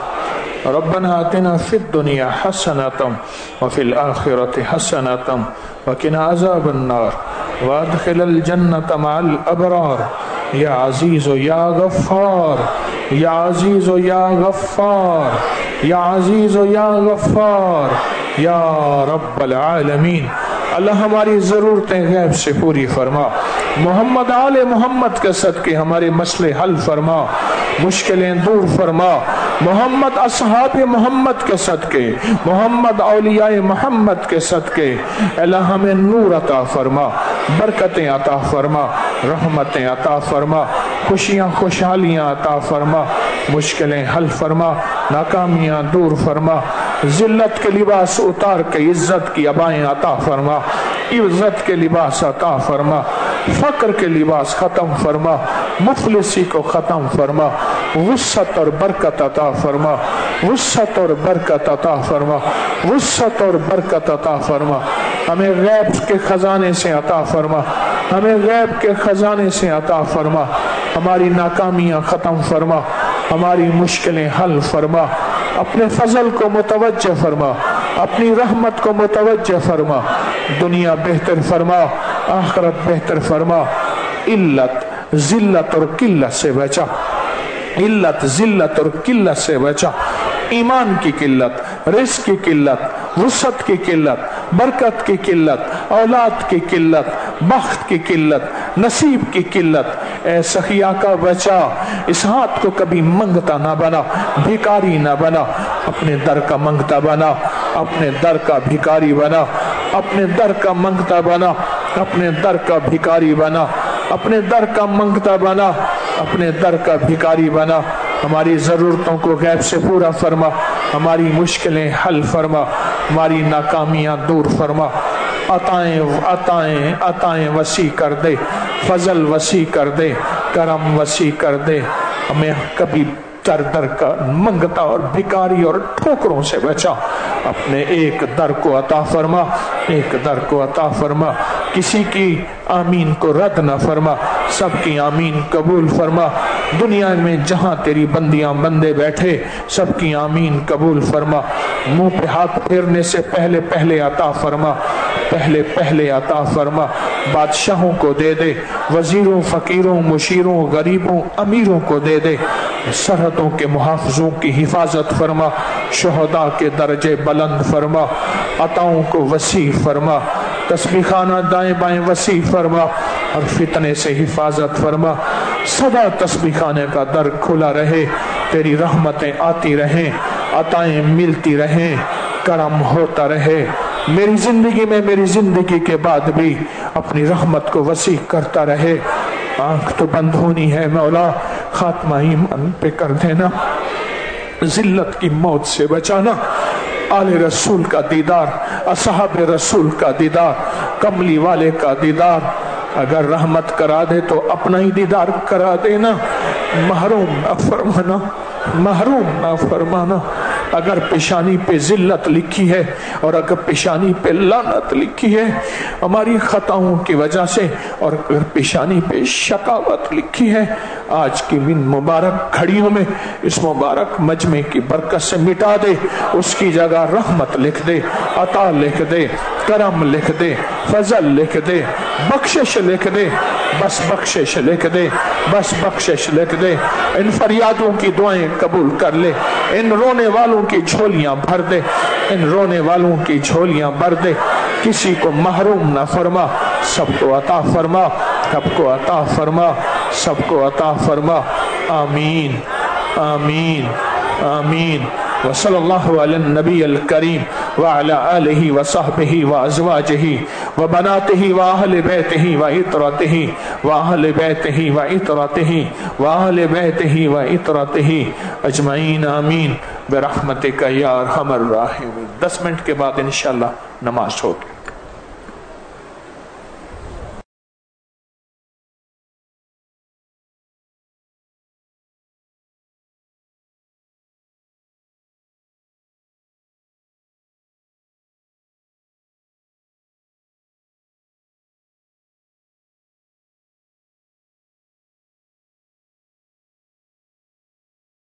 ربنا آتنا فی الدنیا حسنۃ وفی الآخرۃ حسنۃ وقنا عذاب النار وادخل الجنة مع الابرار یا عزیز یا غفار یا عزیز یا غفار یا عزیز یا غفار یا رب العالمین۔ اللہ ہماری ضرورتیں غیب سے پوری فرما، محمد آل محمد کے صدقے ہمارے مسئلے حل فرما، مشکلیں دور فرما، محمد اصحاب محمد کے صدقے، محمد اولیاء محمد کے صدقے اللہ ہمیں نور عطا فرما، برکتیں عطا فرما، رحمتیں عطا فرما، خوشیاں خوشحالیاں عطا فرما، مشکلیں حل فرما، ناکامیاں دور فرما، ذلت کے لباس اتار کے عزت کی عبائیں عطا فرما، عزت کے لباس عطا فرما، فقر کے لباس ختم فرما، مفلسی کو ختم فرما، وسعت اور برکت عطا فرما، وسعت اور برکت عطا فرما، وسعت اور برکت عطا فرما، ہمیں غیب کے خزانے سے عطا فرما، ہمیں غیب کے خزانے سے عطا فرما، ہماری ناکامیاں ختم فرما، ہماری مشکلیں حل فرما، اپنے فضل کو متوجہ فرما، اپنی رحمت کو متوجہ فرما، دنیا بہتر فرما، آخرت بہتر فرما، علت ذلت اور قلت سے بچا، علت ذلت اور قلت سے بچا، ایمان کی قلت، رزق کی قلت، وسعت کی قلت، برکت کی قلت، اولاد کی قلت، بخت کی قلت، نصیب کی قلت، اے سخی آقا بچا، اس ہاتھ کو کبھی منگتا نہ بنا، بھیکاری نہ بنا، اپنے در کا منگتا بنا، اپنے در کا بھیکاری بنا، اپنے در کا منگتا بنا، اپنے در کا بھیکاری بنا، اپنے در کا منگتا بنا، اپنے در کا بھیکاری بنا، ہماری ضرورتوں کو غیب سے پورا فرما، ہماری مشکلیں حل فرما، ہماری ناکامیاں دور فرما، عطائیں وسیع کر دے، فضل وسیع کر دے، کرم وسیع کر دے، ہمیں کبھی در در کا منگتا اور بھکاری اور ٹھوکروں سے بچا، اپنے ایک در کو عطا فرما، ایک در کو عطا فرما، کسی کی آمین کو رد نہ فرما، سب کی آمین قبول فرما، دنیا میں جہاں تیری بندیاں بندے بیٹھے سب کی آمین قبول فرما، منہ پہ ہاتھ پھیرنے سے پہلے پہلے عطا فرما، پہلے پہلے عطا فرما، بادشاہوں کو دے دے، وزیروں فقیروں مشیروں غریبوں امیروں کو دے دے، سرحدوں کے محافظوں کی حفاظت فرما، شہداء کے درجے بلند فرما، عطاؤں کو وسیع فرما، تسبیح خانہ دائیں بائیں وسیع فرما اور فتنے سے حفاظت فرما، سدا تسبیح خانے کا در کھلا رہے، تیری رحمتیں آتی رہیں، عطائیں ملتی رہیں، کرم ہوتا رہے، میری زندگی میں میری زندگی کے بعد بھی اپنی رحمت کو وسیع کرتا رہے، آنکھ تو بند ہونی ہے مولا، خاتمہ ایمان پہ کر دینا، ذلت کی موت سے بچانا، آل رسول کا دیدار، اصحاب رسول کا دیدار، کملی والے کا دیدار، اگر رحمت کرا دے تو اپنا ہی دیدار کرا دینا، محروم نہ فرمانا، محروم نہ فرمانا، اگر پیشانی پہ ذلت لکھی ہے اور اگر پیشانی پہ لعنت لکھی ہے ہماری خطاؤں کی وجہ سے، اور اگر پیشانی پہ شقاوت لکھی ہے، آج کی من مبارک گھڑیوں میں اس مبارک مجمع کی برکت سے مٹا دے، اس کی جگہ رحمت لکھ دے، عطا لکھ دے، کرم لکھ دے، فضل لکھ دے، بخشش لکھ دے، بس بخشش لکھ دے، بس بخشش لکھ دے، ان فریادوں کی دعائیں قبول کر لے، ان رونے والوں کی جھولیاں بھر دے، ان رونے والوں کی جھولیاں بھر دے، کسی کو محروم نہ فرما، سب کو عطا فرما، سب کو عطا فرما، سب کو عطا فرما، آمین آمین آمین۔ وصلی اللہ علی النبی الکریم وعلی آلہ وصحبہ وازواجہ وبناتہ واہل بیتہ وعطرتہ واہل بیتہ وعطرتہ واہل بیتہ وعطرتہ اجمعین آمین برحمتک یا ارحم الراحمین۔ 10 منٹ کے بعد انشاءاللہ نماز ہوگی۔